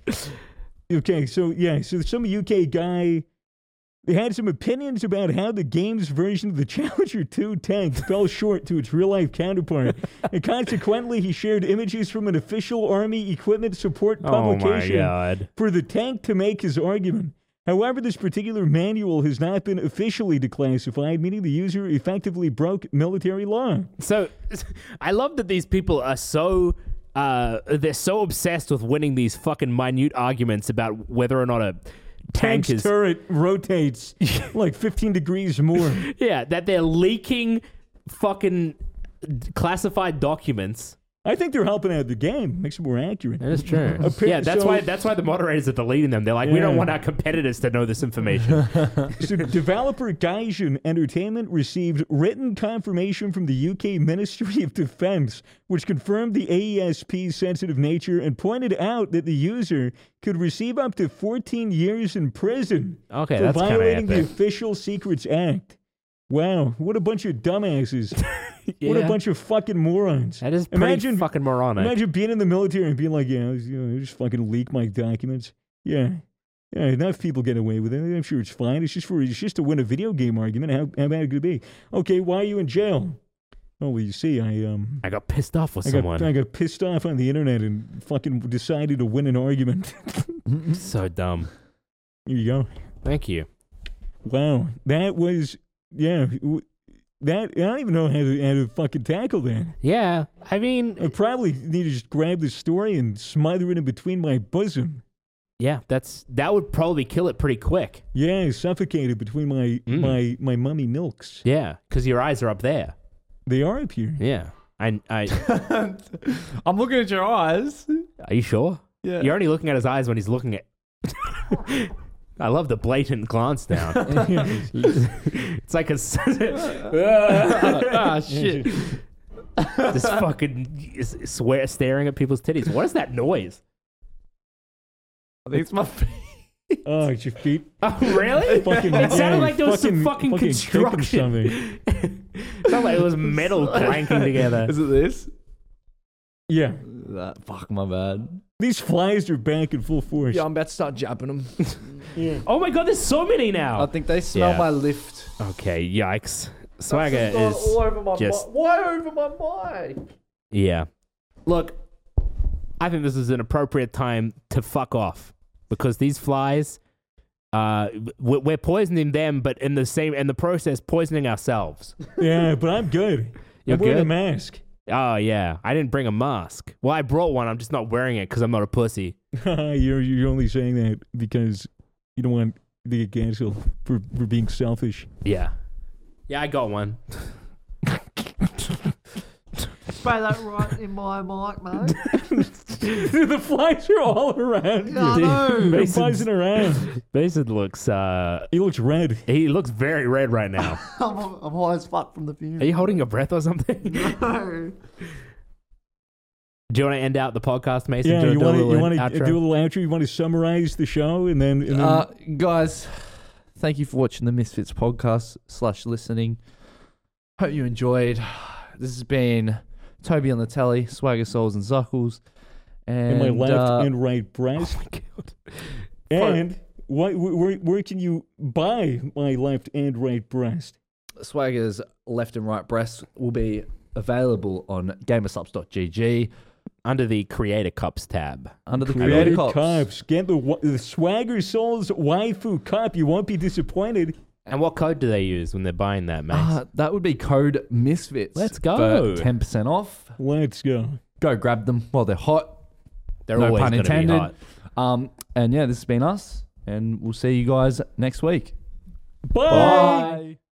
Speaker 1: yeah. Okay, so, yeah, so some U K guy, they had some opinions about how the game's version of the Challenger two tank fell short to its real-life counterpart. And consequently, he shared images from an official Army equipment support
Speaker 2: Oh my
Speaker 1: publication
Speaker 2: god.
Speaker 1: for the tank to make his argument. However, this particular manual has not been officially declassified, meaning the user effectively broke military law.
Speaker 2: So I love that these people are so uh they're so obsessed with winning these fucking minute arguments about whether or not a tank
Speaker 1: Tank's
Speaker 2: is
Speaker 1: turret rotates like fifteen degrees more.
Speaker 2: yeah, that they're leaking fucking classified documents.
Speaker 1: I think they're helping out the game. Makes it more accurate.
Speaker 2: That is true.
Speaker 1: Appa-
Speaker 2: yeah, that's
Speaker 1: so-
Speaker 2: why that's why the moderators are deleting them. They're like, we
Speaker 1: Yeah.
Speaker 2: don't want our competitors to know this information.
Speaker 1: So developer Gaijin Entertainment received written confirmation from the U K Ministry of Defence, which confirmed the A E S P's sensitive nature and pointed out that the user could receive up to fourteen years in prison
Speaker 2: Okay,
Speaker 1: for
Speaker 2: that's kinda
Speaker 1: violating the
Speaker 2: epic.
Speaker 1: Official Secrets Act. Wow, what a bunch of dumbasses. What a
Speaker 2: Yeah.
Speaker 1: bunch of fucking morons.
Speaker 2: That is pretty
Speaker 1: Imagine-
Speaker 2: fucking moronic.
Speaker 1: Imagine being in the military and being like, yeah, I, was, you know, I just fucking leak my documents. Yeah. Yeah, enough people get away with it. I'm sure it's fine. It's just for it's just to win a video game argument. How, how bad could it be? Okay, why are you in jail? Oh, well, you see, I um
Speaker 2: I got pissed off with
Speaker 1: I got,
Speaker 2: someone.
Speaker 1: I got pissed off on the internet and fucking decided to win an argument.
Speaker 2: So dumb.
Speaker 1: Here you go.
Speaker 2: Thank you.
Speaker 1: Wow. That was yeah, w- that I don't even know how to how to fucking tackle that.
Speaker 2: Yeah, I mean,
Speaker 1: I probably need to just grab the story and smother it in between my bosom.
Speaker 2: yeah, that's that would probably kill it pretty quick.
Speaker 1: Yeah, suffocated between my
Speaker 2: Mm.
Speaker 1: my my mummy milks.
Speaker 2: Yeah, because your eyes are up there.
Speaker 1: They are up here.
Speaker 2: Yeah, I, I.
Speaker 3: I'm looking at your eyes.
Speaker 2: Are you sure?
Speaker 3: Yeah.
Speaker 2: You're only looking at his eyes when he's looking at. I love the blatant glance down. It's like a s-
Speaker 3: Ah, shit.
Speaker 2: just fucking s- swear staring at people's titties. What is that noise?
Speaker 3: I think it's my feet.
Speaker 1: Oh, it's your feet.
Speaker 2: Oh, really?
Speaker 1: Fucking,
Speaker 2: It sounded
Speaker 1: yeah,
Speaker 2: like there was some
Speaker 1: fucking-
Speaker 2: fucking,
Speaker 1: fucking kicking
Speaker 2: construction.
Speaker 1: something.
Speaker 2: It sounded like it was metal clanking together.
Speaker 3: Is it this?
Speaker 1: Yeah.
Speaker 3: That, fuck, my bad.
Speaker 1: These flies are back in full force.
Speaker 3: Yeah, I'm about to start jumping them.
Speaker 1: Yeah.
Speaker 2: Oh my god, there's so many
Speaker 3: I
Speaker 2: now.
Speaker 3: think they smell
Speaker 2: Yeah.
Speaker 3: my lift.
Speaker 2: Okay, yikes. Swagger
Speaker 5: That's just
Speaker 2: is
Speaker 5: all over my
Speaker 2: just
Speaker 5: mi- Why over my mic?
Speaker 2: yeah. Look, I think this is an appropriate time to fuck off because these flies, uh, we- we're poisoning them, but in the same in the process, poisoning ourselves.
Speaker 1: Yeah, but I'm good.
Speaker 2: You're
Speaker 1: I'm wearing a
Speaker 2: good?
Speaker 1: mask.
Speaker 2: Oh, yeah. I didn't bring a mask. Well, I brought one. I'm just not wearing it because I'm not a pussy.
Speaker 1: you're you're only saying that because you don't want to get canceled for, for being selfish.
Speaker 2: Yeah. Yeah, I got one.
Speaker 5: Spray that right in my mic, mate.
Speaker 1: The flies are all around
Speaker 5: Yeah, I
Speaker 1: you.
Speaker 5: know.
Speaker 1: They're buzzing around.
Speaker 2: Mason looks, uh,
Speaker 1: He looks red.
Speaker 2: he looks very red right now.
Speaker 5: I'm, I'm high as fuck from the fumes.
Speaker 2: Are you holding your breath or something?
Speaker 5: No.
Speaker 2: Do you want to end out the podcast, Mason?
Speaker 1: Yeah,
Speaker 2: do
Speaker 1: you
Speaker 2: do a
Speaker 1: want to
Speaker 2: little
Speaker 1: you want to
Speaker 2: outro?
Speaker 1: do a little outro. You want to summarize the show and then, and then
Speaker 3: Uh, guys, thank you for watching the Misfits podcast slash listening. Hope you enjoyed. This has been Toby on the telly, Swagger Souls and Zuckles.
Speaker 1: in
Speaker 3: And,
Speaker 1: my left
Speaker 3: uh,
Speaker 1: and right breast.
Speaker 2: Oh my God.
Speaker 1: And what, where, where can you buy my left and right breast?
Speaker 3: Swagger's left and right breasts will be available on gamersubs dot g g
Speaker 2: Under the Creator Cups tab.
Speaker 3: under the
Speaker 1: Creator
Speaker 3: Creator Cups.
Speaker 1: Cups. Get the, wa- the Swagger Souls Waifu Cup. You won't be disappointed.
Speaker 2: And what code do they use when they're buying that, mate?
Speaker 3: Uh, that would be code Misfits.
Speaker 2: Let's go.
Speaker 3: For ten percent off.
Speaker 1: Let's go.
Speaker 3: Go grab them while they're hot.
Speaker 2: they're
Speaker 3: no
Speaker 2: always
Speaker 3: pun
Speaker 2: going to be
Speaker 3: intended.
Speaker 2: hot.
Speaker 3: Um, and yeah, this has been us. And we'll see you guys next week.
Speaker 1: Bye.
Speaker 3: Bye.